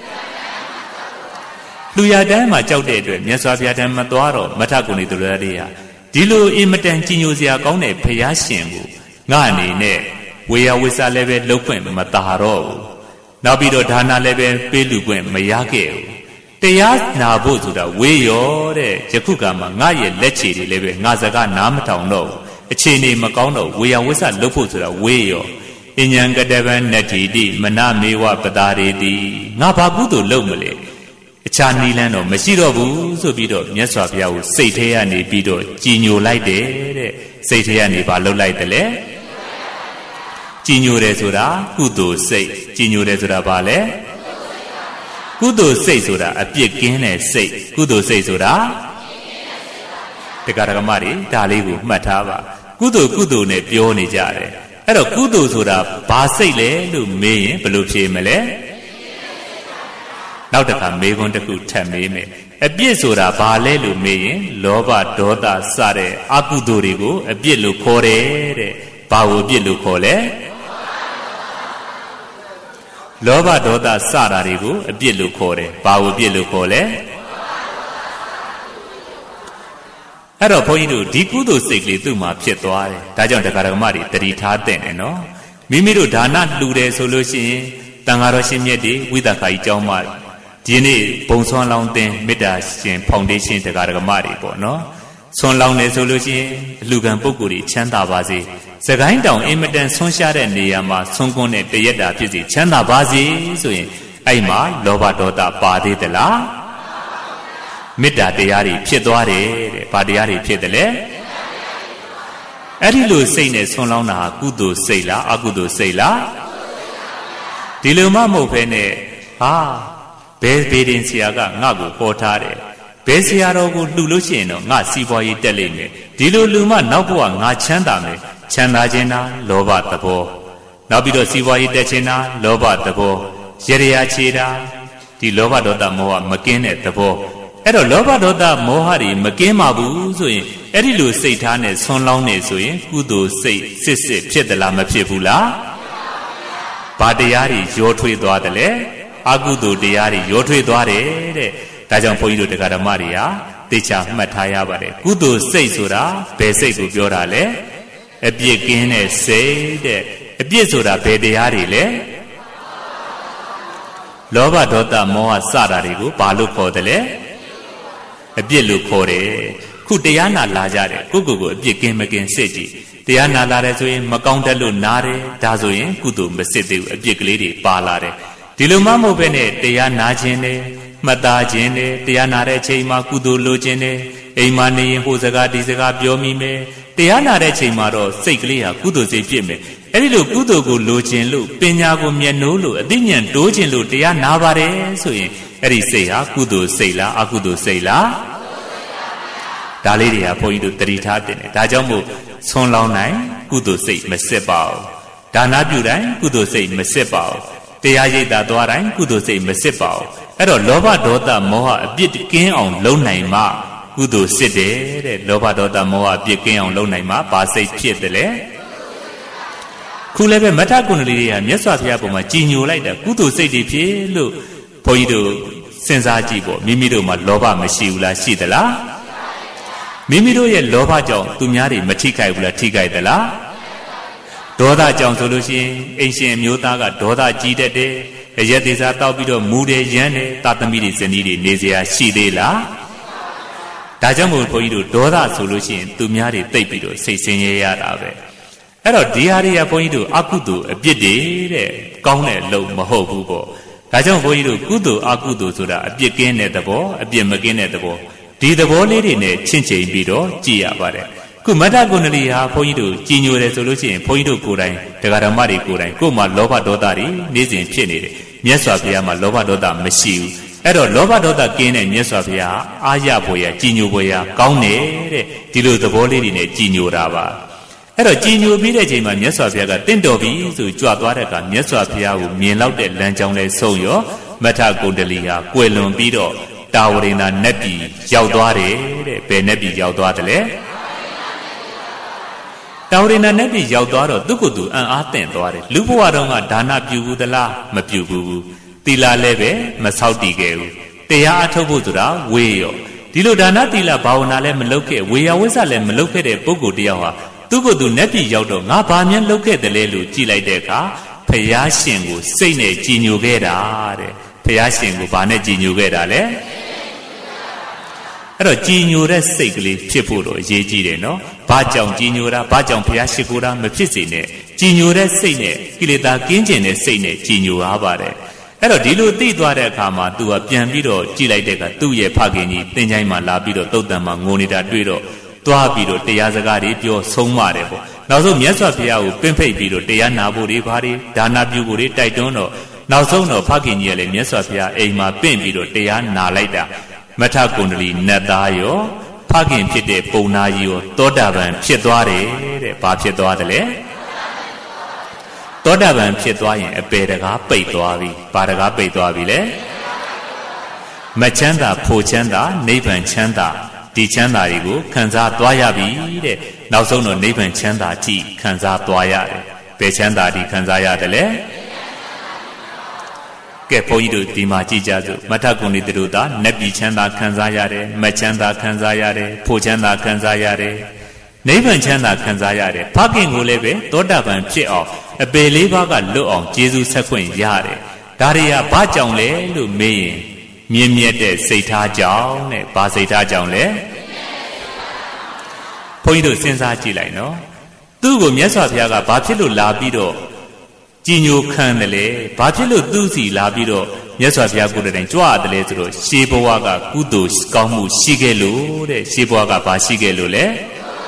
လှူရတန်းမှာကြောက်တဲ့အတွက်မြတ်စွာဘုရားထံမသွားတော့မထဂုဏတိသူတွေဟာဒီလိုအင်မတန်ကြည်ညိုစရာကောင်းတဲ့ဘုရားရှင်ကိုငါအနေနဲ့ဝေယဝိစာလည်းပဲလှုပ်ခွင့်မတာတော့ဘူးနောက်ပြီးတော့ဒါနလည်းပဲပေးလူခွင့်မရခဲ့ဘူးတရားနာဖို့ဆိုတာဝေရောတဲ့ယခုကမှငါရဲ့လက်ချေတွေလည်းပဲငါစကားနားမထောင်တော့ဘူးအခြေအနေမကောင်းတော့ဝေယဝိစာလှုပ်ဖို့ဆိုတာဝေရောအဉ္ဉံကတဗံနတ္တိတိမနမေဝပတာရေတိငါဘာကုသိုလ်လုပ်မလဲအခြားနီးလန်းတော့မရှိတော့ဘူးဆိုပြီးတော့မြတ်စွာဘုရားကိုစိတ်ထဲကနေပြီးတော့ကြည်ညိုလိုက်တယ်တဲ့စိတ်ထဲကနေဘာလုပ်လိုက်တယ်လဲကြည်ညိုတယ်ဆိုတာကုသိုလ်စိတ်ကြည်ညိုတယ်ဆိုတာဘာလဲကုသိုလ်စိတ်ဆိုတာအပြစ်ကင်းတဲ့စိတ်ကုသိုလ်စိတ်ဆိုတာတရားဓမ္မတွေဒါလေးကိုမှတ်ထားပါကုသိုလ်ကုသိုလ်နဲ့ပြောနေကြတယ်အဲ့တော့ကုသိုလ်ဆိုတာဘာစိတ်လဲလို့မေးရင်ဘယ်လိုဖြေမလဲနောက်တစ်ခါမေးခွန်းတစ်ခုထပ်မေးမယ်အပြစ်ဆိုတာဘာလဲလို့မေးရင်လောဘဒေါသစတဲ့အကုသိုလ်တွေကိုအပြစ်လို့ခေါ်တယ်တဲ့ဘာကိုအပြစ်လို့ခေါ်လဲလောဘဒေါသစတာတွေကိုအပြစ်လို့ခေါ်တယ်ဘာကိုအပြစ်လို့ခေါ်လဲအဲ့တော့ဘုန်းကြီးတို့ဒီကုသိုလ်စိတ်ကလေးသူ့မှာဖြစ်သွားတယ်ဒါကြောင့်တရားဓမ္မတွေတတိထားတဲ့တယ်နော်မိမိတို့ဒါနလှူတယ်ဆိုလို့ရှိရင်တန်ဃာတော်ရှင်မြတ်တွေဝိသခာကြီးကျောင်းမှာဒီနေ့ဘုံဆွမ်းလောင်းတင်မေတ္တာရှင်ဖောင်ဒေးရှင်းတရားဓမ္မတွေပေါ့နော်ဆွမ်းလောင်းတယ်ဆိုလို့ရှိရင်အလူကံပုဂ္ဂိုလ်တွေချမ်းသာပါစေစကိုင်းတောင်အင်မတန်ဆွမ်းရှားတဲ့နေရာမှာဆွမ်းကွန်းတဲ့တရက်တာဖြစ်စီချမ်းသာပါစေဆိုရင်အဲ့မှာလောဘဒေါသပါသေးသလားမေတ္တာတရားတွေဖြစ်သွားတယ်တဲ့ဘာတရားတွေဖြစ်တယ်လဲအဲ့ဒီလိုစိတ်နဲ့ဆွမ်းလောင်းတာကုသိုလ်စိတ်လားအကုသိုလ်စိတ်လားဒီလိုမှမဟုတ်ဘဲနဲ့ဟာဘယ်ဘေးရင်ဆရာကငါ့ကိုပေါ်ထားတယ်ဘယ်ဆရာတော်ကိုလှူလို့ရှိရင်တော့ငါစီးပွားရေးတက်လိမ့်မယ်ဒီလိုလူမှနောက်ဘဝငါချမ်းသာမယ်ချမ်းသာခြင်းလားလောဘသဘောနောက်ပြီးတော့စီးပွားရေးတက်ခြင်းလားလောဘသဘောရရရာချေတာဒီလောဘဒေါသမောဟမကင်းတဲ့သဘောအဲ့တော့လောဘဒေါသမောဟတွေမကင်းပါဘူးဆိုရင်အဲ့ဒီလိုစိတ်ထားနဲ့ဆွမ်းလောင်းနေဆိုရင်ကုသိုလ်စိတ်စစ်စစ်ဖြစ်သလားမဖြစ်ဘူးလားဘာတရားတွေရောထွေးသွားတယ်လဲအကုသိုလ်တရားတွေရောထွေးသွားတယ်တဲ့ဒါကြောင့်ဘုန်းကြီးတို့တရားဓမ္မတွေဟာသိချာမှတ်ထားရပါတယ်ကုသိုလ်စိတ်ဆိုတာဘယ်စိတ်ကိုပြောတာလဲအပြစ်ကင်းတဲ့စိတ်တဲ့အပြစ်ဆိုတာဘယ်တရားတွေလဲလောဘဒေါသမောဟစတာတွေကိုဘာလို့ခေါ်တယ်လဲအပြစ်လို့ခေါ်တယ်ခုတရားနာလာကြတယ်ကိုကိုကိုအပြစ်ကင်းမကင်းစစ်ကြည့်တရားနာလာတယ်ဆိုရင်မကောင်းတဲ့လို့နားတယ်ဒါဆိုရင်ကုသိုလ်မစစ်သေးဘူးအပြစ်ကလေးတွေပါလာတယ်ဒီလိုမှမဟုတ်ဘဲနဲ့တရားနာခြင်းနဲ့မှတ်သားခြင်းနဲ့တရားနာတဲ့အချိန်မှာကုသိုလ်လိုခြင်းနဲ့အိမ်မှာနေရင်ဟိုစကားဒီစကားပြောမိမယ်တရားနာတဲ့အချိန်မှာတော့စိတ်ကလေးဟာကုသိုလ်စိတ်ဖြစ်မယ်အဲ့ဒီလိုကုသိုလ်ကိုလိုခြင်းလို့ပညာကိုမျက်နှိုးလို့အသိဉာဏ်တိုးခြင်းလို့တရားနာပါတယ်ဆိုရင်အဲ့ဒီစိတ်ဟာကုသိုလ်စိတ်လားအကုသိုလ်စိတ်လားဒါလေးတွေကဘုန်းကြီးတို့တတိထားတင်တယ်ဒါကြောင့်မို့ဆွမ်းလောင်းနိုင်ကုသိုလ်စိတ်မစစ်ပါဘူးဒါနပြုတိုင်းကုသိုလ်စိတ်မစစ်ပါဘူးတရားရိပ်သာသွားတိုင်းကုသိုလ်စိတ်မစစ်ပါဘူးအဲ့တော့လောဘဒေါသမောဟအပြစ်ကင်းအောင်လုပ်နိုင်မှကုသိုလ်စစ်တယ်တဲ့လောဘဒေါသမောဟအပြစ်ကင်းအောင်လုပ်နိုင်မှဘာစိတ်ဖြစ်တယ်လဲခုလည်းပဲမထကုဏ္ဏလေးတွေကမြတ်စွာဘုရားပုံမှာကြည်ညိုလိုက်တာကုသိုလ်စိတ်တွေဖြစ်လို့ဘုန်းကြီးတို့စဉ်းစားကြည့်ပေါ့မိမိတို့မှာလောဘမရှိဘူးလားရှိသလားမိမိတို့ရဲ့လောဘကြောင့်သူများတွေမထိခိုက်ဘူးလားထိခိုက်သလားဒေါသကြောင့်ဆိုလို့ရှိရင်အိမ်ရှင်အမျိုးသားကဒေါသကြီးတတ်တယ်အရက်သေးစားတောက်ပြီးတော့မူတယ်ရမ်းတယ်တာသမီတွေဇနီးတွေနေစရာရှိသေးလားဒါကြောင့်မို့ဘုန်းကြီးတို့ဒေါသဆိုလို့ရှိရင်သူများတွေတိတ်ပြီးတော့စိတ်ဆင်းရဲရတာပဲအဲ့တော့ဒီဟာတွေကဘုန်းကြီးတို့အကုသိုလ်အပြစ်တွေတဲ့ကောင်းတဲ့လုံမဟုတ်ဘူးပေါ့ဒါကြောင့်ဘုန်းကြီးတို့ကုသိုလ်အကုသိုလ်ဆိုတာအပြစ်ကင်းတဲ့သဘောအပြစ်မကင်းတဲ့သဘောဒီသဘောလေးတွေနဲ့ချင့်ချိန်ပြီးတော့ကြည်ရပါတယ်ခုမတ္တကုဏ္ဏလီဟာဘုန်းကြီးတို့ကြည်ညိုတယ်ဆိုလို့ရှိရင်ဘုန်းကြီးတို့ကိုယ်တိုင်တရားဓမ္မတွေကိုယ်တိုင်ကိုယ်မှာလောဘဒေါသတွေနေ့စဉ်ဖြစ်နေတယ်မြတ်စွာဘုရားမှာလောဘဒေါသမရှိဘူးအဲ့တော့လောဘဒေါသကင်းတဲ့မြတ်စွာဘုရားအာရဘွယ်ရကြည်ညိုဘွယ်ရကောင်းတယ်တဲ့ဒီလိုသဘောလေးတွေနဲ့ကြည်ညိုတာပါအဲ့တော့ကြည်ညိုပြီးတဲ့အချိန်မှာမြတ်စွာဘုရားကတင့်တော်ပြီဆိုကြွသွားတဲ့အခါမြတ်စွာဘုရားကိုမြင်လောက်တဲ့လမ်းကြောင်းလဲဆုံးရောမထကုဏ္ဏလီဟာကွယ်လွန်ပြီးတော့တာဝရိန္ဒာနတ်ပြည်ရောက်သွားတယ်တဲ့ဘယ်နတ်ပြည်ရောက်သွားတယ်လဲတာဝရိန္ဒာနတ်ပြည်ရောက်သွားတော့သူ့ကိုယ်သူအံ့အားသင့်သွားတယ်လူဘဝတော့ကဒါနပြုဘူးသလားမပြုဘူးသီလလည်းပဲမဆောက်တည်ခဲ့ဘူးတရားအထုတ်ဖို့ဆိုတာဝေးရောဒီလိုဒါနသီလဘာဝနာလည်းမလုပ်ခဲ့ဝေယဝိဇ္ဇလည်းမလုပ်ခဲ့တဲ့ပုဂ္ဂိုလ်တယောက်ဟာသူ့ကိုယ်သူနတ်ပြည်ရောက်တော့ငါဘာမှလုပ်ခဲ့တယ်လဲလို့ကြည်လိုက်တဲ့အခါဖယားရှင်ကိုစိတ်နဲ့ကြည်ညိုခဲ့တာတဲ့ဖယားရှင်ကိုဘာနဲ့ကြည်ညိုခဲ့တာလဲအဲ့တော့ကြည်ညိုတဲ့စိတ်ကလေးဖြစ်ဖို့တော့အရေးကြီးတယ်နော်ဘာကြောင့်ကြည်ညိုတာဘာကြောင့်ဘုရားရှိခိုးတာမဖြစ်စေနဲ့ကြည်ညိုတဲ့စိတ်နဲ့ကိလေသာကင်းကျင်တဲ့စိတ်နဲ့ကြည်ညိုရပါတယ်အဲ့တော့ဒီလိုသိသွားတဲ့အခါမှာ तू ကပြန်ပြီးတော့ကြည်လိုက်တဲ့အခါသူ့ရဲ့ဖခင်ကြီးသင်္ချိုင်းမှာလာပြီးတော့တုတ်တန်မှာငိုနေတာတွေ့တော့သွားပြီးတော့တရားစကားတွေပြောဆုံးမတယ်ပေါ့နောက်ဆုံးမြတ်စွာဘုရားကိုပင့်ဖိတ်ပြီးတော့တရားနာဖို့တွေဘာတွေဒါနပြုဖို့တွေတိုက်တွန်းတော့နောက်ဆုံးတော့ဖခင်ကြီးကလည်းမြတ်စွာဘုရားအိမ်မှာပင့်ပြီးတော့တရားနာလိုက်တာမထကုဏ္ဏလီနတ်သားရောဖခင်ဖြစ်တဲ့ပုံနာကြီးရောသောတာပန်ဖြစ်သွားတယ်တဲ့ဘာဖြစ်သွားတယ်လဲသောတာပန်ဖြစ်သွားရင်အပေတကားပိတ်သွားပြီဘာတကားပိတ်သွားပြီလဲမချမ်းသာဖို့ချမ်းသာနိဗ္ဗာန်ချမ်းသာဒီချမ်းသာတွေကိုခံစားသွားရပြီတဲ့နောက်ဆုံးတော့နိဗ္ဗာန်ချမ်းသာကြည့်ခံစားသွားရတယ်ဘယ်ချမ်းသာဒီခံစားရတယ်လဲကဲဘုန်းကြီးတို့ဒီမှာကြည်ကြစို့မထကုဏီတို့သာနတ်ပြည်ချမ်းသာခံစားရတယ်မချမ်းသာခံစားရတယ်ဖို့ချမ်းသာခံစားရတယ်နိဗ္ဗာန်ချမ်းသာခံစားရတယ်ဖခင်ကိုလည်းပဲသောတာပန်ဖြစ်အောင်အပေလေးပါးကလွတ်အောင်ကျေးဇူးဆက်ခွင့်ရတယ်ဒါတွေကဘာကြောင့်လဲလို့မေးရင်မြင့်မြတ်တဲ့စိတ်ထားကြောင့်နဲ့ဘာစိတ်ထားကြောင့်လဲဘုန်းကြီးတို့စဉ်းစားကြည့်လိုက်နော်သူ့ကိုမြတ်စွာဘုရားကဘာဖြစ်လို့လာပြီးတော့ကြည်ညိုခံတယ်လေဘာဖြစ်လို့သူ့စီလာပြီးတော့မြတ်စွာဘုရားကိုယ်တိုင်ကြွရတယ်လေဆိုတော့ရှေးဘဝကကုသိုလ်ကောင်းမှုရှိခဲ့လို့တဲ့ရှေးဘဝကဘာရှိခဲ့လို့လဲ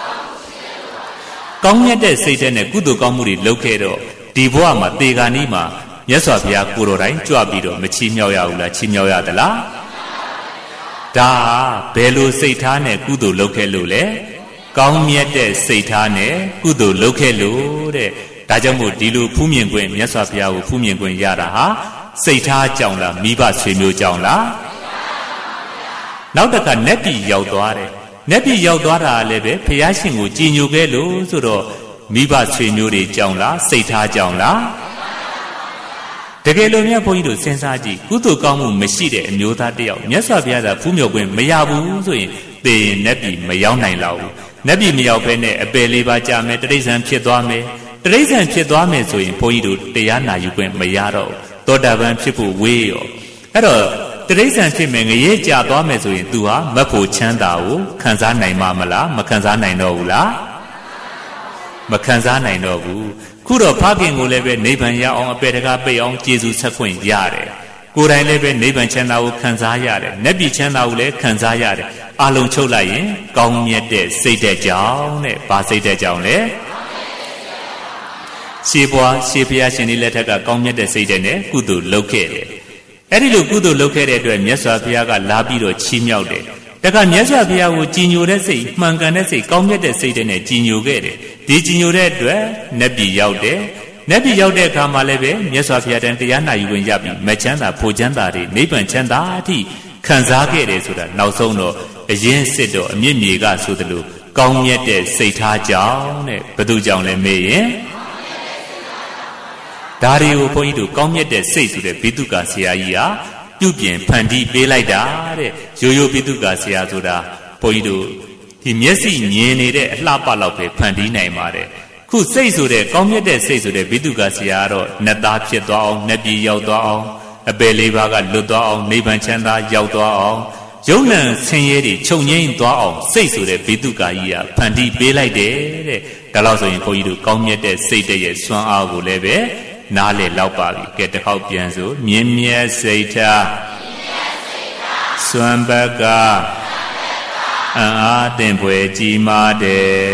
ကောင်းမြတ်တဲ့စိတ်နဲ့ကုသိုလ်ကောင်းမှုတွေလုပ်ခဲ့တော့ဒီဘဝမှာတေဂာနီးမှာမြတ်စွာဘုရားကိုယ်တော်တိုင်ကြွပြီးတော့မချီးမြှောက်ရဘူးလားချီးမြှောက်ရသလားဒါဘယ်လိုစိတ်ထားနဲ့ကုသိုလ်လုပ်ခဲ့လို့လဲကောင်းမြတ်တဲ့စိတ်ထားနဲ့ကုသိုလ်လုပ်ခဲ့လို့တဲ့ဒါကြောင့်မို့ဒီလိုဖူးမြင်ခွင့်မြတ်စွာဘုရားကိုဖူးမြင်ခွင့်ရတာဟာစိတ်ထားကြောင့်လားမိဘဆွေမျိုးကြောင့်လားနောက်တစ်ခါနတ်ပြည်ရောက်သွားတယ်နတ်ပြည်ရောက်သွားတာလည်းပဲဘုရားရှင်ကိုကြည်ညိုခဲ့လို့ဆိုတော့မိဘဆွေမျိုးတွေကြောင့်လားစိတ်ထားကြောင့်လားတကယ်လို့မြတ်ဘုန်းကြီးတို့စဉ်းစားကြည့်ကုသိုလ်ကောင်းမှုမရှိတဲ့အမျိုးသားတယောက်မြတ်စွာဘုရားကဖူးမြော်ခွင့်မရဘူးဆိုရင်သေရင်နတ်ပြည်မရောက်နိုင်တော့ဘူးနတ်ပြည်မရောက်ဘဲနဲ့အပယ်လေးပါးကြာမယ်တိရစ္ဆာန်ဖြစ်သွားမယ်တိရစ္ဆာန်ဖြစ်သွားမယ်ဆိုရင်ဘုန်းကြီးတို့တရားနာယူခွင့်မရတော့သောတာပန်ဖြစ်ဖို့ဝေးရောအဲ့တော့တိရစ္ဆာန်ဖြစ်မယ်ငရဲကြာသွားမယ်ဆိုရင် तू ဟာမတ်ဖို့ချမ်းသာကိုခံစားနိုင်မှာမလားမခံစားနိုင်တော့ဘူးလားမခံစားနိုင်တော့ဘူးခုတော့ဖခင်ကိုလည်းပဲနိဗ္ဗာန်ရအောင်အပေတကားပိတ်အောင်ကျေးဇူးဆက်ခွင့်ရတယ်ကိုယ်တိုင်လည်းပဲနိဗ္ဗာန်ချမ်းသာကိုခံစားရတယ်နတ်ပြည်ချမ်းသာကိုလည်းခံစားရတယ်အလုံးချုပ်လိုက်ရင်ကောင်းမြတ်တဲ့စိတ်တဲ့ကြောင့်တဲ့ဘာစိတ်တဲ့ကြောင့်လဲရှေးဘွားရှေးဘုရားရှင်လေးလက်ထက်ကကောင်းမြတ်တဲ့စိတ်တဲ့နဲ့ကုသိုလ်လုပ်ခဲ့တယ်အဲ့ဒီလိုကုသိုလ်လုပ်ခဲ့တဲ့အတွက်မြတ်စွာဘုရားကလာပြီးတော့ချီးမြှောက်တယ်တခါမြတ်စွာဘုရားကိုကြည်ညိုတဲ့စိတ်မှန်ကန်တဲ့စိတ်ကောင်းမြတ်တဲ့စိတ်တဲ့နဲ့ကြည်ညိုခဲ့တယ်ဒီကြည်ညိုတဲ့အတွက်နတ်ပြည်ရောက်တယ်နတ်ပြည်ရောက်တဲ့အခါမှာလည်းပဲမြတ်စွာဘုရားတန်တရားနာယူဝင်ရပြီးမချမ်းသာဖို့ချမ်းသာတွေနိဗ္ဗာန်ချမ်းသာအထိခံစားခဲ့တယ်ဆိုတာနောက်ဆုံးတော့အရင်စစ်တော့အမြင့်မြေကဆိုသလိုကောင်းမြတ်တဲ့စိတ်ထားကြောင့်တဲ့ဘသူကြောင့်လဲမေးရင်ဒါတွေကိုဘုန်းကြီးတို့ကောင်းမြတ်တဲ့စိတ်ဆိုတဲ့ဘိတုကာဆရာကြီးဟာပြုပြင်ဖန်တီးပေးလိုက်တာတဲ့ရိုးရိုးဘိတုကာဆရာဆိုတာဘုန်းကြီးတို့ဒီမျက်စိမြင်နေတဲ့အလှပလောက်ပဲဖန်တီးနိုင်ပါတယ်ခုစိတ်ဆိုတဲ့ကောင်းမြတ်တဲ့စိတ်ဆိုတဲ့ဘိတုကာဆရာကတော့နတ်သားဖြစ်သွားအောင်နတ်ပြည်ရောက်သွားအောင်အပယ်လေးပါးကလွတ်သွားအောင်နိဗ္ဗာန်ချမ်းသာရောက်သွားအောင်ယုံ nant ဆင်းရဲတွေချုပ်ငြိမ်းသွားအောင်စိတ်ဆိုတဲ့ဘိတုကာကြီးကဖန်တီးပေးလိုက်တယ်တဲ့ဒါလို့ဆိုရင်ဘုန်းကြီးတို့ကောင်းမြတ်တဲ့စိတ်တဲ့ရဲ့စွမ်းအားကိုလည်းပဲနားလေလောက်ပါပြီကဲတစ်ခေါက်ပြန်ဆိုမြင့်မြတ်စိတ်ထားစွမ်းဘက်ကအံ့အားသင်ဖွယ်ကြီးမားတယ်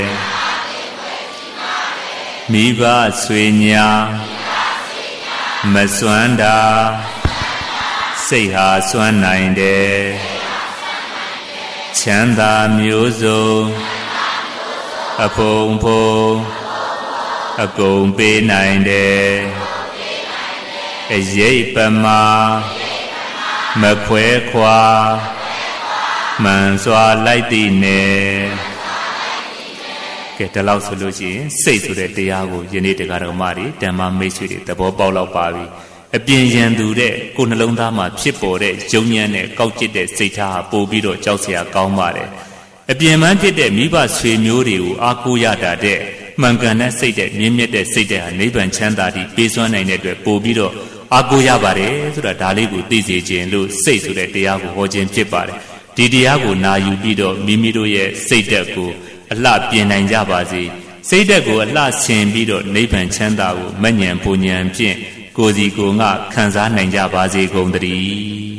မိဘဆွေညာမစွမ်းတာစိတ်ဟာစွမ်းနိုင်တယ်ချမ်းသာမျိုးစုံအဖုံဖုံအကုန်ပေးနိုင်တယ်အရေးပမာမခွဲခွာမှန်စွာလိုက်သည်နဲ့ကဲဒီလောက်ဆိုလို့ရှိရင်စိတ်ဆိုတဲ့တရားကိုယနေ့တရားတော်မတွေဓမ္မမိတ်ဆွေတွေသဘောပေါက်လောက်ပါပြီအပြင်ရန်သူတဲ့ကိုယ်နှလုံးသားမှာဖြစ်ပေါ်တဲ့ယုံညံ့တဲ့ကောက်ကျစ်တဲ့စိတ်ထားဟာပို့ပြီးတော့ကြောက်စရာကောင်းပါတယ်အပြင်မှဖြစ်တဲ့မိဘဆွေမျိုးတွေကိုအားကိုးရတာတဲ့မှန်ကန်တဲ့စိတ်တဲ့မြင့်မြတ်တဲ့စိတ်တဲ့ဟာနိဗ္ဗာန်ချမ်းသာတည်ပေးစွမ်းနိုင်တဲ့အတွက်ပို့ပြီးတော့အားကိုးရပါတယ်ဆိုတာဒါလေးကိုသိစေခြင်းလို့စိတ်ဆိုတဲ့တရားကိုဟောခြင်းဖြစ်ပါတယ်ဒီတရားကိုနာယူပြီးတော့မိမိတို့ရဲ့စိတ်သက်ကိုအလှပြင်နိုင်ကြပါစေစိတ်သက်ကိုအလှဆင်ပြီးတော့နိဗ္ဗာန်ချမ်းသာကိုမဉ္ဇဉ်ပူဉ္ဇဉ်ဖြင့်ကိုယ်စီကိုယ်ငါခံစားနိုင်ကြပါစေကုန်သတည်း